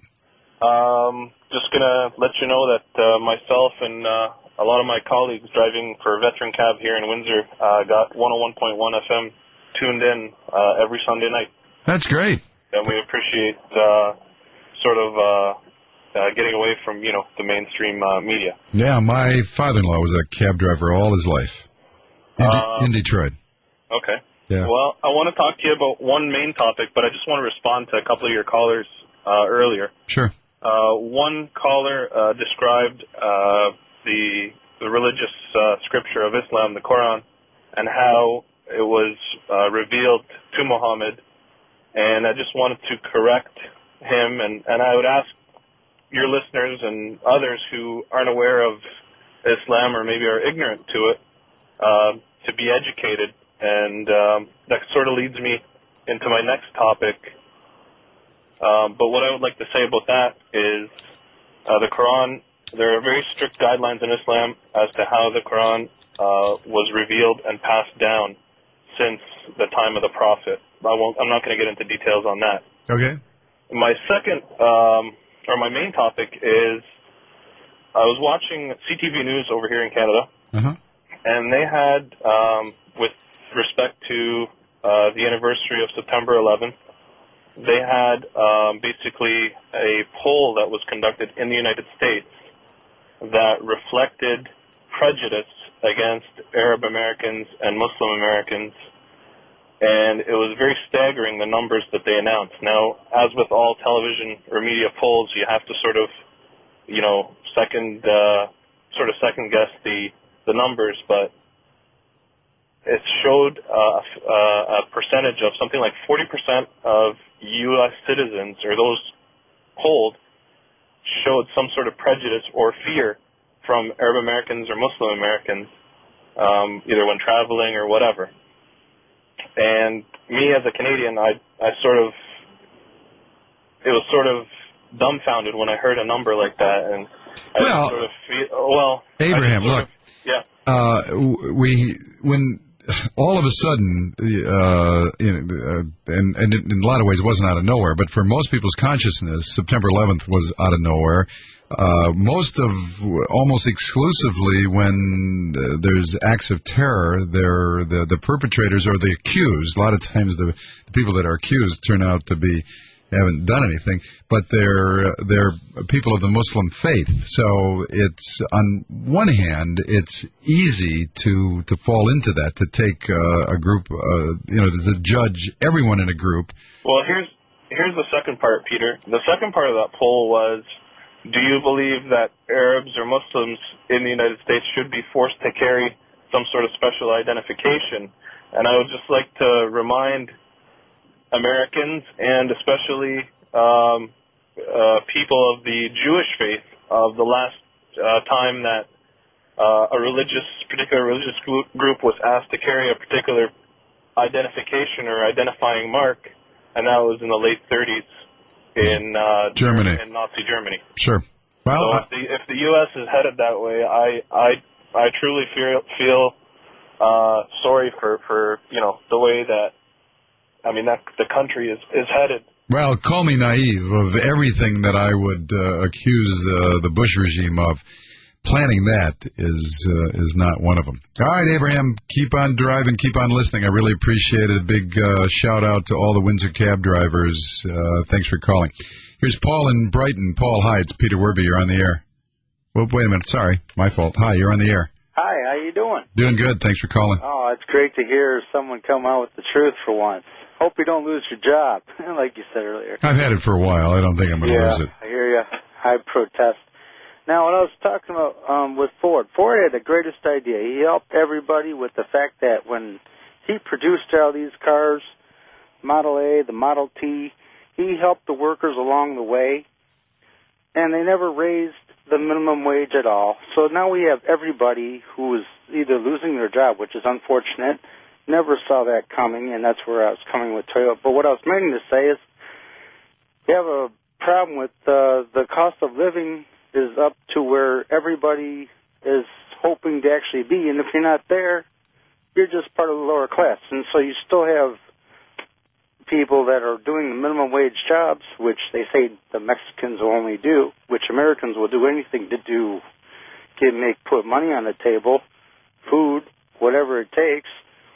Um, just going to let you know that uh, myself and uh, a lot of my colleagues driving for Veteran Cab here in Windsor uh, got one oh one point one F M tuned in uh, every Sunday night. That's great. And we appreciate uh, sort of uh, uh, getting away from, you know, the mainstream uh, media. Yeah, my father-in-law was a cab driver all his life in, Uh, in Detroit. Okay. Yeah. Well, I want to talk to you about one main topic, but I just want to respond to a couple of your callers uh, earlier. Sure. Uh, one caller uh, described uh, the, the religious uh, scripture of Islam, the Quran, and how it was uh, revealed to Muhammad. And I just wanted to correct him, and, and I would ask your listeners and others who aren't aware of Islam or maybe are ignorant to it uh, to be educated. And um, that sort of leads me into my next topic. Um, but what I would like to say about that is uh, the Quran there are very strict guidelines in Islam as to how the Quran uh, was revealed and passed down since the time of the Prophet. I won't, I'm not going to get into details on that. Okay. My second, um, or my main topic is, I was watching C T V News over here in Canada, uh-huh. and they had, um, with respect to uh, the anniversary of September eleventh, they had um, basically a poll that was conducted in the United States that reflected prejudice against Arab Americans and Muslim Americans, and it was very staggering, the numbers that they announced. Now, as with all television or media polls, you have to sort of, you know, second, uh, sort of second guess the, the numbers, but it showed uh, uh, a percentage of something like forty percent of U S citizens, or those polled, showed some sort of prejudice or fear from Arab Americans or Muslim Americans, um, either when traveling or whatever. And me as a Canadian, I, I sort of, it was sort of dumbfounded when I heard a number like that, and I well, sort of feel, well, Abraham, look, of, yeah, uh, we when. all of a sudden, uh, you know, uh, and, and in a lot of ways it wasn't out of nowhere, but for most people's consciousness, September eleventh was out of nowhere. Uh, most of, almost exclusively when uh, there's acts of terror, they're, the, the perpetrators or the accused. A lot of times the, the people that are accused turn out to be haven't done anything, but they're they're people of the Muslim faith. So it's, on one hand, it's easy to to fall into that, to take uh, a group, uh, you know, to judge everyone in a group. Well, here's here's the second part, Peter. The second part of that poll was, do you believe that Arabs or Muslims in the United States should be forced to carry some sort of special identification? And I would just like to remind Americans, and especially um, uh, people of the Jewish faith, of the last uh, time that uh, a religious, particular religious group was asked to carry a particular identification or identifying mark, and that was in the late thirties in uh, Germany, in Nazi Germany. Sure. Well, so if the, if the U S is headed that way, I I I truly feel feel uh, sorry for for you know the way that. I mean, that the country is, is headed. Well, call me naive. Of everything that I would uh, accuse uh, the Bush regime of, planning that is uh, is not one of them. All right, Abraham, keep on driving, keep on listening. I really appreciate it. A big uh, shout-out to all the Windsor cab drivers. Uh, thanks for calling. Here's Paul in Brighton. Paul, hi, it's Peter Werby. You're on the air. Well, wait a minute. Sorry, my fault. Hi, you're on the air. Hi, how you doing? Doing good. Thanks for calling. Oh, it's great to hear someone come out with the truth for once. Hope you don't lose your job, like you said earlier. I've had it for a while. I don't think I'm going to yeah, lose it. I hear you. I protest. Now, when I was talking about um, with Ford, Ford had the greatest idea. He helped everybody with the fact that when he produced all these cars, Model A, the Model T, he helped the workers along the way, and they never raised the minimum wage at all. So now we have everybody who is either losing their job, which is unfortunate. Never saw that coming, and that's where I was coming with Toyota. But what I was meaning to say is you have a problem with uh, the cost of living is up to where everybody is hoping to actually be, and if you're not there, you're just part of the lower class. And so you still have people that are doing the minimum wage jobs, which they say the Mexicans will only do, which Americans will do anything to do, get make put money on the table, food, whatever it takes.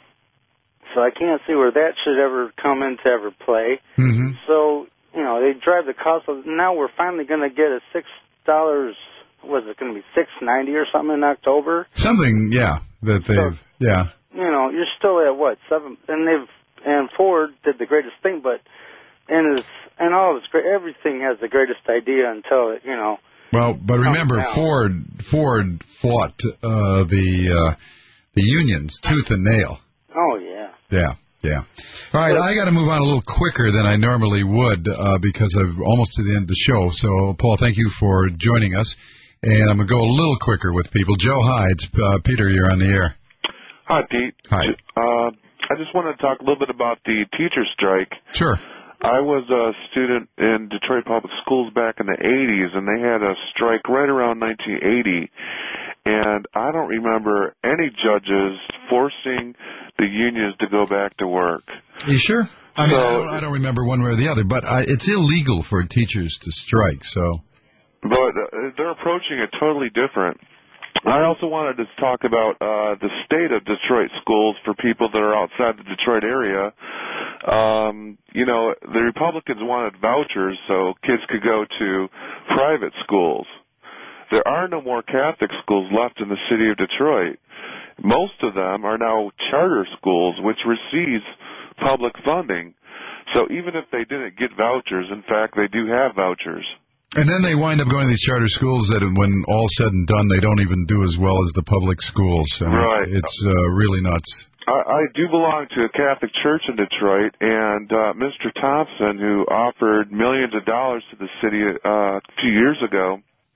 So I can't see where that should ever come into ever play. Mm-hmm. So, you know, they drive the cost of, now we're finally going to get a six dollars, was it going to be six ninety or something in October? Something, yeah, that they've, so, yeah. You know, you're still at what, seven, and they've, and Ford did the greatest thing, but, and his, and all of his, everything has the greatest idea until it, you know. Well, but remember, Ford, Ford fought uh, the, uh, the unions tooth and nail. Oh, yeah. Yeah, yeah. All right, I got to move on a little quicker than I normally would uh, because I'm almost to the end of the show. So, Paul, thank you for joining us. And I'm going to go a little quicker with people. Joe Hides, uh, Peter, you're on the air. Hi, Pete. Hi. Uh, I just wanted to talk a little bit about the teacher strike. Sure. I was a student in Detroit Public Schools back in the eighties, and they had a strike right around nineteen eighty. And I don't remember any judges forcing the unions to go back to work. Are you sure? I mean, So- I, don't, I don't remember one way or the other, but I, it's illegal for teachers to strike, so... But uh, they're approaching it totally different. I also wanted to talk about uh, the state of Detroit schools for people that are outside the Detroit area. Um, you know, the Republicans wanted vouchers so kids could go to private schools. There are no more Catholic schools left in the city of Detroit. Most of them are now charter schools, which receives public funding. So even if they didn't get vouchers, in fact, they do have vouchers. And then they wind up going to these charter schools that, when all said and done, they don't even do as well as the public schools. I mean, Right. It's uh, really nuts. I, I do belong to a Catholic church in Detroit, and uh, Mister Thompson, who offered millions of dollars to the city uh, a few years ago,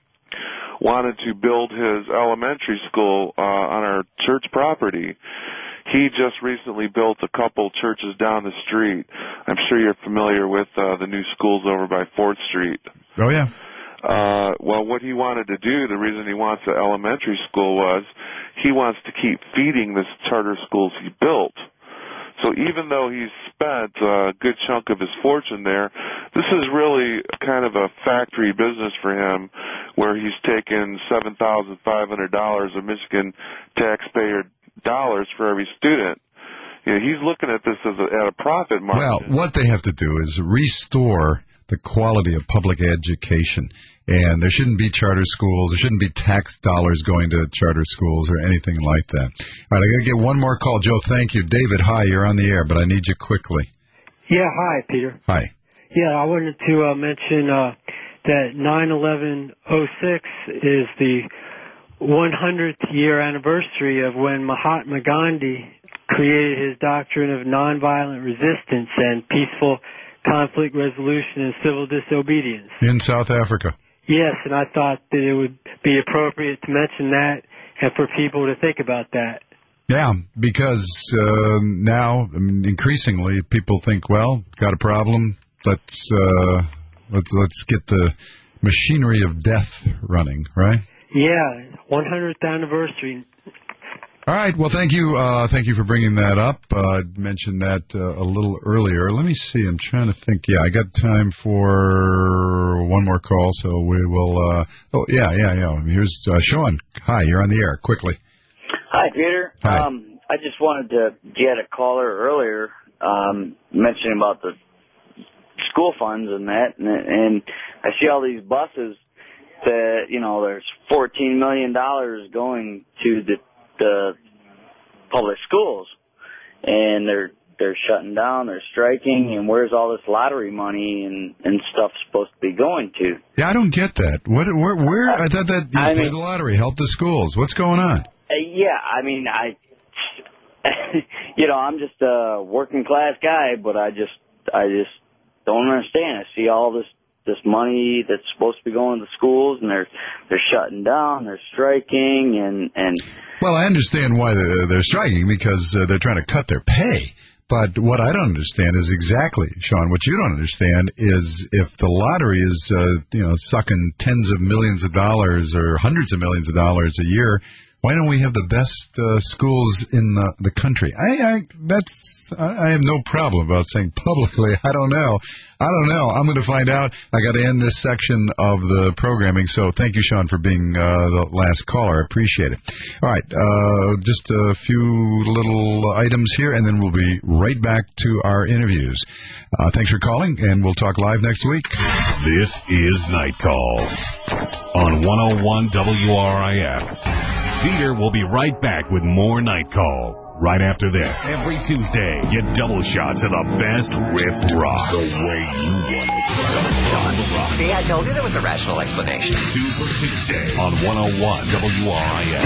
wanted to build his elementary school uh, on our church property. He just recently built a couple churches down the street. I'm sure you're familiar with uh, the new schools over by fourth Street. Oh, yeah. Uh, well, what he wanted to do, the reason he wants the elementary school was he wants to keep feeding this charter schools he built. So even though he's spent a good chunk of his fortune there, this is really kind of a factory business for him where he's taken seven thousand five hundred dollars of Michigan taxpayer dollars for every student. You know, he's looking at this as a, at a profit margin. Well, what they have to do is restore the quality of public education. And there shouldn't be charter schools. There shouldn't be tax dollars going to charter schools or anything like that. All right, I got to get one more call. Joe, thank you. David, hi, you're on the air, but I need you quickly. Yeah, hi, Peter. Hi. Yeah, I wanted to uh, mention uh, that nine eleven oh six is the one hundredth year anniversary of when Mahatma Gandhi created his doctrine of nonviolent resistance and peaceful conflict resolution and civil disobedience. In South Africa. Yes, and I thought that it would be appropriate to mention that and for people to think about that. Yeah, because uh, now I mean, increasingly people think, well, got a problem. Let's uh, let's let's get the machinery of death running, right? Yeah, one hundredth anniversary. All right. Well, thank you. Uh, thank you for bringing that up. Uh, I mentioned that uh, a little earlier. Let me see. I'm trying to think. Yeah, I got time for one more call, so we will. Uh, oh, yeah, yeah, yeah. Here's uh, Sean. Hi, you're on the air. Quickly. Hi, Peter. Hi. Um, I just wanted to get a caller earlier um, mentioning about the school funds and that, and, and I see all these buses that, you know, there's fourteen million dollars going to the the public schools, and they're they're shutting down, they're striking, and where's all this lottery money and and stuff supposed to be going to? Yeah, I don't get that. What? Where? Where? I thought that you I play mean- the lottery, help the schools. What's going on? Uh, yeah, I mean, I, you know, I'm just a working class guy, but I just I just don't understand. I see all this this money that's supposed to be going to schools, and they're they're shutting down, they're striking, and and Well, I understand why they're, they're striking, because uh, they're trying to cut their pay. But what I don't understand is exactly, Sean, what you don't understand is if the lottery is, uh, you know, sucking tens of millions of dollars or hundreds of millions of dollars a year, why don't we have the best uh, schools in the, the country? I, I that's I, I have no problem about saying publicly, I don't know. I don't know. I'm going to find out. I got to end this section of the programming, so thank you, Sean, for being uh, the last caller. I appreciate it. All right, uh, just a few little items here, and then we'll be right back to our interviews. Uh, thanks for calling, and we'll talk live next week. This is Night Call on one oh one W R I F. Peter will be right back with more Night Call right after this. Every Tuesday, get double shots of the best riff rock. The way you want it. See, I told you there was a rational explanation. Super Tuesday on one oh one W R I F.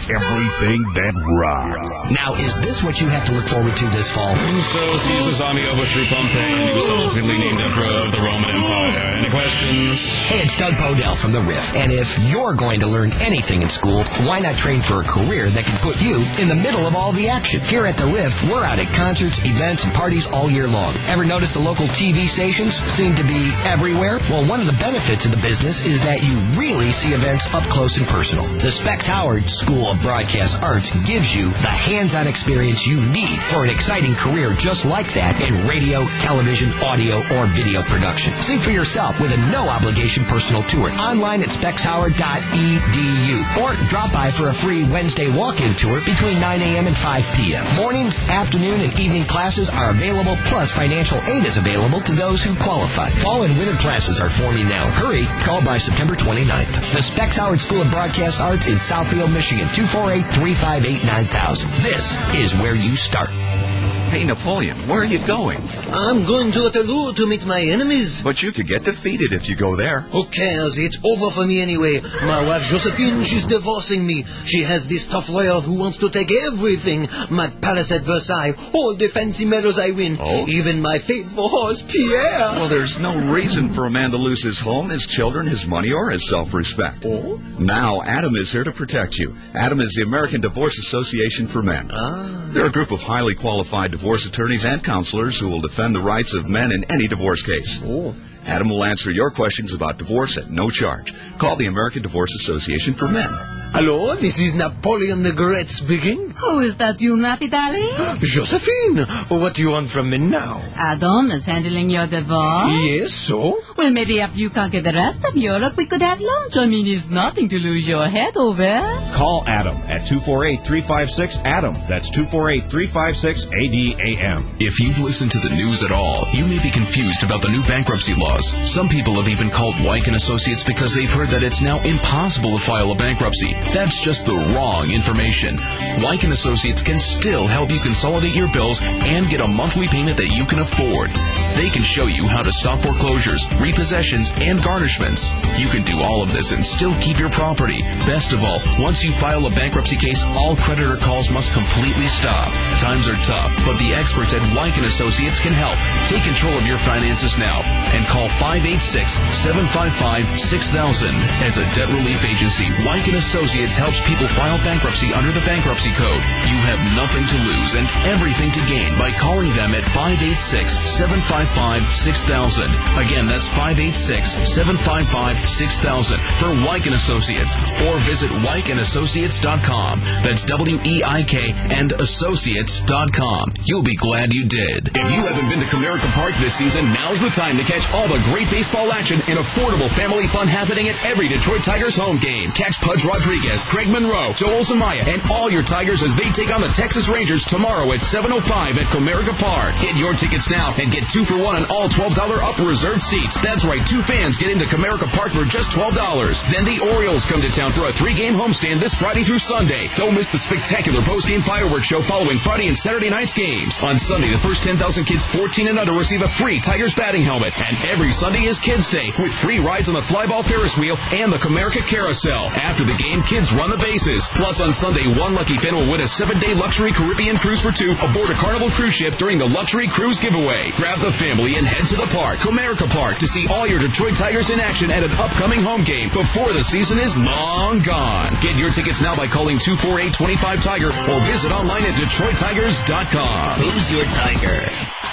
everything that rocks. Now, is this what you have to look forward to this fall? So Caesar's army overthrew Pompey, and he was subsequently named emperor of the Roman Empire. Any questions? Hey, it's Doug Podell from The Riff. And if you're going to learn anything in school, why not train for a career that can put you in the middle of all the action? Here at The Riff, we're out at concerts, events, and parties all year long. Ever notice the local T V stations seem to be everywhere? Well, one of the benefits of the business is that you really see events up close and personal. The Specs Howard School of Broadcast Arts gives you the hands-on experience you need for an exciting career just like that in radio, television, audio, or video production. See for yourself with a no-obligation personal tour online at specs howard dot e d u or drop by for a free Wednesday walk-in tour between nine a.m. and five p.m. Mornings, afternoon, and evening classes are available, plus financial aid is available to those who qualify. Fall and winter classes are forming now. Hurry, call by September twenty-ninth. The Specs Howard School of Broadcast Arts in Southfield, Michigan, two four eight, three five eight, nine thousand. This is where you start. Hey, Napoleon, where are you going? I'm going to Waterloo to meet my enemies. But you could get defeated if you go there. Who cares? It's over for me anyway. My wife Josephine, she's divorcing me. She has this tough lawyer who wants to take everything. My palace at Versailles, all the fancy medals I win. Oh? Even my faithful horse, Pierre. Well, there's no reason for a man to lose his home, his children, his money, or his self-respect. Oh? Now, Adam is here to protect you. Adam is the American Divorce Association for Men. Ah. They're a group of highly qualified divorce attorneys and counselors who will defend the rights of men in any divorce case. Oh. Adam will answer your questions about divorce at no charge. Call the American Divorce Association for Men. Hello, this is Napoleon the Great speaking. Who is that, you nappy daddy? Josephine, what do you want from me now? Adam is handling your divorce? Yes, so? Well, maybe after you conquer the rest of Europe, we could have lunch. I mean, it's nothing to lose your head over. Call Adam at two four eight, three five six, A D A M. That's two four eight, three five six, A D A M. If you've listened to the news at all, you may be confused about the new bankruptcy laws. Some people have even called Wyke and Associates because they've heard that it's now impossible to file a bankruptcy. That's just the wrong information. Wyke and Associates can still help you consolidate your bills and get a monthly payment that you can afford. They can show you how to stop foreclosures, repossessions, and garnishments. You can do all of this and still keep your property. Best of all, once you file a bankruptcy case, all creditor calls must completely stop. Times are tough, but the experts at Wyke and Associates can help. Take control of your finances now and call five eight six, seven five five, six thousand. As a debt relief agency, Wyke and Associates helps people file bankruptcy under the Bankruptcy Code. You have nothing to lose and everything to gain by calling them at five eight six, seven five five, six thousand. Again, that's five eight six, seven five five, six thousand for Wyke and Associates, or visit wyke and associates dot com. That's W E I K and associates dot com. You'll be glad you did. If you haven't been to Comerica Park this season, now's the time to catch all the great baseball action and affordable family fun happening at every Detroit Tigers home game. Catch Pudge Rodriguez, Craig Monroe, Joel Zamaya, and all your Tigers as they take on the Texas Rangers tomorrow at seven oh five at Comerica Park. Get your tickets now and get two for one on all twelve dollars upper reserved seats. That's right, two fans get into Comerica Park for just twelve dollars. Then the Orioles come to town for a three-game homestand this Friday through Sunday. Don't miss the spectacular post-game fireworks show following Friday and Saturday night's games. On Sunday, the first ten thousand kids fourteen and under receive a free Tigers batting helmet. And every Sunday is Kids Day with free rides on the Flyball Ferris wheel and the Comerica Carousel. After the game, kids run the bases. Plus, on Sunday, one lucky fan will win a seven-day luxury Caribbean cruise for two aboard a Carnival cruise ship during the Luxury Cruise Giveaway. Grab the family and head to the park, Comerica Park, to see all your Detroit Tigers in action at an upcoming home game before the season is long gone. Get your tickets now by calling two four eight, two five, Tiger or visit online at detroit tigers dot com. Who's your Tiger?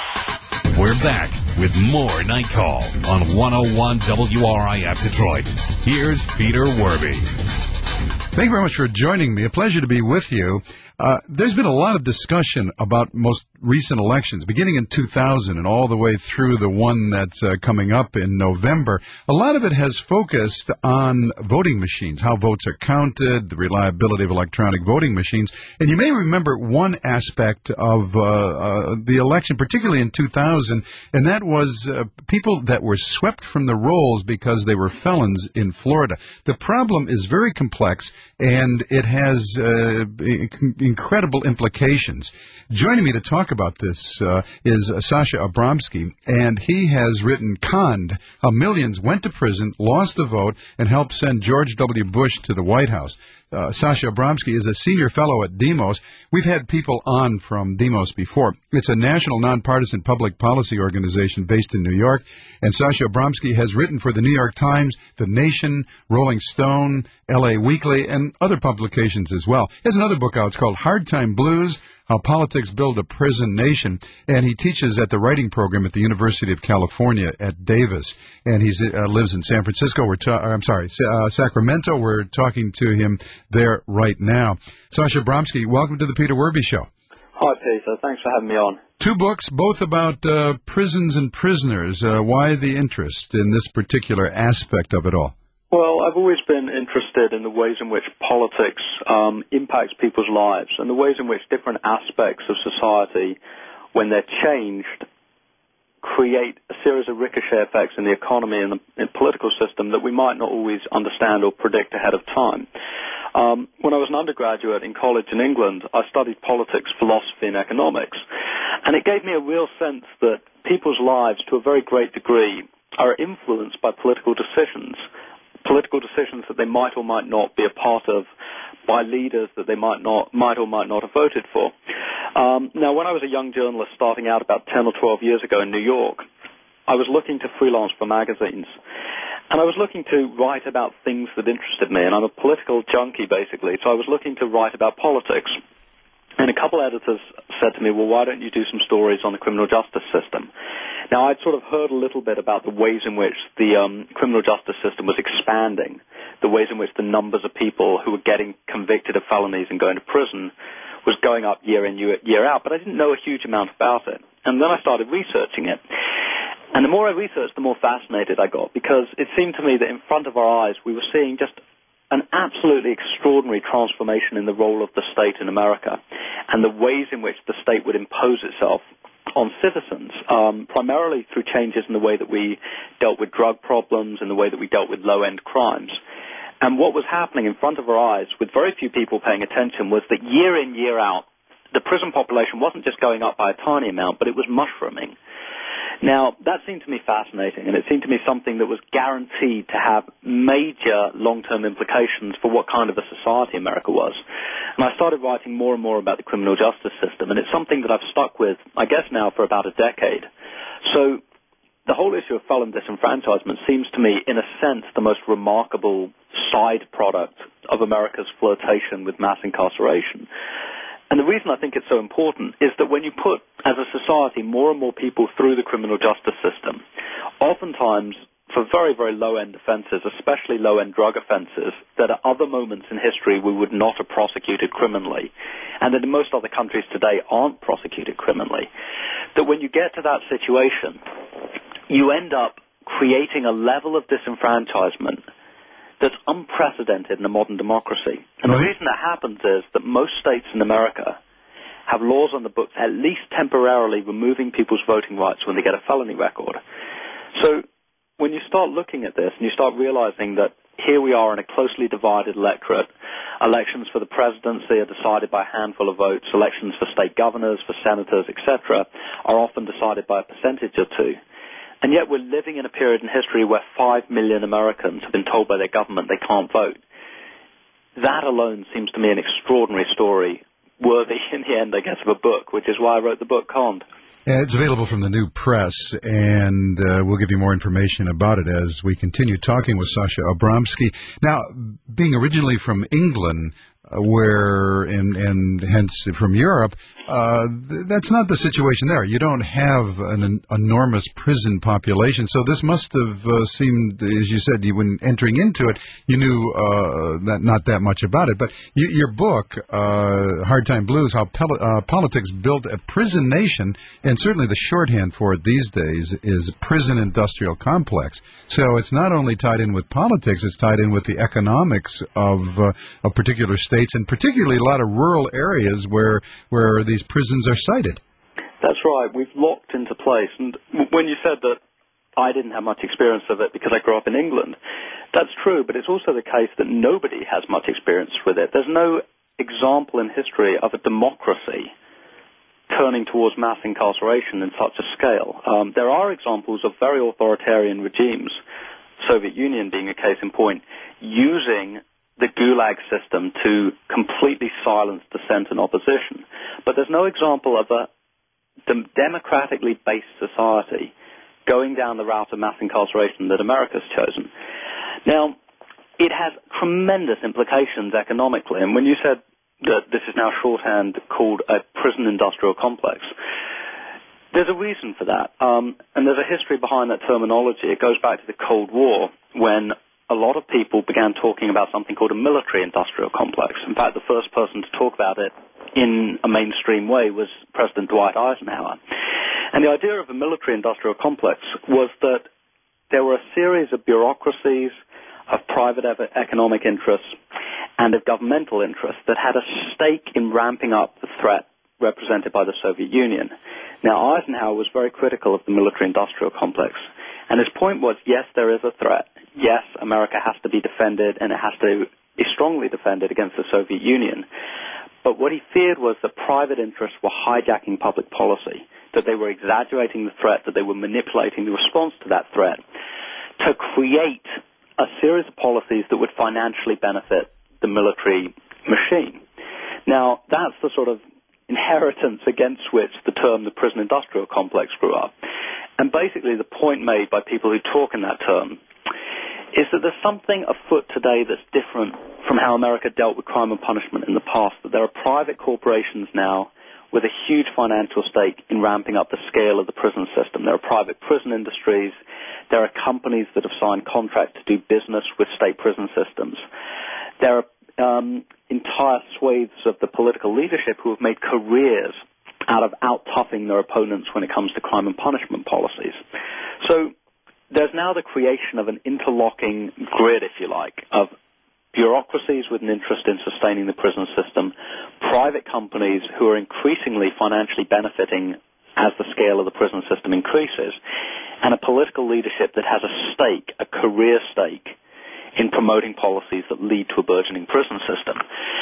We're back with more Night Call on one oh one W R I F Detroit. Here's Peter Werby. Thank you very much for joining me. A pleasure to be with you. Uh, there's been a lot of discussion about most recent elections, beginning in two thousand and all the way through the one that's uh, coming up in November. A lot of it has focused on voting machines, how votes are counted, the reliability of electronic voting machines. And you may remember one aspect of uh, uh, the election, particularly in two thousand, and that was uh, people that were swept from the rolls because they were felons in Florida. The problem is very complex, and it has uh, incredible implications. Joining me to talk about this uh, is uh, Sasha Abramsky, and he has written Conned, How Millions Went to Prison, Lost the Vote, and Helped Send George W. Bush to the White House. Uh, Sasha Abramsky is a senior fellow at Demos. We've had people on from Demos before. It's a national nonpartisan public policy organization based in New York, and Sasha Abramsky has written for the New York Times, The Nation, Rolling Stone, L A Weekly, and other publications as well. He has another book out. It's called Hard Time Blues, How Politics Build a Prison Nation, and he teaches at the writing program at the University of California at Davis, and he uh, lives in San Francisco. We're ta- I'm sorry, uh, Sacramento. We're talking to him there right now. Sasha Abramsky, welcome to the Peter Werby Show. Hi, Peter. Thanks for having me on. Two books, both about uh, prisons and prisoners. Uh, why the interest in this particular aspect of it all? Well, I've always been interested in the ways in which politics um, impacts people's lives and the ways in which different aspects of society, when they're changed, create a series of ricochet effects in the economy and the in political system that we might not always understand or predict ahead of time. Um, when I was an undergraduate in college in England, I studied politics, philosophy, and economics, and it gave me a real sense that people's lives, to a very great degree, are influenced by political decisions. Political decisions that they might or might not be a part of, by leaders that they might not, might or might not have voted for. Um, now, when I was a young journalist starting out about ten or twelve years ago in New York, I was looking to freelance for magazines, and I was looking to write about things that interested me, and I'm a political junkie, basically, so I was looking to write about politics. And a couple editors said to me, well, why don't you do some stories on the criminal justice system? Now, I'd sort of heard a little bit about the ways in which the um, criminal justice system was expanding, the ways in which the numbers of people who were getting convicted of felonies and going to prison was going up year in, year, year out, but I didn't know a huge amount about it. And then I started researching it. And the more I researched, the more fascinated I got, because it seemed to me that in front of our eyes we were seeing just an absolutely extraordinary transformation in the role of the state in America and the ways in which the state would impose itself on citizens, um, primarily through changes in the way that we dealt with drug problems and the way that we dealt with low-end crimes. And what was happening in front of our eyes, with very few people paying attention, was that year in, year out, the prison population wasn't just going up by a tiny amount, but it was mushrooming. Now, that seemed to me fascinating, and it seemed to me something that was guaranteed to have major long-term implications for what kind of a society America was. And I started writing more and more about the criminal justice system, and it's something that I've stuck with, I guess now, for about a decade. So the whole issue of felon disenfranchisement seems to me, in a sense, the most remarkable side product of America's flirtation with mass incarceration. And the reason I think it's so important is that when you put, as a society, more and more people through the criminal justice system, oftentimes for very, very low-end offenses, especially low-end drug offenses, that at other moments in history we would not have prosecuted criminally, and that in most other countries today aren't prosecuted criminally, that when you get to that situation, you end up creating a level of disenfranchisement that's unprecedented in a modern democracy. And the reason that happens is that most states in America have laws on the books at least temporarily removing people's voting rights when they get a felony record. So when you start looking at this and you start realizing that here we are in a closely divided electorate, elections for the presidency are decided by a handful of votes, elections for state governors, for senators, et cetera, are often decided by a percentage or two. And yet we're living in a period in history where five million Americans have been told by their government they can't vote. That alone seems to me an extraordinary story, worthy in the end, I guess, of a book, which is why I wrote the book, Conned. Yeah, it's available from the New Press, and uh, we'll give you more information about it as we continue talking with Sasha Abramsky. Now, being originally from England, uh, where, and, and hence from Europe, uh, th- that's not the situation there. You don't have an, an enormous prison population, so this must have uh, seemed, as you said, you, when entering into it, you knew uh, that, not that much about it. But you, your book, uh, Hard Time Blues, How Pel- uh, Politics Built a Prison Nation, and certainly the shorthand for it these days is prison industrial complex. So it's not only tied in with politics, it's tied in with the economics of, uh, of particular states, and particularly a lot of rural areas where where these prisons are sited. That's right. We've locked into place. And when you said that I didn't have much experience of it because I grew up in England, that's true, but it's also the case that nobody has much experience with it. There's no example in history of a democracy turning towards mass incarceration in such a scale. Um, there are examples of very authoritarian regimes, Soviet Union being a case in point, using the Gulag system to completely silence dissent and opposition. But there's no example of a dem- democratically based society going down the route of mass incarceration that America's chosen. Now, it has tremendous implications economically, and when you said that this is now shorthand called a prison industrial complex, there's a reason for that, um, and there's a history behind that terminology. It goes back to the Cold War, when a lot of people began talking about something called a military industrial complex. In fact, the first person to talk about it in a mainstream way was President Dwight Eisenhower. And the idea of a military industrial complex was that there were a series of bureaucracies, of private economic interests, and of governmental interests that had a stake in ramping up the threat represented by the Soviet Union. Now, Eisenhower was very critical of the military-industrial complex, and his point was, yes, there is a threat. Yes, America has to be defended, and it has to be strongly defended against the Soviet Union. But what he feared was that private interests were hijacking public policy, that they were exaggerating the threat, that they were manipulating the response to that threat to create a series of policies that would financially benefit the military machine. Now, that's the sort of inheritance against which the term the prison industrial complex grew up. And basically the point made by people who talk in that term is that there's something afoot today that's different from how America dealt with crime and punishment in the past, that there are private corporations now with a huge financial stake in ramping up the scale of the prison system. There are private prison industries. There are companies that have signed contracts to do business with state prison systems. There are um, entire swathes of the political leadership who have made careers out of out-toughing their opponents when it comes to crime and punishment policies. So there's now the creation of an interlocking grid, if you like, of bureaucracies with an interest in sustaining the prison system, private companies who are increasingly financially benefiting as the scale of the prison system increases, and a political leadership that has a stake, a career stake, in promoting policies that lead to a burgeoning prison system.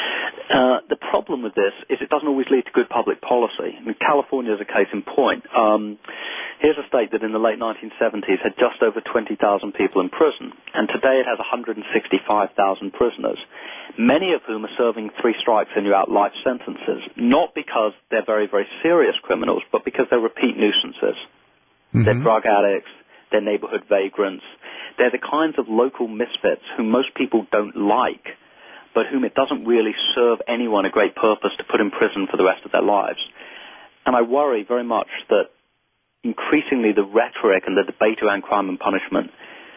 Uh, the problem with this is it doesn't always lead to good public policy. I mean, California is a case in point. Um, here's a state that in the late nineteen seventies had just over twenty thousand people in prison, and today it has one hundred sixty-five thousand prisoners, many of whom are serving three strikes and you're out life sentences, not because they're very, very serious criminals, but because they're repeat nuisances. Mm-hmm. They're drug addicts, they're neighborhood vagrants. They're the kinds of local misfits whom most people don't like, but whom it doesn't really serve anyone a great purpose to put in prison for the rest of their lives. And I worry very much that increasingly the rhetoric and the debate around crime and punishment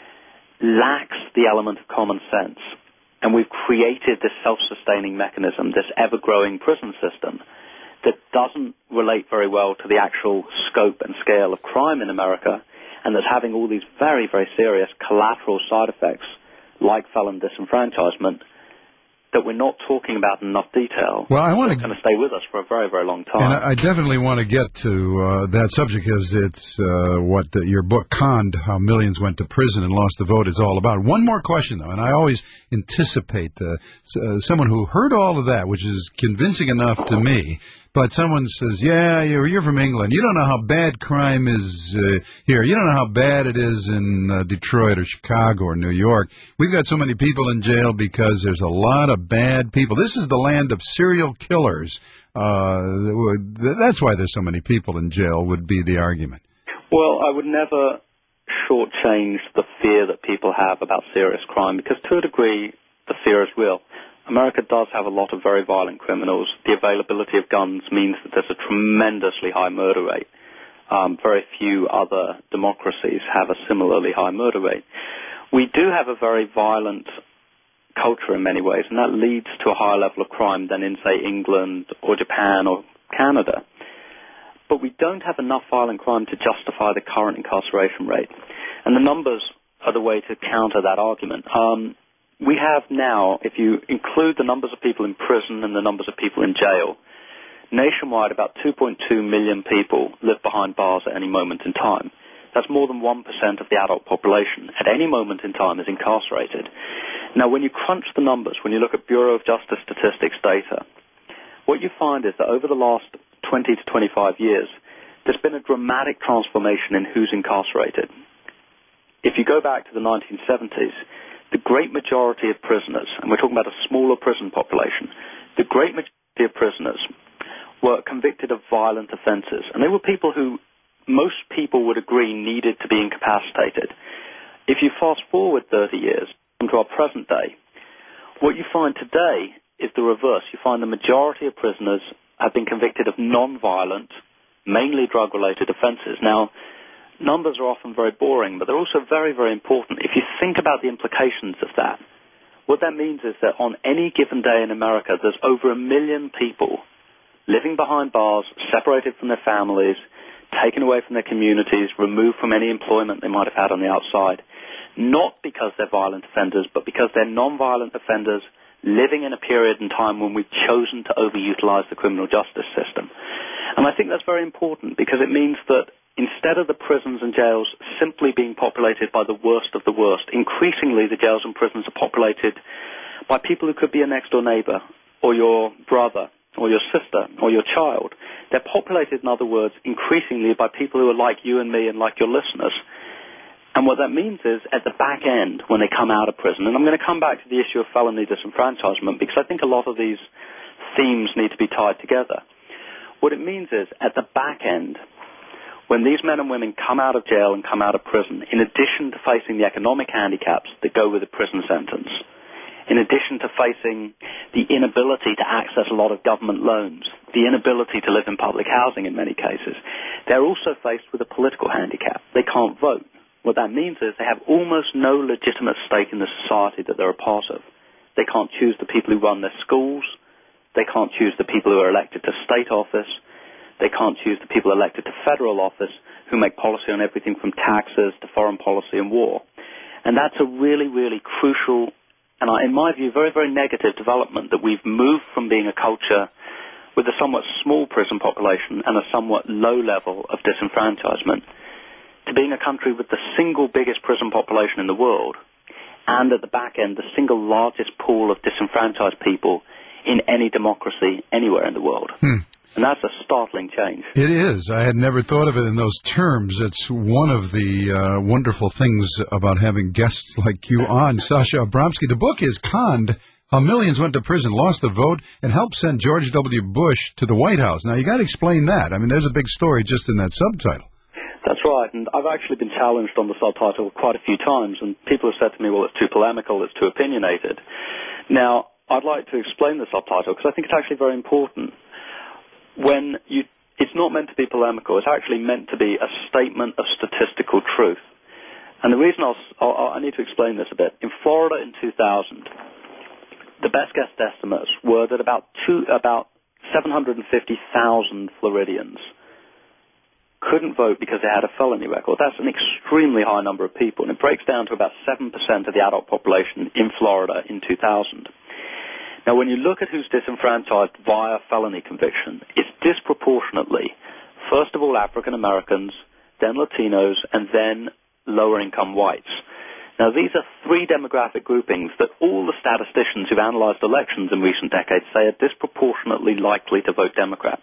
lacks the element of common sense. And we've created this self-sustaining mechanism, this ever-growing prison system, that doesn't relate very well to the actual scope and scale of crime in America, and that's having all these very, very serious collateral side effects, like felon disenfranchisement, that we're not talking about in enough detail. Well, I want to going to stay with us for a very, very long time. And I definitely want to get to uh, that subject, because it's uh, what the, your book, Conned, How Millions Went to Prison and Lost the Vote, is all about. One more question, though, and I always anticipate uh, uh, someone who heard all of that, which is convincing enough to me, but someone says, yeah, you're, you're from England. You don't know how bad crime is uh, here. You don't know how bad it is in uh, Detroit or Chicago or New York. We've got so many people in jail because there's a lot of bad people. This is the land of serial killers. Uh, that's why there's so many people in jail, would be the argument. Well, I would never shortchange the fear that people have about serious crime, because to a degree, the fear is real. America does have a lot of very violent criminals. The availability of guns means that there's a tremendously high murder rate. Um, very few other democracies have a similarly high murder rate. We do have a very violent culture in many ways, and that leads to a higher level of crime than in, say, England or Japan or Canada. But we don't have enough violent crime to justify the current incarceration rate. And the numbers are the way to counter that argument. Um, We have now, if you include the numbers of people in prison and the numbers of people in jail, nationwide about two point two million people live behind bars at any moment in time. That's more than one percent of the adult population at any moment in time is incarcerated. Now, when you crunch the numbers, when you look at Bureau of Justice Statistics data, what you find is that over the last twenty to twenty-five years, there's been a dramatic transformation in who's incarcerated. If you go back to the nineteen seventies, the great majority of prisoners, and we're talking about a smaller prison population, the great majority of prisoners were convicted of violent offenses. And they were people who most people would agree needed to be incapacitated. If you fast forward thirty years to our present day, what you find today is the reverse. You find the majority of prisoners have been convicted of non-violent, mainly drug-related offenses. Now, numbers are often very boring, but they're also very, very important. If you think about the implications of that, what that means is that on any given day in America, there's over a million people living behind bars, separated from their families, taken away from their communities, removed from any employment they might have had on the outside, not because they're violent offenders, but because they're non-violent offenders living in a period in time when we've chosen to overutilize the criminal justice system. And I think that's very important because it means that instead of the prisons and jails simply being populated by the worst of the worst, increasingly the jails and prisons are populated by people who could be a next-door neighbor or your brother or your sister or your child. They're populated, in other words, increasingly by people who are like you and me and like your listeners. And what that means is, at the back end, when they come out of prison, and I'm going to come back to the issue of felony disenfranchisement because I think a lot of these themes need to be tied together. What it means is, at the back end, when these men and women come out of jail and come out of prison, in addition to facing the economic handicaps that go with a prison sentence, in addition to facing the inability to access a lot of government loans, the inability to live in public housing in many cases, they're also faced with a political handicap. They can't vote. What that means is they have almost no legitimate stake in the society that they're a part of. They can't choose the people who run their schools. They can't choose the people who are elected to state office. They can't choose the people elected to federal office who make policy on everything from taxes to foreign policy and war. And that's a really, really crucial and, in my view, very, very negative development that we've moved from being a culture with a somewhat small prison population and a somewhat low level of disenfranchisement to being a country with the single biggest prison population in the world and at the back end the single largest pool of disenfranchised people in any democracy anywhere in the world. Hmm. And that's a startling change. It is. I had never thought of it in those terms. It's one of the uh, wonderful things about having guests like you on. Sasha Abramsky. The book is Conned, How Millions Went to Prison, Lost the Vote, and Helped Send George W. Bush to the White House. Now, you got to explain that. I mean, there's a big story just in that subtitle. That's right, and I've actually been challenged on the subtitle quite a few times, and people have said to me, well, it's too polemical, it's too opinionated. Now, I'd like to explain the subtitle, because I think it's actually very important. When you, it's not meant to be polemical, it's actually meant to be a statement of statistical truth. And the reason I'll, I'll, I need to explain this a bit. In Florida in two thousand, the best guess estimates were that about, two, about seven hundred fifty thousand Floridians couldn't vote because they had a felony record. That's an extremely high number of people, and it breaks down to about seven percent of the adult population in Florida in two thousand. Now, when you look at who's disenfranchised via felony conviction, it's disproportionately, first of all, African Americans, then Latinos, and then lower-income whites. Now, these are three demographic groupings that all the statisticians who've analyzed elections in recent decades say are disproportionately likely to vote Democrat.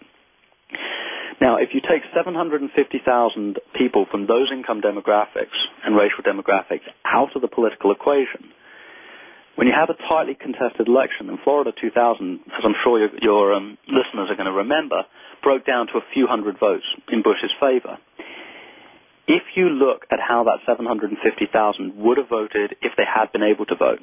Now, if you take seven hundred fifty thousand people from those income demographics and racial demographics out of the political equation, when you have a tightly contested election, in Florida two thousand, as I'm sure your, your um, listeners are going to remember, broke down to a few hundred votes in Bush's favor. If you look at how that seven hundred fifty thousand would have voted if they had been able to vote,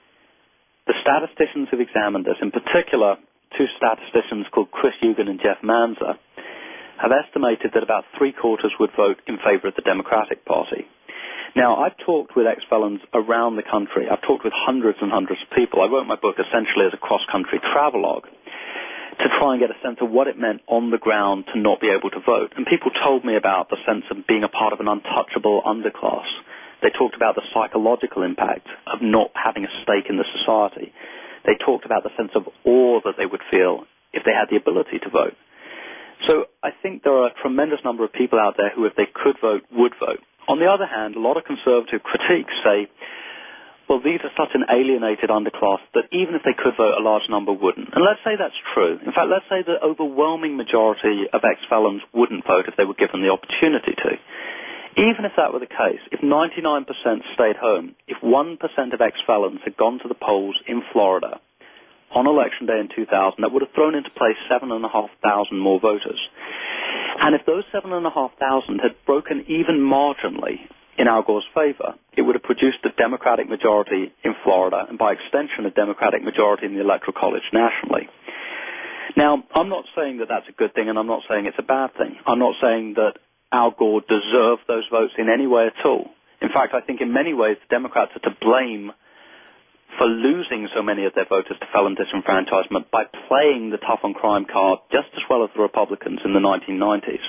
the statisticians who've examined this, in particular two statisticians called Chris Eugen and Jeff Manza, have estimated that about three-quarters would vote in favor of the Democratic Party. Now, I've talked with ex-felons around the country. I've talked with hundreds and hundreds of people. I wrote my book essentially as a cross-country travelogue to try and get a sense of what it meant on the ground to not be able to vote. And people told me about the sense of being a part of an untouchable underclass. They talked about the psychological impact of not having a stake in the society. They talked about the sense of awe that they would feel if they had the ability to vote. So I think there are a tremendous number of people out there who, if they could vote, would vote. On the other hand, a lot of conservative critiques say, well, these are such an alienated underclass that even if they could vote, a large number wouldn't. And let's say that's true. In fact, let's say the overwhelming majority of ex-felons wouldn't vote if they were given the opportunity to. Even if that were the case, if ninety-nine percent stayed home, if one percent of ex-felons had gone to the polls in Florida on Election Day in two thousand, that would have thrown into place seven thousand five hundred more voters. And if those seven thousand five hundred had broken even marginally in Al Gore's favor, it would have produced a Democratic majority in Florida, and by extension a Democratic majority in the Electoral College nationally. Now, I'm not saying that that's a good thing, and I'm not saying it's a bad thing. I'm not saying that Al Gore deserved those votes in any way at all. In fact, I think in many ways the Democrats are to blame for losing so many of their voters to felon disenfranchisement by playing the tough on crime card just as well as the Republicans in the nineteen nineties.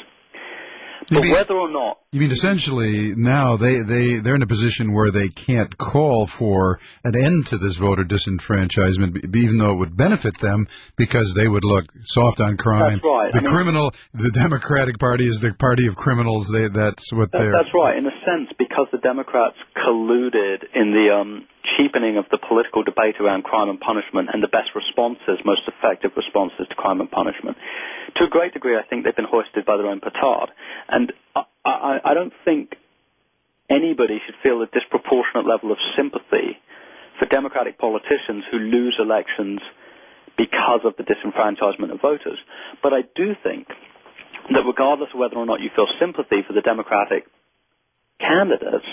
But mean, whether or not... You mean essentially now they, they, they're in a position where they can't call for an end to this voter disenfranchisement, even though it would benefit them, because they would look soft on crime. That's right. The I mean, criminal, the Democratic Party is the party of criminals. They, that's what that, they're... That's right. In a sense, because the Democrats colluded in the um, cheapening of the political debate around crime and punishment and the best responses, most effective responses to crime and punishment. To a great degree, I think they've been hoisted by their own petard. And I, I, I don't think anybody should feel a disproportionate level of sympathy for Democratic politicians who lose elections because of the disenfranchisement of voters. But I do think that regardless of whether or not you feel sympathy for the Democratic candidates,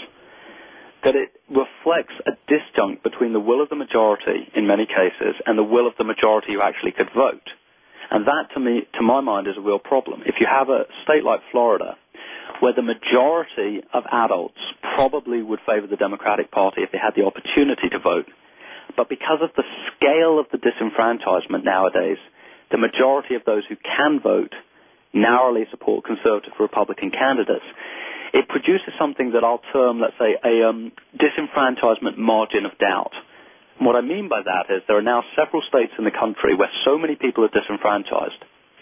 that it reflects a disjunct between the will of the majority in many cases and the will of the majority who actually could vote. And that, to me, to my mind, is a real problem. If you have a state like Florida, where the majority of adults probably would favor the Democratic Party if they had the opportunity to vote, but because of the scale of the disenfranchisement nowadays, the majority of those who can vote narrowly support conservative Republican candidates, it produces something that I'll term, let's say, a um, disenfranchisement margin of doubt. And what I mean by that is there are now several states in the country where so many people are disenfranchised,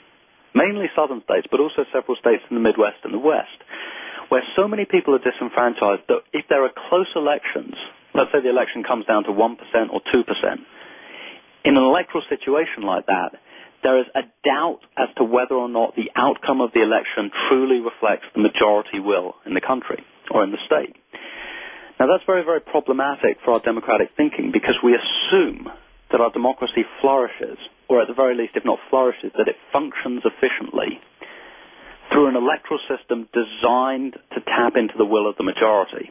mainly southern states, but also several states in the Midwest and the West, where so many people are disenfranchised that if there are close elections, let's say the election comes down to one percent or two percent, in an electoral situation like that, there is a doubt as to whether or not the outcome of the election truly reflects the majority will in the country or in the state. Now, that's very, very problematic for our democratic thinking because we assume that our democracy flourishes, or at the very least, if not flourishes, that it functions efficiently through an electoral system designed to tap into the will of the majority.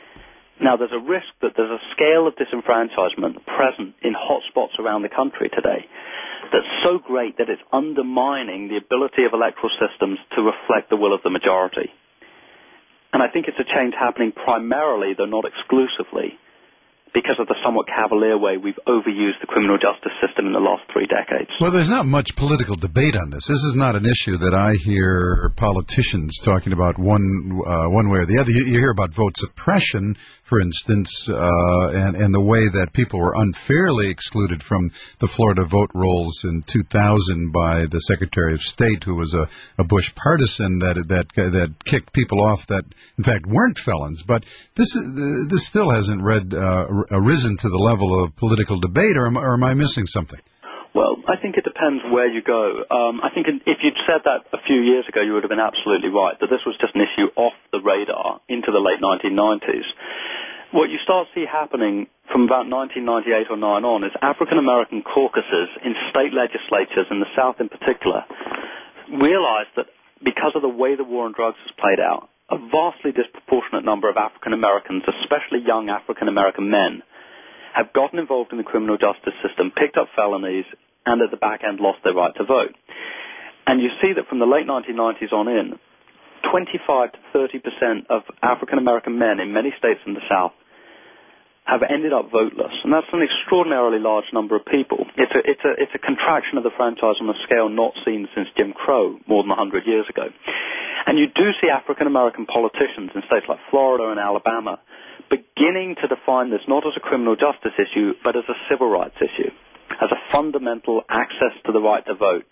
Now, there's a risk that there's a scale of disenfranchisement present in hotspots around the country today that's so great that it's undermining the ability of electoral systems to reflect the will of the majority. And I think it's a change happening primarily, though not exclusively, because of the somewhat cavalier way we've overused the criminal justice system in the last three decades. Well, there's not much political debate on this. This is not an issue that I hear politicians talking about one uh, one way or the other. You, you hear about vote suppression, for instance, uh, and, and the way that people were unfairly excluded from the Florida vote rolls in two thousand by the Secretary of State, who was a, a Bush partisan that that that kicked people off that, in fact, weren't felons. But this this still hasn't read. Uh, arisen to the level of political debate, or am, or am I missing something? Well, I think it depends where you go. Um, I think if you'd said that a few years ago, you would have been absolutely right, that this was just an issue off the radar into the late nineteen nineties. What you start to see happening from about nineteen ninety-eight or nine on is African-American caucuses in state legislatures, in the South in particular, realized that because of the way the war on drugs has played out, a vastly disproportionate number of African Americans, especially young African American men, have gotten involved in the criminal justice system, picked up felonies, and at the back end lost their right to vote. And you see that from the late nineteen nineties on in, twenty-five to thirty percent of African American men in many states in the South have ended up voteless, and that's an extraordinarily large number of people. It's a, it's a, it's a contraction of the franchise on a scale not seen since Jim Crow more than one hundred years ago. And you do see African-American politicians in states like Florida and Alabama beginning to define this not as a criminal justice issue, but as a civil rights issue, as a fundamental access to the right to vote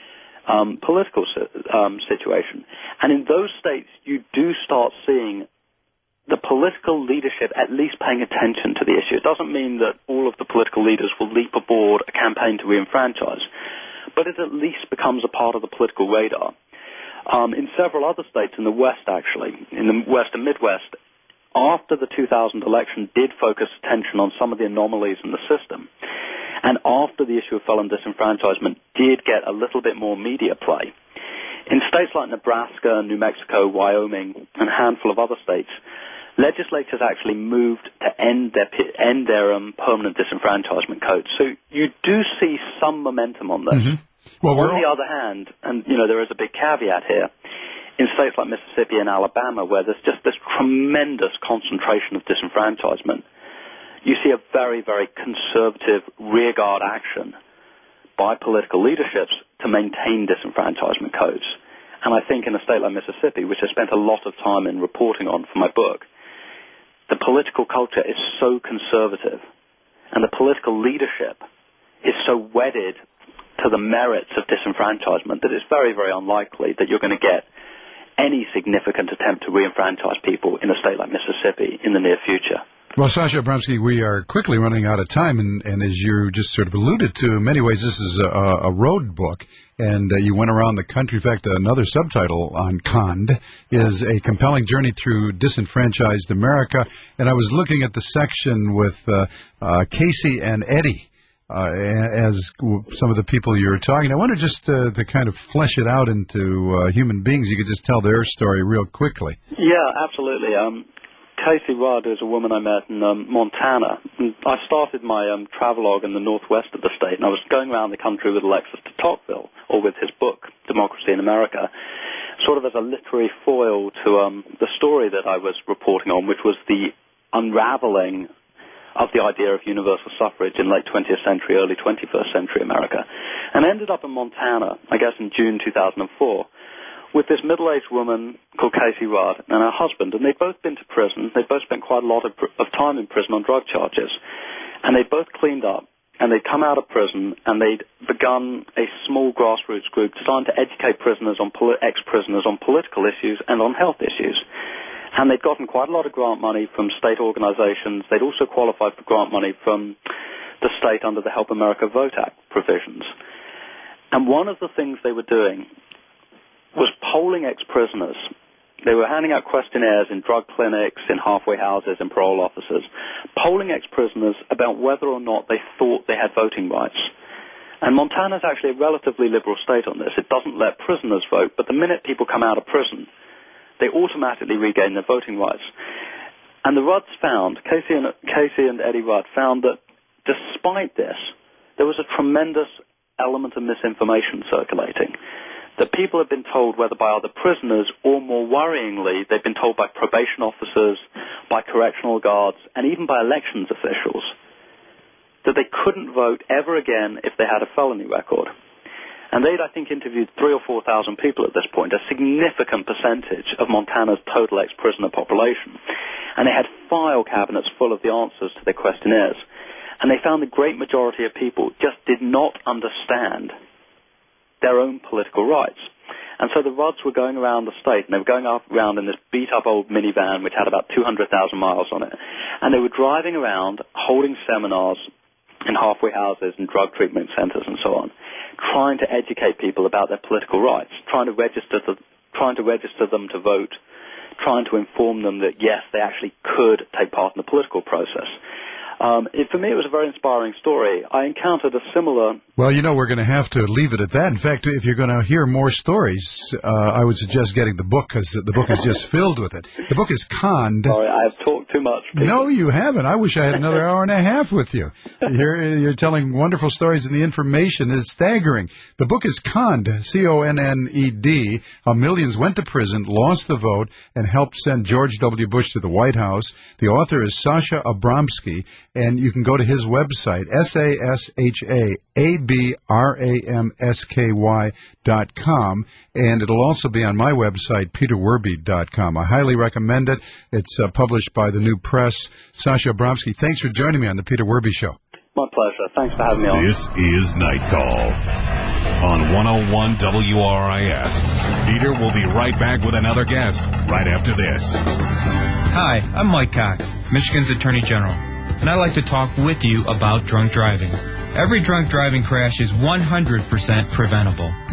um, political um, situation. And in those states, you do start seeing the political leadership at least paying attention to the issue. It doesn't mean that all of the political leaders will leap aboard a campaign to re-enfranchise, but it at least becomes a part of the political radar. Um, in several other states in the West, actually, in the West and Midwest, after the two thousand election did focus attention on some of the anomalies in the system, and after the issue of felon disenfranchisement did get a little bit more media play, in states like Nebraska, New Mexico, Wyoming, and a handful of other states, legislatures actually moved to end their end their um, permanent disenfranchisement codes. So you do see some momentum on this. Mm-hmm. Well, on the other hand, and you know there is a big caveat here, in states like Mississippi and Alabama, where there's just this tremendous concentration of disenfranchisement, you see a very, very conservative rearguard action by political leaderships to maintain disenfranchisement codes. And I think in a state like Mississippi, which I spent a lot of time in reporting on for my book, the political culture is so conservative, and the political leadership is so wedded to the merits of disenfranchisement that it's very, very unlikely that you're going to get any significant attempt to re-enfranchise people in a state like Mississippi in the near future. Well, Sasha Abramsky, we are quickly running out of time, and, and as you just sort of alluded to, in many ways this is a, a road book, and uh, you went around the country. In fact, another subtitle on Conned is A Compelling Journey Through Disenfranchised America, and I was looking at the section with uh, uh, Casey and Eddie. Uh, as some of the people you were talking, I wonder just uh, to kind of flesh it out into uh, human beings. You could just tell their story real quickly. Yeah, absolutely. Um, Casey Rudd is a woman I met in um, Montana. And I started my um, travelogue in the northwest of the state, and I was going around the country with Alexis de Tocqueville, or with his book, Democracy in America, sort of as a literary foil to um, the story that I was reporting on, which was the unraveling of the idea of universal suffrage in late twentieth century, early twenty-first century America. And I ended up in Montana, I guess in June two thousand four, with this middle-aged woman called Casey Rudd and her husband, and they'd both been to prison. They'd both spent quite a lot of, of time in prison on drug charges. And they'd both cleaned up, and they'd come out of prison, and they'd begun a small grassroots group designed to educate prisoners on poli- ex-prisoners on political issues and on health issues. And they'd gotten quite a lot of grant money from state organizations. They'd also qualified for grant money from the state under the Help America Vote Act provisions. And one of the things they were doing was polling ex-prisoners. They were handing out questionnaires in drug clinics, in halfway houses, in parole offices, polling ex-prisoners about whether or not they thought they had voting rights. And Montana's actually a relatively liberal state on this. It doesn't let prisoners vote, but the minute people come out of prison, they automatically regain their voting rights. And the Rudds found, Casey and, Casey and Eddie Rudd found that despite this, there was a tremendous element of misinformation circulating. That people had been told, whether by other prisoners or more worryingly, they'd been told by probation officers, by correctional guards, and even by elections officials, that they couldn't vote ever again if they had a felony record. And they'd, I think, interviewed three or four thousand people at this point, a significant percentage of Montana's total ex-prisoner population. And they had file cabinets full of the answers to their questionnaires. And they found the great majority of people just did not understand their own political rights. And so the Rudds were going around the state, and they were going up, around in this beat-up old minivan which had about two hundred thousand miles on it. And they were driving around, holding seminars in halfway houses and drug treatment centers and so on, trying to educate people about their political rights, trying to register the, trying to register them to vote, trying to inform them that, yes, they actually could take part in the political process. Um, it, for me, it was a very inspiring story. I encountered a similar... Well, you know, we're going to have to leave it at that. In fact, if you're going to hear more stories, uh, I would suggest getting the book, because the book is just filled with it. The book is Conned. Sorry, I have talked too much. People. No, you haven't. I wish I had another hour and a half with you. You're, you're telling wonderful stories, and the information is staggering. The book is Conned, C O N N E D, How Millions Went to Prison, Lost the Vote, and Helped Send George W. Bush to the White House. The author is Sasha Abramsky. And you can go to his website, S A S H A A B R A M S K Y dot com, and it'll also be on my website, peter werby dot com. I highly recommend it. It's uh, published by the New Press. Sasha Abramsky, thanks for joining me on the Peter Werby Show. My pleasure. Thanks for having me on. This is Night Call on one oh one W R I F. Peter will be right back with another guest right after this. Hi, I'm Mike Cox, Michigan's Attorney General, and I'd like to talk with you about drunk driving. Every drunk driving crash is one hundred percent preventable.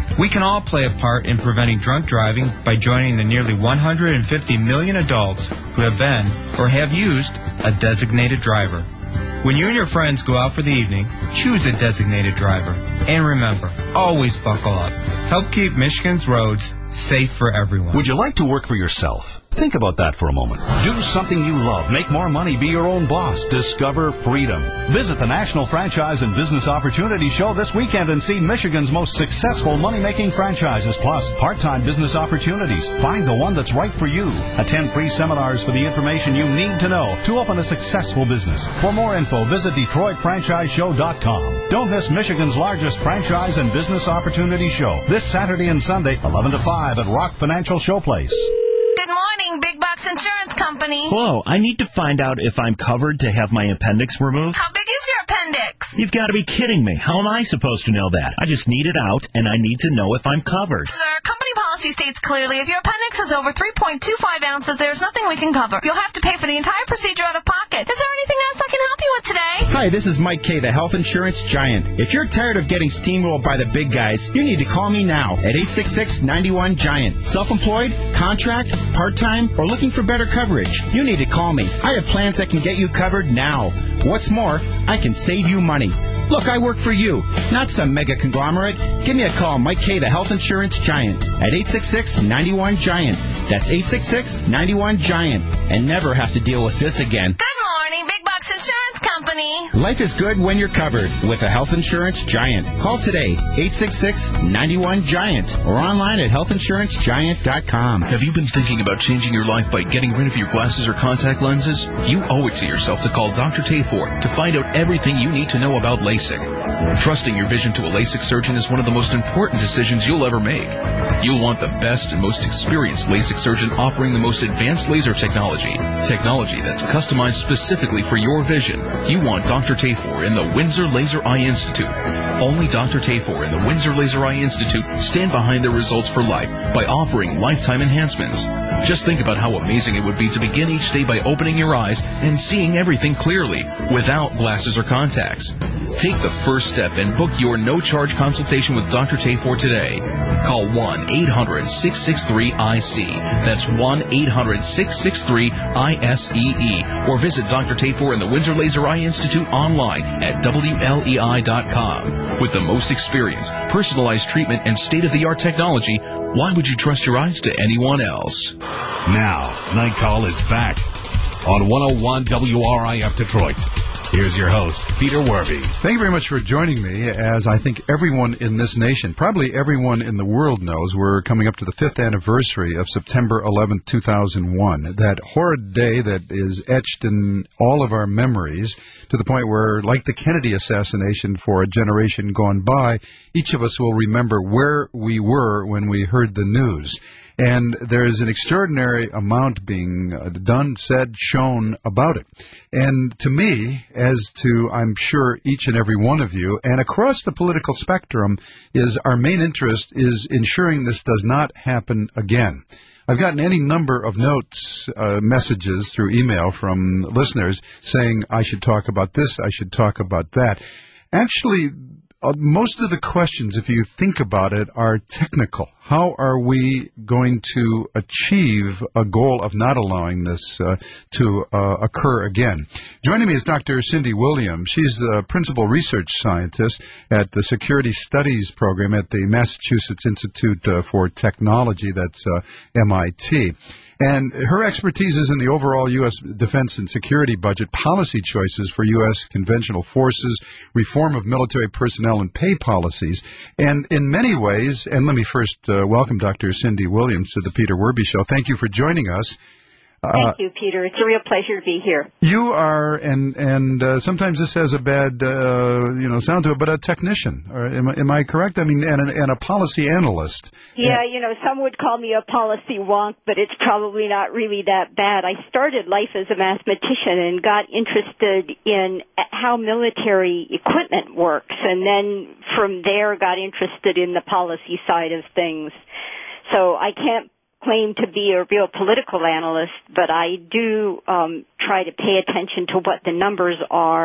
We can all play a part in preventing drunk driving by joining the nearly one hundred fifty million adults who have been or have used a designated driver. When you and your friends go out for the evening, choose a designated driver. And remember, always buckle up. Help keep Michigan's roads safe for everyone. Would you like to work for yourself? Think about that for a moment. Do something you love. Make more money. Be your own boss. Discover freedom. Visit the National Franchise and Business Opportunity Show this weekend and see Michigan's most successful money-making franchises, plus part-time business opportunities. Find the one that's right for you. Attend free seminars for the information you need to know to open a successful business. For more info, visit Detroit Franchise Show dot com. Don't miss Michigan's largest franchise and business opportunity show this Saturday and Sunday, eleven to five at Rock Financial Showplace. Good morning, Big Box Insurance Company. Hello, I need to find out if I'm covered to have my appendix removed. How big is your appendix? You've got to be kidding me. How am I supposed to know that? I just need it out, and I need to know if I'm covered. Sir, company policy states clearly if your appendix is over three point two five ounces, there's nothing we can cover. You'll have to pay for the entire procedure out of pocket. Is there anything else I can help you with today? Hi, this is Mike K., the health insurance giant. If you're tired of getting steamrolled by the big guys, you need to call me now at eight six six, nine one, GIANT. Self-employed, contract, part-time, or looking for better coverage, you need to call me. I have plans that can get you covered now. What's more, I can save you money. Look, I work for you, not some mega conglomerate. Give me a call, Mike K., the health insurance giant, at eight six six, nine one, GIANT. That's eight six six, nine one, GIANT. And never have to deal with this again. Good morning, Big Box Insurance Company. Life is good when you're covered with a health insurance giant. Call today, eight six six, nine one, GIANT, or online at health insurance giant dot com. Have you been thinking about changing your life by getting rid of your glasses or contact lenses? You owe it to yourself to call Doctor Tafor to find out everything you need to know about LASIK. Trusting your vision to a LASIK surgeon is one of the most important decisions you'll ever make. You'll want the best and most experienced LASIK surgeon offering the most advanced laser technology, technology that's customized specifically for your vision. You want Doctor Tafor in the Windsor Laser Eye Institute. Only Doctor Tafor and the Windsor Laser Eye Institute stand behind their results for life by offering lifetime enhancements. Just think about how amazing it would be to begin each day by opening your eyes and seeing everything clearly without glasses or contacts. Take the first step and book your no-charge consultation with Doctor Tafor today. Call one eight hundred, six six three, I C. That's one eight hundred, six six three, I S E E. Or visit Doctor Tafor and the Windsor Laser Eye Institute online at W L E I dot com. With the most experience, personalized treatment, and state-of-the-art technology, why would you trust your eyes to anyone else? Now, Night Call is back on one oh one W R I F Detroit. Here's your host, Peter Werby. Thank you very much for joining me. As I think everyone in this nation, probably everyone in the world knows, we're coming up to the fifth anniversary of September eleventh, two thousand one. That horrid day that is etched in all of our memories to the point where, like the Kennedy assassination for a generation gone by, each of us will remember where we were when we heard the news. And there is an extraordinary amount being done, said, shown about it. And to me, as to, I'm sure, each and every one of you, and across the political spectrum, is our main interest is ensuring this does not happen again. I've gotten any number of notes, uh, messages through email from listeners saying I should talk about this, I should talk about that. Actually, Uh, most of the questions, if you think about it, are technical. How are we going to achieve a goal of not allowing this uh, to uh, occur again? Joining me is Doctor Cindy Williams. She's the principal research scientist at the Security Studies program at the Massachusetts Institute uh, for Technology, that's uh, M I T. And her expertise is in the overall U S defense and security budget, policy choices for U S conventional forces, reform of military personnel and pay policies. And in many ways, and let me first uh, welcome Doctor Cindy Williams to the Peter Werby Show. Thank you for joining us. Thank you, Peter. It's a real pleasure to be here. You are, and and uh, sometimes this has a bad, uh, you know, sound to it, but a technician. Or am, am I correct? I mean, and, and a policy analyst. Yeah, you know, some would call me a policy wonk, but it's probably not really that bad. I started life as a mathematician and got interested in how military equipment works, and then from there got interested in the policy side of things. So I can't claim to be a real political analyst, but I do um, try to pay attention to what the numbers are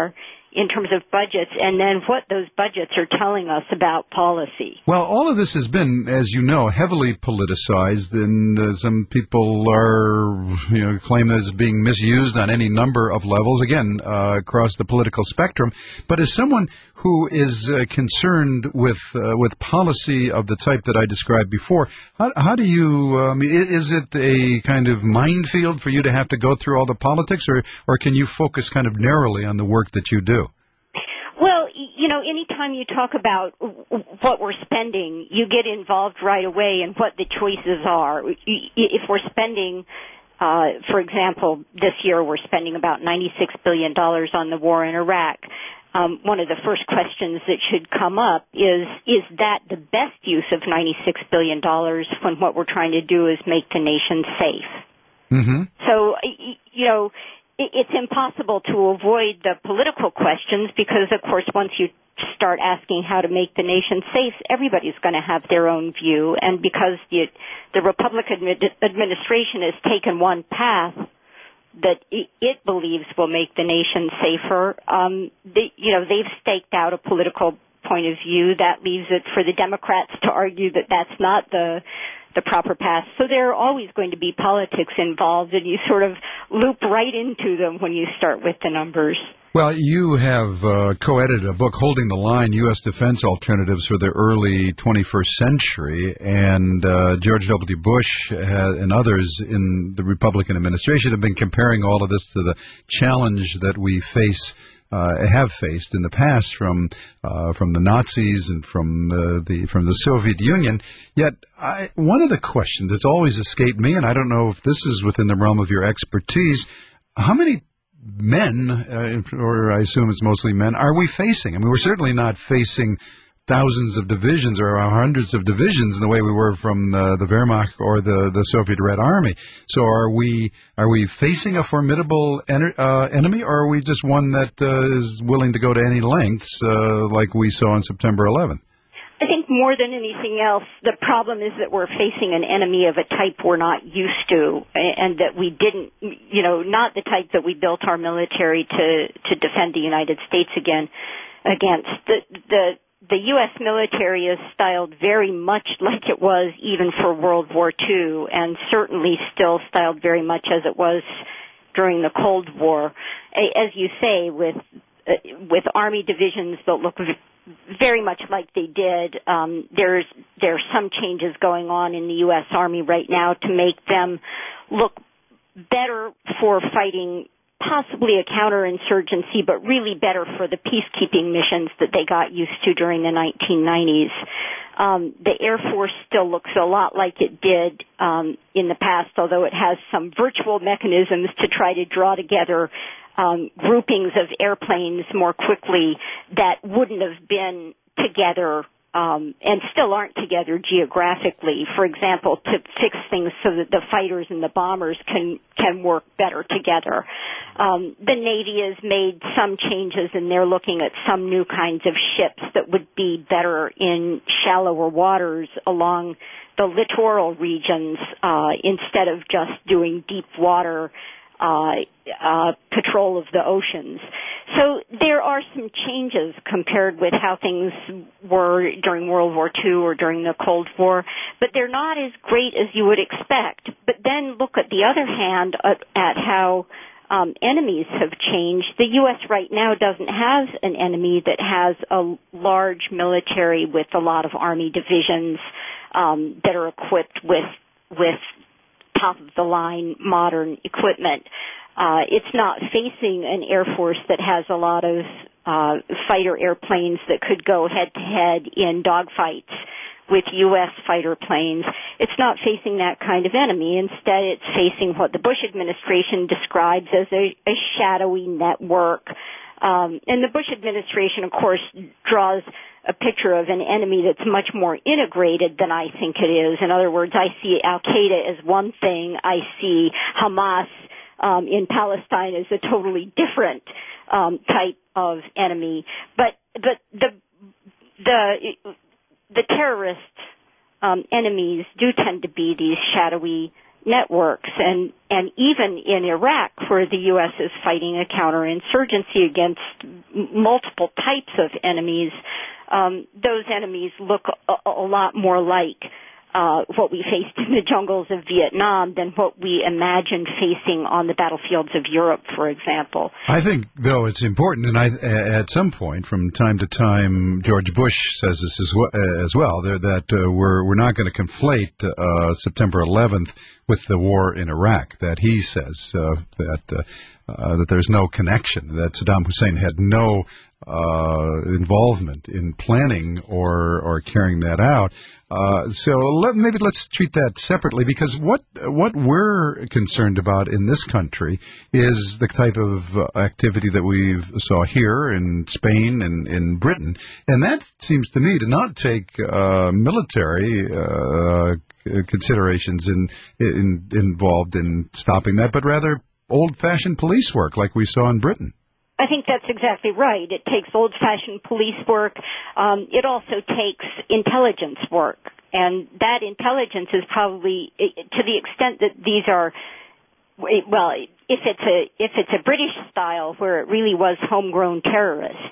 in terms of budgets, and then what those budgets are telling us about policy. Well, all of this has been, as you know, heavily politicized, and uh, some people are, you know, claim that it's being misused on any number of levels, again, uh, across the political spectrum. But as someone who is uh, concerned with uh, with policy of the type that I described before, how, how do you, um, is it a kind of minefield for you to have to go through all the politics, or, or can you focus kind of narrowly on the work that you do? Well, you know, anytime you talk about what we're spending, you get involved right away in what the choices are. If we're spending, uh, for example, this year we're spending about ninety-six billion dollars on the war in Iraq. Um, one of the first questions that should come up is, is that the best use of ninety-six billion dollars when what we're trying to do is make the nation safe? Mm-hmm. So, you know, it's impossible to avoid the political questions because, of course, once you start asking how to make the nation safe, everybody's going to have their own view. And because the, the Republican administration has taken one path that it believes will make the nation safer, um, they, you know, they've staked out a political point of view. That leaves it for the Democrats to argue that that's not the the proper path. So there are always going to be politics involved, and you sort of loop right into them when you start with the numbers. Well, you have uh, co-edited a book, Holding the Line, U S Defense Alternatives for the Early twenty-first Century, and uh, George W. Bush ha- and others in the Republican administration have been comparing all of this to the challenge that we face Uh, have faced in the past from uh, from the Nazis and from the, the from the Soviet Union. Yet, I, one of the questions that's always escaped me, and I don't know if this is within the realm of your expertise, how many men, uh, or I assume it's mostly men, are we facing? I mean, we're certainly not facing thousands of divisions or hundreds of divisions in the way we were from uh, the Wehrmacht or the, the Soviet Red Army. So are we are we facing a formidable en- uh, enemy, or are we just one that uh, is willing to go to any lengths uh, like we saw on September eleventh? I think more than anything else, the problem is that we're facing an enemy of a type we're not used to, and that we didn't, you know, not the type that we built our military to, to defend the United States again against. The, the The U S military is styled very much like it was even for World War Two, and certainly still styled very much as it was during the Cold War. As you say, with uh, with Army divisions that look very much like they did, um, there's there's some changes going on in the U S Army right now to make them look better for fighting possibly a counterinsurgency, but really better for the peacekeeping missions that they got used to during the nineteen nineties. Um, the Air Force still looks a lot like it did um, in the past, although it has some virtual mechanisms to try to draw together um, groupings of airplanes more quickly that wouldn't have been together Um, and still aren't together geographically, for example, to fix things so that the fighters and the bombers can can work better together. Um, the Navy has made some changes, and they're looking at some new kinds of ships that would be better in shallower waters along the littoral regions uh, instead of just doing deep water Uh, uh, patrol of the oceans. So there are some changes compared with how things were during World War Two or during the Cold War, but they're not as great as you would expect. But then look at the other hand at, at how um, enemies have changed. The U S right now doesn't have an enemy that has a large military with a lot of Army divisions um, that are equipped with with top-of-the-line modern equipment. Uh, it's not facing an Air Force that has a lot of uh, fighter airplanes that could go head-to-head in dogfights with U S fighter planes. It's not facing that kind of enemy. Instead, it's facing what the Bush administration describes as a, a shadowy network. Um, and the Bush administration, of course, draws a picture of an enemy that's much more integrated than I think it is. In other words, I see Al-Qaeda as one thing. I see Hamas um, in Palestine as a totally different um, type of enemy. But but the the the terrorist um, enemies do tend to be these shadowy networks. And, and even in Iraq, where the U S is fighting a counterinsurgency against m- multiple types of enemies, um, those enemies look a, a lot more like Uh, what we faced in the jungles of Vietnam than what we imagined facing on the battlefields of Europe, for example. I think, though, it's important, and I, at some point, from time to time, George Bush says this as well, as well that uh, we're we're not going to conflate uh, September eleventh with the war in Iraq. That he says uh, that uh, uh, that there's no connection, that Saddam Hussein had no uh, involvement in planning or or carrying that out. Uh, so let, maybe let's treat that separately, because what what we're concerned about in this country is the type of uh, activity that we saw here in Spain and in Britain, and that seems to me to not take uh, military uh, considerations in, in involved in stopping that, but rather old-fashioned police work like we saw in Britain. I think that's exactly right. It takes old-fashioned police work. Um, it also takes intelligence work. And that intelligence is probably, to the extent that these are, well, if it's a, if it's a British style where it really was homegrown terrorists,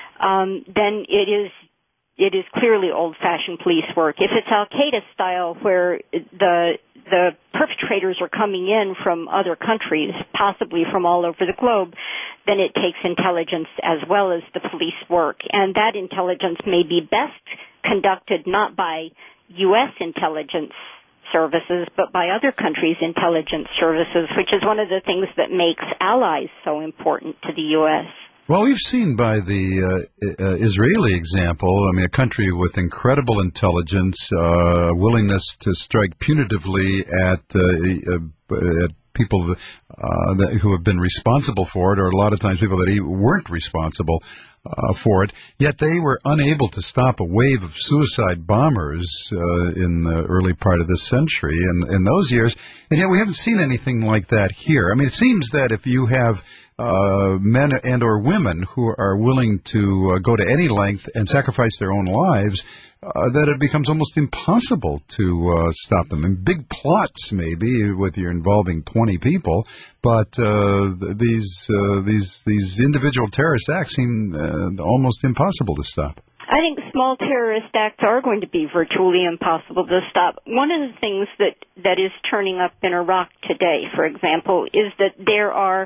um, then it is, it is clearly old-fashioned police work. If it's Al-Qaeda style where the, the perpetrators are coming in from other countries, possibly from all over the globe, then it takes intelligence as well as the police work. And that intelligence may be best conducted not by U S intelligence services, but by other countries' intelligence services, which is one of the things that makes allies so important to the U S. Well, we've seen by the uh, uh, Israeli example, I mean, a country with incredible intelligence, uh, willingness to strike punitively at, uh, uh, at people uh, that, who have been responsible for it, or a lot of times people that weren't responsible uh, for it, yet they were unable to stop a wave of suicide bombers uh, in the early part of this century, and in those years, and yet we haven't seen anything like that here. I mean, it seems that if you have Uh, men and or women who are willing to uh, go to any length and sacrifice their own lives, uh, that it becomes almost impossible to uh, stop them. And big plots, maybe, with you're involving twenty people, but uh, these uh, these these individual terrorist acts seem uh, almost impossible to stop. I think small terrorist acts are going to be virtually impossible to stop. One of the things that, that is turning up in Iraq today, for example, is that there are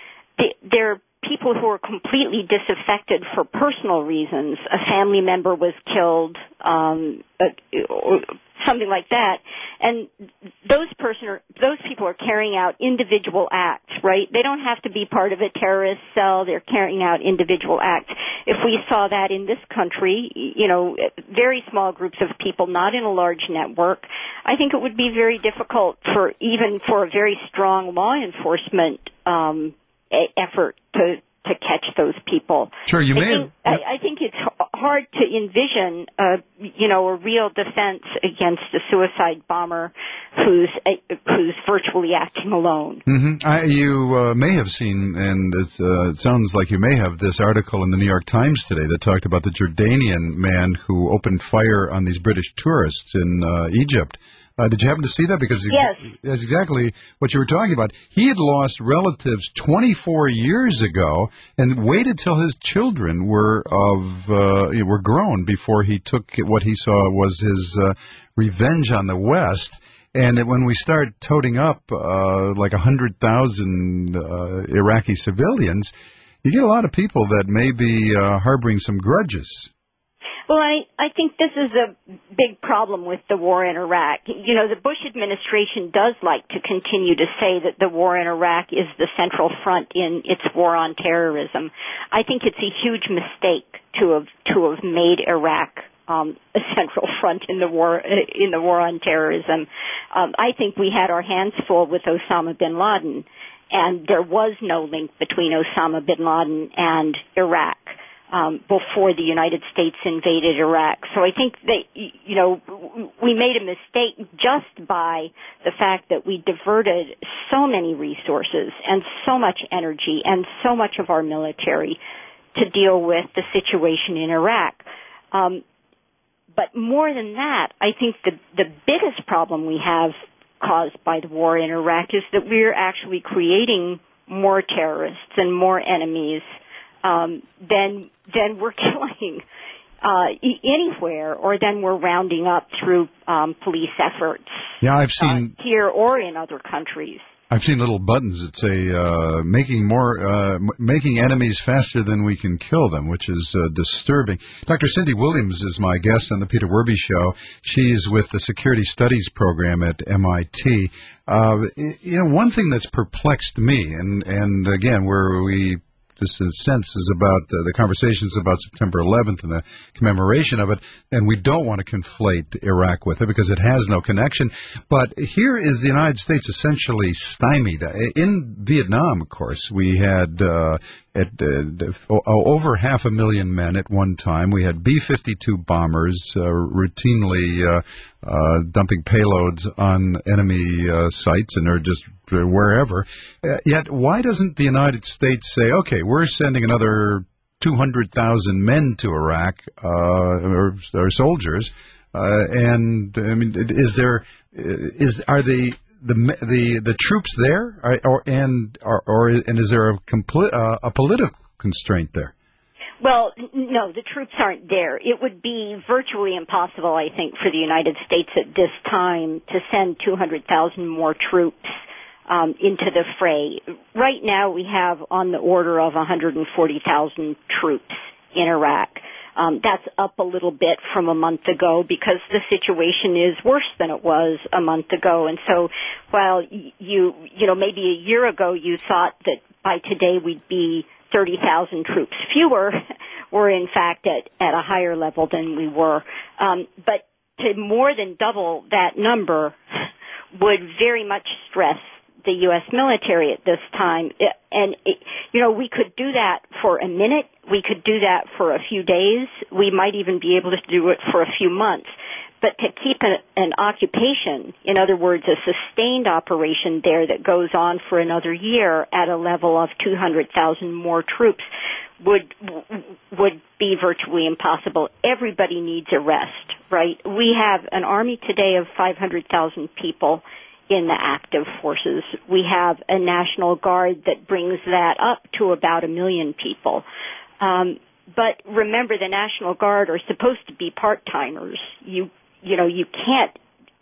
There are people who are completely disaffected for personal reasons. A family member was killed, um, or something like that, and those person are, those people are carrying out individual acts, right? They don't have to be part of a terrorist cell. They're carrying out individual acts. If we saw that in this country, you know, very small groups of people, not in a large network, I think it would be very difficult for even for a very strong law enforcement um effort to to catch those people. Sure, you I may. Think, have, I, I think it's hard to envision, a, you know, a real defense against a suicide bomber who's who's virtually acting alone. Mm-hmm. I, you uh, may have seen, and it's, uh, it sounds like you may have, this article in the New York Times today that talked about the Jordanian man who opened fire on these British tourists in uh, Egypt. Uh, did you happen to see that? Because yes. That's exactly what you were talking about. He had lost relatives twenty-four years ago and waited till his children were of uh, were grown before he took what he saw was his uh, revenge on the West. And when we start toting up uh, like one hundred thousand uh, Iraqi civilians, you get a lot of people that may be uh, harboring some grudges. Well, I, I think this is a big problem with the war in Iraq. You know, the Bush administration does like to continue to say that the war in Iraq is the central front in its war on terrorism. I think it's a huge mistake to have to have made Iraq um, a central front in the war in the war on terrorism. Um, I think we had our hands full with Osama bin Laden, and there was no link between Osama bin Laden and Iraq. Um, before the United States invaded Iraq. So I think that, you know, we made a mistake just by the fact that we diverted so many resources and so much energy and so much of our military to deal with the situation in Iraq. Um, but more than that, I think the, the biggest problem we have caused by the war in Iraq is that we're actually creating more terrorists and more enemies um, than than we're killing uh, anywhere, or than we're rounding up through um, police efforts. Yeah, I've seen uh, here or in other countries. I've seen little buttons that say uh, "making more, uh, m- making enemies faster than we can kill them," which is uh, disturbing. Doctor Cindy Williams is my guest on the Peter Werby Show. She's with the Security Studies program at M I T. Uh, you know, one thing that's perplexed me, and and again, where we just in a sense is about uh, the conversations about September eleventh and the commemoration of it, and we don't want to conflate Iraq with it because it has no connection. But here is the United States essentially stymied. In Vietnam, of course, we had uh, at uh, over half a million men at one time. We had B fifty-two bombers uh, routinely uh, uh, dumping payloads on enemy uh, sites and or just wherever. Uh, yet, why doesn't the United States say, okay, we're sending another two hundred thousand men to Iraq, uh, or, or soldiers, uh, and I mean, is there, is are the the the the troops there, or, or and or, or and is there a complete uh, a political constraint there? Well, no, the troops aren't there. It would be virtually impossible, I think, for the United States at this time to send two hundred thousand more troops um, into the fray. Right now, we have on the order of one hundred forty thousand troops in Iraq. Um, that's up a little bit from a month ago because the situation is worse than it was a month ago. And so while you, you know, maybe a year ago you thought that by today we'd be thirty thousand troops fewer, we're in fact at, at a higher level than we were. Um, but to more than double that number would very much stress the U S military at this time. And, it, you know, we could do that for a minute. We could do that for a few days. We might even be able to do it for a few months. But to keep an, an occupation, in other words, a sustained operation there that goes on for another year at a level of two hundred thousand more troops would would be virtually impossible. Everybody needs a rest, right? We have an army today of five hundred thousand people in the active forces. We have a National Guard that brings that up to about a million people. Um, but remember, the National Guard are supposed to be part-timers. You, you know, you can't,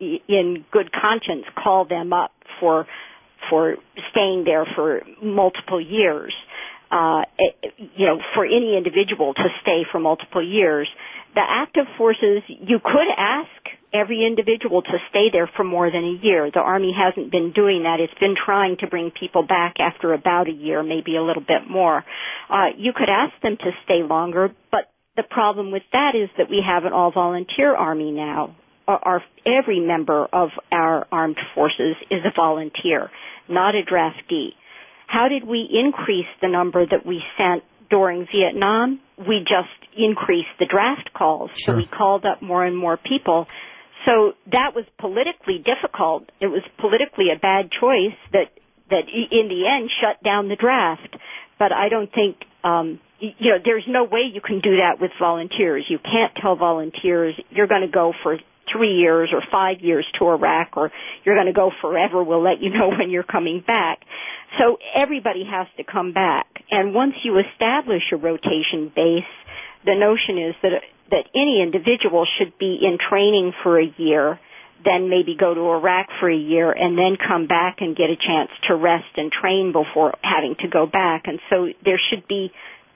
in good conscience, call them up for for staying there for multiple years. Uh, it, you know, for any individual to stay for multiple years. The active forces, you could ask every individual to stay there for more than a year. The Army hasn't been doing that. It's been trying to bring people back after about a year, maybe a little bit more. Uh, you could ask them to stay longer, but the problem with that is that we have an all-volunteer Army now. Our, our, every member of our armed forces is a volunteer, not a draftee. How did we increase the number that we sent during Vietnam? We just increased the draft calls. Sure. So we called up more and more people. So that was politically difficult. It was politically a bad choice that, that in the end shut down the draft. But I don't think, um, you know, there's no way you can do that with volunteers. You can't tell volunteers you're going to go for three years or five years to Iraq, or you're going to go forever. We'll let you know when you're coming back. So everybody has to come back. And once you establish a rotation base, the notion is that that any individual should be in training for a year, then maybe go to Iraq for a year, and then come back and get a chance to rest and train before having to go back. And so there should be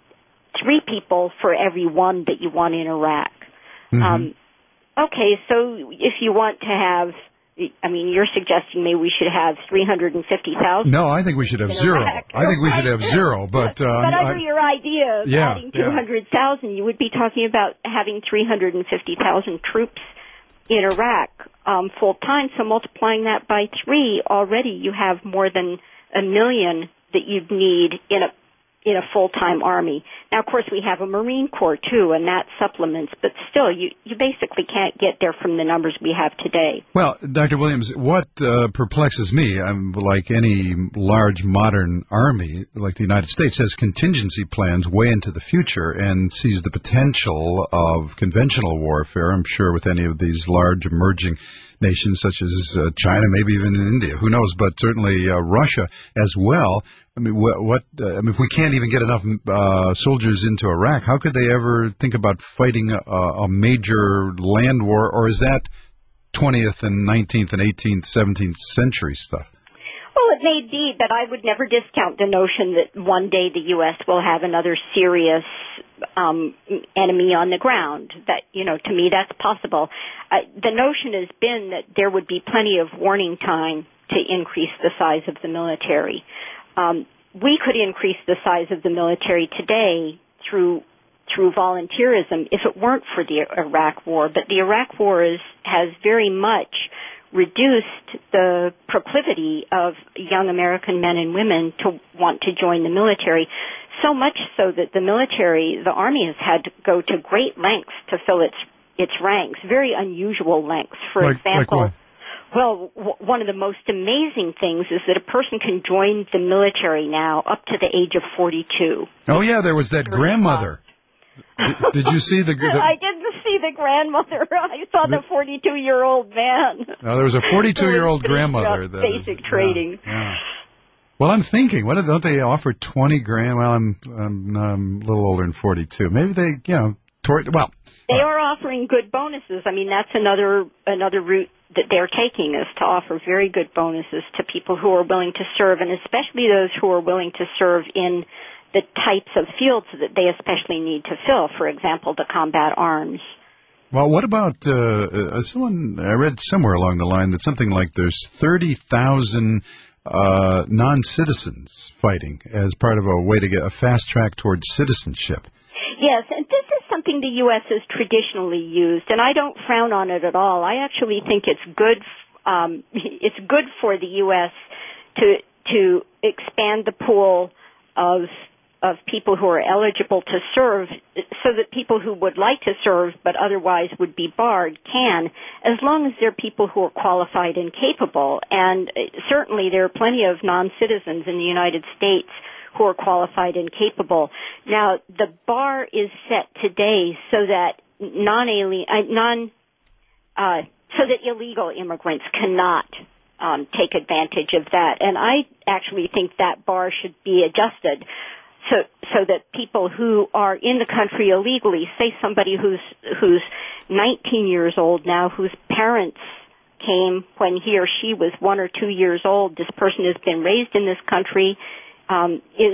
three people for every one that you want in Iraq. Mm-hmm. Um, okay, so if you want to have, I mean, you're suggesting maybe we should have three hundred fifty thousand? No, I think we should have zero. I think we should have zero, but... Uh, but under I, your idea of yeah, adding two hundred thousand, yeah. You would be talking about having three hundred fifty thousand troops in Iraq um, full-time, so multiplying that by three, already you have more than a million that you'd need in a in a full-time army. Now, of course, we have a Marine Corps, too, and that supplements, but still, you, you basically can't get there from the numbers we have today. Well, Doctor Williams, what uh, perplexes me, I'm, like any large modern army, like the United States, has contingency plans way into the future and sees the potential of conventional warfare, I'm sure, with any of these large emerging nations such as uh, China, maybe even in India. Who knows? But certainly uh, Russia as well. I mean, what? what uh, I mean, if we can't even get enough uh, soldiers into Iraq, how could they ever think about fighting a, a major land war? Or is that twentieth and nineteenth and eighteenth, seventeenth century stuff? Well, it may be, but I would never discount the notion that one day the U S will have another serious um, enemy on the ground. That, you know, to me, that's possible. Uh, the notion has been that there would be plenty of warning time to increase the size of the military. Um, we could increase the size of the military today through through volunteerism if it weren't for the Iraq War. But the Iraq War is, has very much reduced the proclivity of young American men and women to want to join the military, so much so that the military, the Army, has had to go to great lengths to fill its its ranks, very unusual lengths. For like, example, like well, w- one of the most amazing things is that a person can join the military now up to the age of forty-two. Oh, yeah, there was that grandmother. Did, did you see the, the... I didn't see the grandmother. I saw the forty-two-year-old man. No, there was a forty-two-year-old grandmother. That basic is, trading. Yeah, yeah. Well, I'm thinking, what don't they offer twenty grand? Well, I'm, I'm, I'm a little older than forty-two. Maybe they, you know, toward, well. They are offering good bonuses. I mean, that's another another route that they're taking, is to offer very good bonuses to people who are willing to serve, and especially those who are willing to serve in the types of fields that they especially need to fill, for example, the combat arms. Well, what about uh, uh, someone, I read somewhere along the line that something like there's thirty thousand uh, non-citizens fighting as part of a way to get a fast track towards citizenship. Yes, and this is something the U S has traditionally used, and I don't frown on it at all. I actually think it's good. Um, it's good for the U S to to expand the pool of of people who are eligible to serve, so that people who would like to serve but otherwise would be barred can, as long as they're people who are qualified and capable. And certainly there are plenty of non-citizens in the United States who are qualified and capable. Now, the bar is set today so that non-alien, uh, non, uh, so that illegal immigrants cannot um, take advantage of that. And I actually think that bar should be adjusted so so that people who are in the country illegally, say somebody who's who's nineteen years old now, whose parents came when he or she was one or two years old, this person has been raised in this country, um, is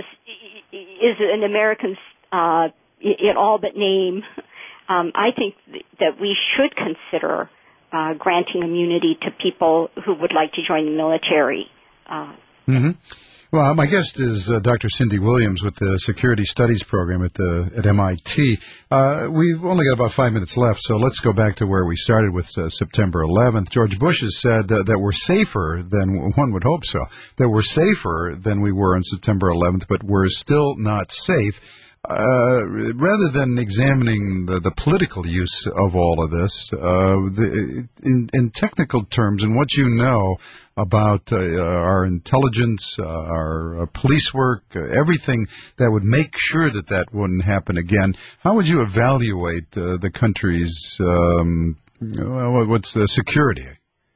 is an American uh, in all but name. Um, I think th- that we should consider uh, granting immunity to people who would like to join the military. Uh, mm-hmm. Well, my guest is uh, Doctor Cindy Williams with the Security Studies Program at the at M I T. Uh, we've only got about five minutes left, so let's go back to where we started with uh, September eleventh. George Bush has said uh, that we're safer than one would hope so, that we're safer than we were on September eleventh, but we're still not safe. Uh, rather than examining the, the political use of all of this, uh, the, in, in technical terms, and what you know about uh, our intelligence, uh, our uh, police work, uh, everything that would make sure that that wouldn't happen again, how would you evaluate uh, the country's um, what's the security?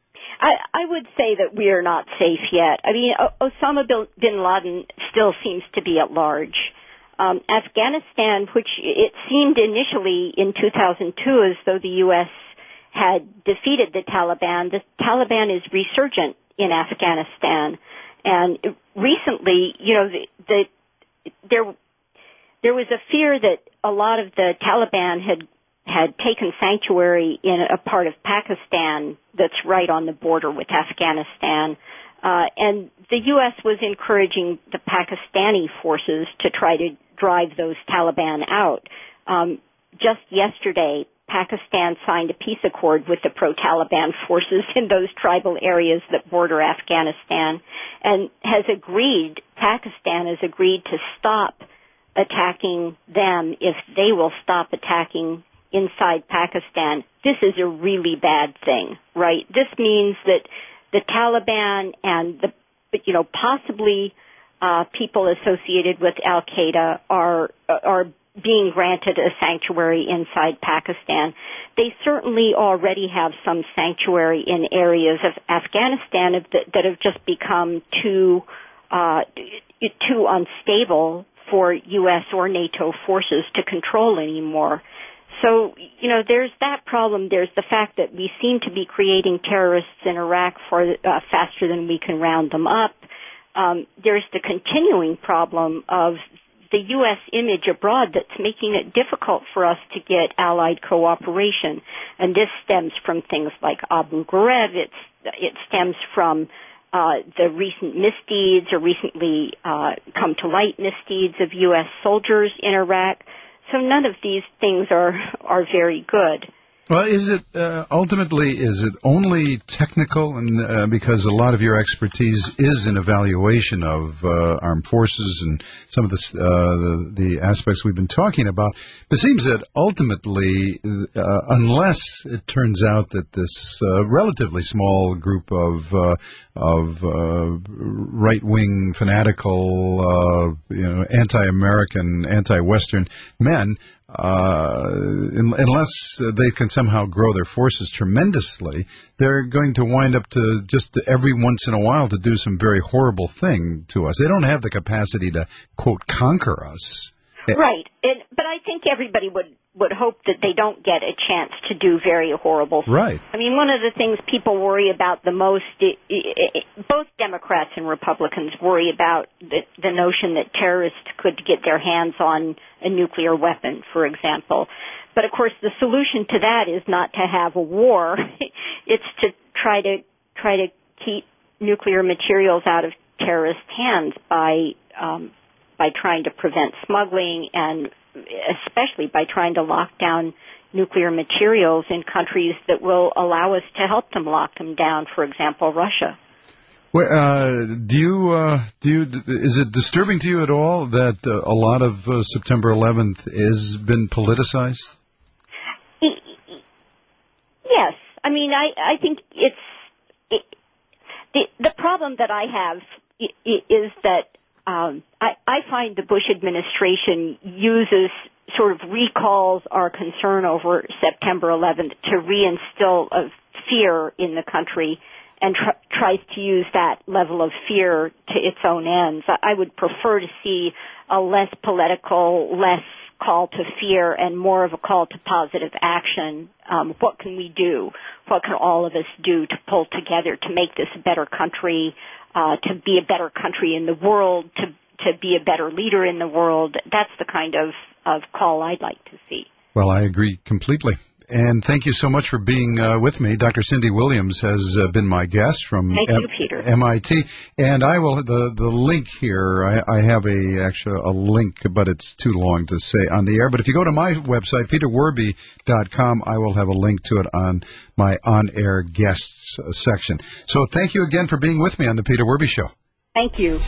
I, I would say that we are not safe yet. I mean, Osama bin Laden still seems to be at large. Um, Afghanistan, which it seemed initially in two thousand two as though the U S had defeated the Taliban, the Taliban is resurgent in Afghanistan. And recently, you know, the, the, there there was a fear that a lot of the Taliban had had taken sanctuary in a part of Pakistan that's right on the border with Afghanistan. Uh, and the U S was encouraging the Pakistani forces to try to drive those Taliban out. Um, just yesterday, Pakistan signed a peace accord with the pro-Taliban forces in those tribal areas that border Afghanistan, and has agreed, Pakistan has agreed to stop attacking them if they will stop attacking inside Pakistan. This is a really bad thing, right? This means that the Taliban and the, you know, possibly uh, people associated with Al-Qaeda are are being granted a sanctuary inside Pakistan. they certainly already have some sanctuary in areas of Afghanistan that, that have just become too uh, too unstable for U S or NATO forces to control anymore. So, you know, there's that problem. There's the fact that we seem to be creating terrorists in Iraq for uh, faster than we can round them up. Um, there's the continuing problem of the U S image abroad that's making it difficult for us to get allied cooperation. And this stems from things like Abu Ghraib. It's, it stems from uh, the recent misdeeds or recently uh, come to light misdeeds of U S soldiers in Iraq. So none of these things are, are very good. Well, is it uh, ultimately, is it only technical? And uh, because a lot of your expertise is in evaluation of uh, armed forces and some of the, uh, the the aspects we've been talking about, it seems that ultimately, uh, unless it turns out that this uh, relatively small group of uh, of uh, right-wing, fanatical, uh, you know, anti-American, anti-Western men, Uh, unless they can somehow grow their forces tremendously, they're going to wind up to just every once in a while to do some very horrible thing to us. They don't have the capacity to, quote, conquer us. Right. It, but I think everybody would, would hope that they don't get a chance to do very horrible things. Right. I mean, one of the things people worry about the most, it, it, it, both Democrats and Republicans worry about the, the notion that terrorists could get their hands on a nuclear weapon, for example. But, of course, the solution to that is not to have a war. It's to try to try to keep nuclear materials out of terrorist hands by um, by trying to prevent smuggling and especially by trying to lock down nuclear materials in countries that will allow us to help them lock them down, for example, Russia. Well, uh, do you, uh, do you, is it disturbing to you at all that uh, a lot of uh, September eleventh has been politicized? Yes. I mean, I, I think it's, it, the, the problem that I have is that Um, I, I find the Bush administration uses sort of recalls our concern over September eleventh to reinstill a fear in the country and tr- tries to use that level of fear to its own ends. I, I would prefer to see a less political, less call to fear and more of a call to positive action. Um, what can we do? What can all of us do to pull together to make this a better country? Uh, to be a better country in the world, to to be a better leader in the world. That's the kind of, of call I'd like to see. Well, I agree completely. And thank you so much for being uh, with me. Doctor Cindy Williams has uh, been my guest from Thank M- you, Peter. M I T. And I will, the, the link here, I, I have a actually a link, but it's too long to say on the air. But if you go to my website, peter werby dot com, I will have a link to it on my on-air guests uh, section. So thank you again for being with me on the Peter Werby Show. Thank you.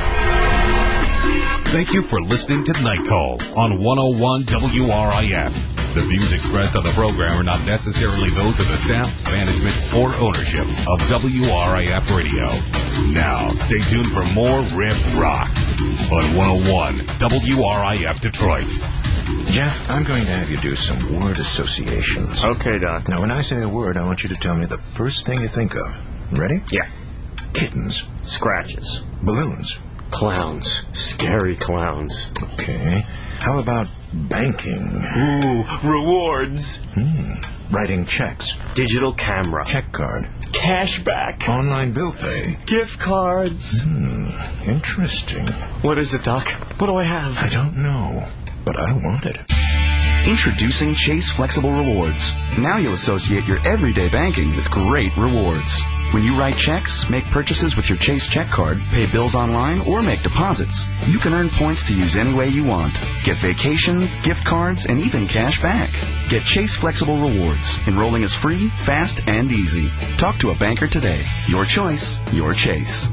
Thank you for listening to Night Call on one oh one W R I F. The views expressed on the program are not necessarily those of the staff, management, or ownership of W R I F Radio. Now, stay tuned for more Riff Rock on one oh one W R I F Detroit. Jeff, I'm going to have you do some word associations. Okay, Doc. Now, when I say a word, I want you to tell me the first thing you think of. Ready? Yeah. Kittens. Scratches. Balloons. Clowns. Scary clowns. Okay. How about banking? Ooh, rewards. Hmm. Writing checks. Digital camera. Check card. Cashback. Online bill pay. Gift cards. Hmm. Interesting. What is it, Doc? What do I have? I don't know, but I want it. Introducing Chase Flexible Rewards. Now you'll associate your everyday banking with great rewards. When you write checks, make purchases with your Chase check card, pay bills online, or make deposits, you can earn points to use any way you want. Get vacations, gift cards, and even cash back. Get Chase Flexible Rewards. Enrolling is free, fast, and easy. Talk to a banker today. Your choice, your Chase.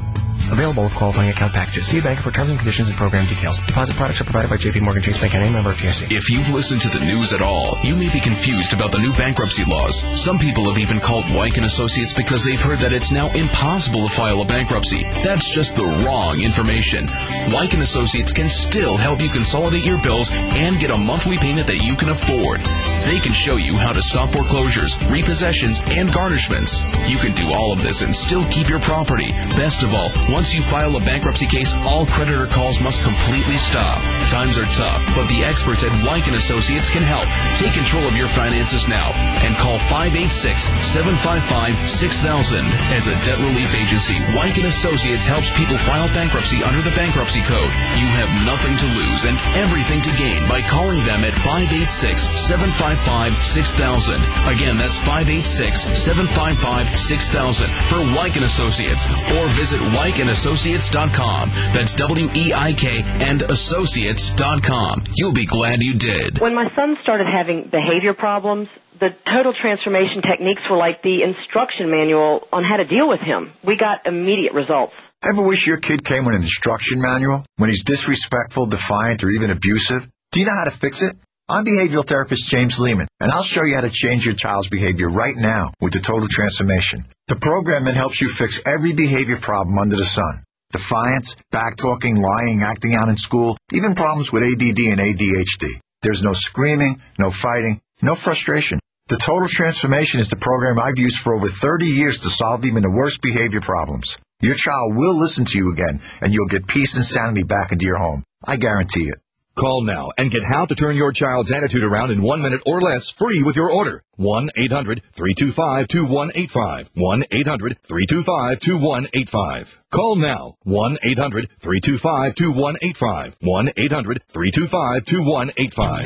Available with qualifying account packages. See a bank for terms and conditions and program details. Deposit products are provided by J P Morgan Chase Bank and a member of F D I C. If you've listened to the news at all, you may be confused about the new bankruptcy laws. Some people have even called Wyke and Associates because they've heard that it's now impossible to file a bankruptcy. That's just the wrong information. Wyke and Associates can still help you consolidate your bills and get a monthly payment that you can afford. They can show you how to stop foreclosures, repossessions, and garnishments. You can do all of this and still keep your property. Best of all, once you file a bankruptcy case, all creditor calls must completely stop. Times are tough, but the experts at Wyke and Associates can help. Take control of your finances now and call five eight six, seven five five, six thousand. As a debt relief agency, Wyke and Associates helps people file bankruptcy under the Bankruptcy Code. You have nothing to lose and everything to gain by calling them at five eight six, seven five five, six thousand. Again, that's five eight six, seven five five, six thousand for Wyke and Associates, or visit wyke and associates dot com. That's W E I K and associates dot com. You'll be glad you did. When my son started having behavior problems, the total transformation techniques were like the instruction manual on how to deal with him. We got immediate results. Ever wish your kid came with an instruction manual when he's disrespectful, defiant, or even abusive? Do you know how to fix it? I'm behavioral therapist James Lehman, and I'll show you how to change your child's behavior right now with the Total Transformation. The program that helps you fix every behavior problem under the sun. Defiance, backtalking, lying, acting out in school, even problems with A D D and A D H D. There's no screaming, no fighting, no frustration. The Total Transformation is the program I've used for over thirty years to solve even the worst behavior problems. Your child will listen to you again, and you'll get peace and sanity back into your home. I guarantee it. Call now and get how to turn your child's attitude around in one minute or less free with your order. one eight hundred, three two five, two one eight five. one eight hundred, three two five, two one eight five. Call now. one eight hundred, three two five, two one eight five. one eight hundred, three two five, two one eight five.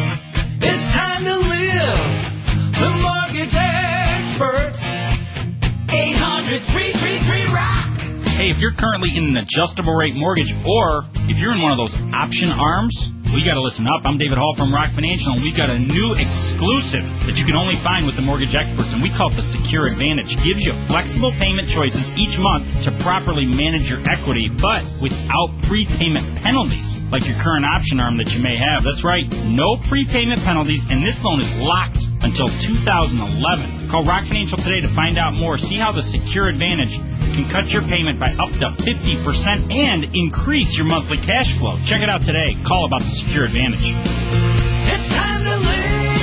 It's time to live. The Mortgage Experts. eight hundred, three three three, rock. Hey, if you're currently in an adjustable rate mortgage, or if you're in one of those option arms, we got to listen up. I'm David Hall from Rock Financial, and we've got a new exclusive that you can only find with the Mortgage Experts, and we call it the Secure Advantage. It gives you flexible payment choices each month to properly manage your equity, but without prepayment penalties, like your current option arm that you may have. That's right, no prepayment penalties, and this loan is locked until two thousand eleven. Call Rock Financial today to find out more. See how the Secure Advantage can cut your payment by up to fifty percent and increase your monthly cash flow. Check it out today. Call about the Secure Advantage. It's time to live.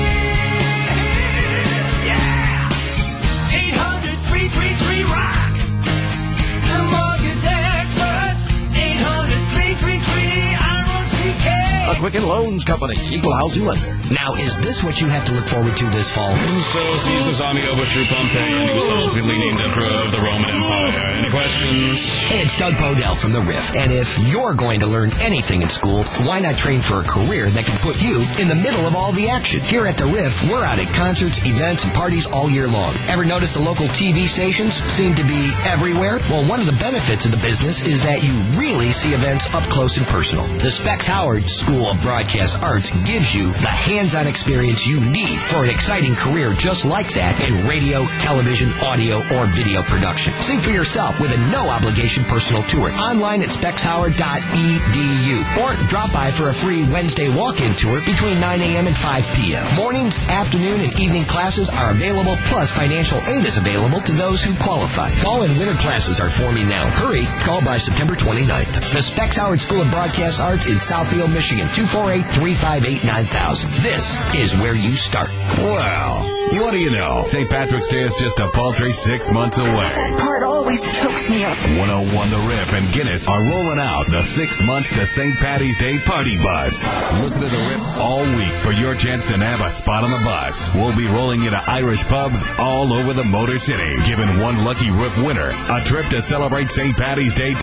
Yeah. eight hundred, three three three, rock. The Mortgage Experts. eight hundred, three three three, R O C K. A Quicken Loans Company, equal housing lender. Now, is this what you have to look forward to this fall? So, Caesar's army overthrew Pompeii, and he was subsequently named emperor of the Roman Empire. Any questions? Hey, it's Doug Podell from The Rift, and if you're going to learn anything in school, why not train for a career that can put you in the middle of all the action? Here at The Rift, we're out at concerts, events, and parties all year long. Ever notice the local T V stations seem to be everywhere? Well, one of the benefits of the business is that you really see events up close and personal. The Specs Howard School of Broadcast Arts gives you the hands-on experience you need for an exciting career just like that in radio, television, audio, or video production. See for yourself with a no-obligation personal tour online at specs howard dot e d u or drop by for a free Wednesday walk-in tour between nine a.m. and five p.m. Mornings, afternoon, and evening classes are available, plus financial aid is available to those who qualify. Fall and winter classes are forming now. Hurry, call by September twenty-ninth. The Specs Howard School of Broadcast Arts in Southfield, Michigan, two four eight, three five eight, nine thousand. This is where you start. Well, what do you know? Saint Patrick's Day is just a paltry six months away. Part always chokes me up. one oh one The Riff and Guinness are rolling out the six months to Saint Patty's Day party bus. Listen to The Riff all week for your chance to nab a spot on the bus. We'll be rolling into Irish pubs all over the Motor City, giving one lucky Riff winner a trip to celebrate Saint Patty's Day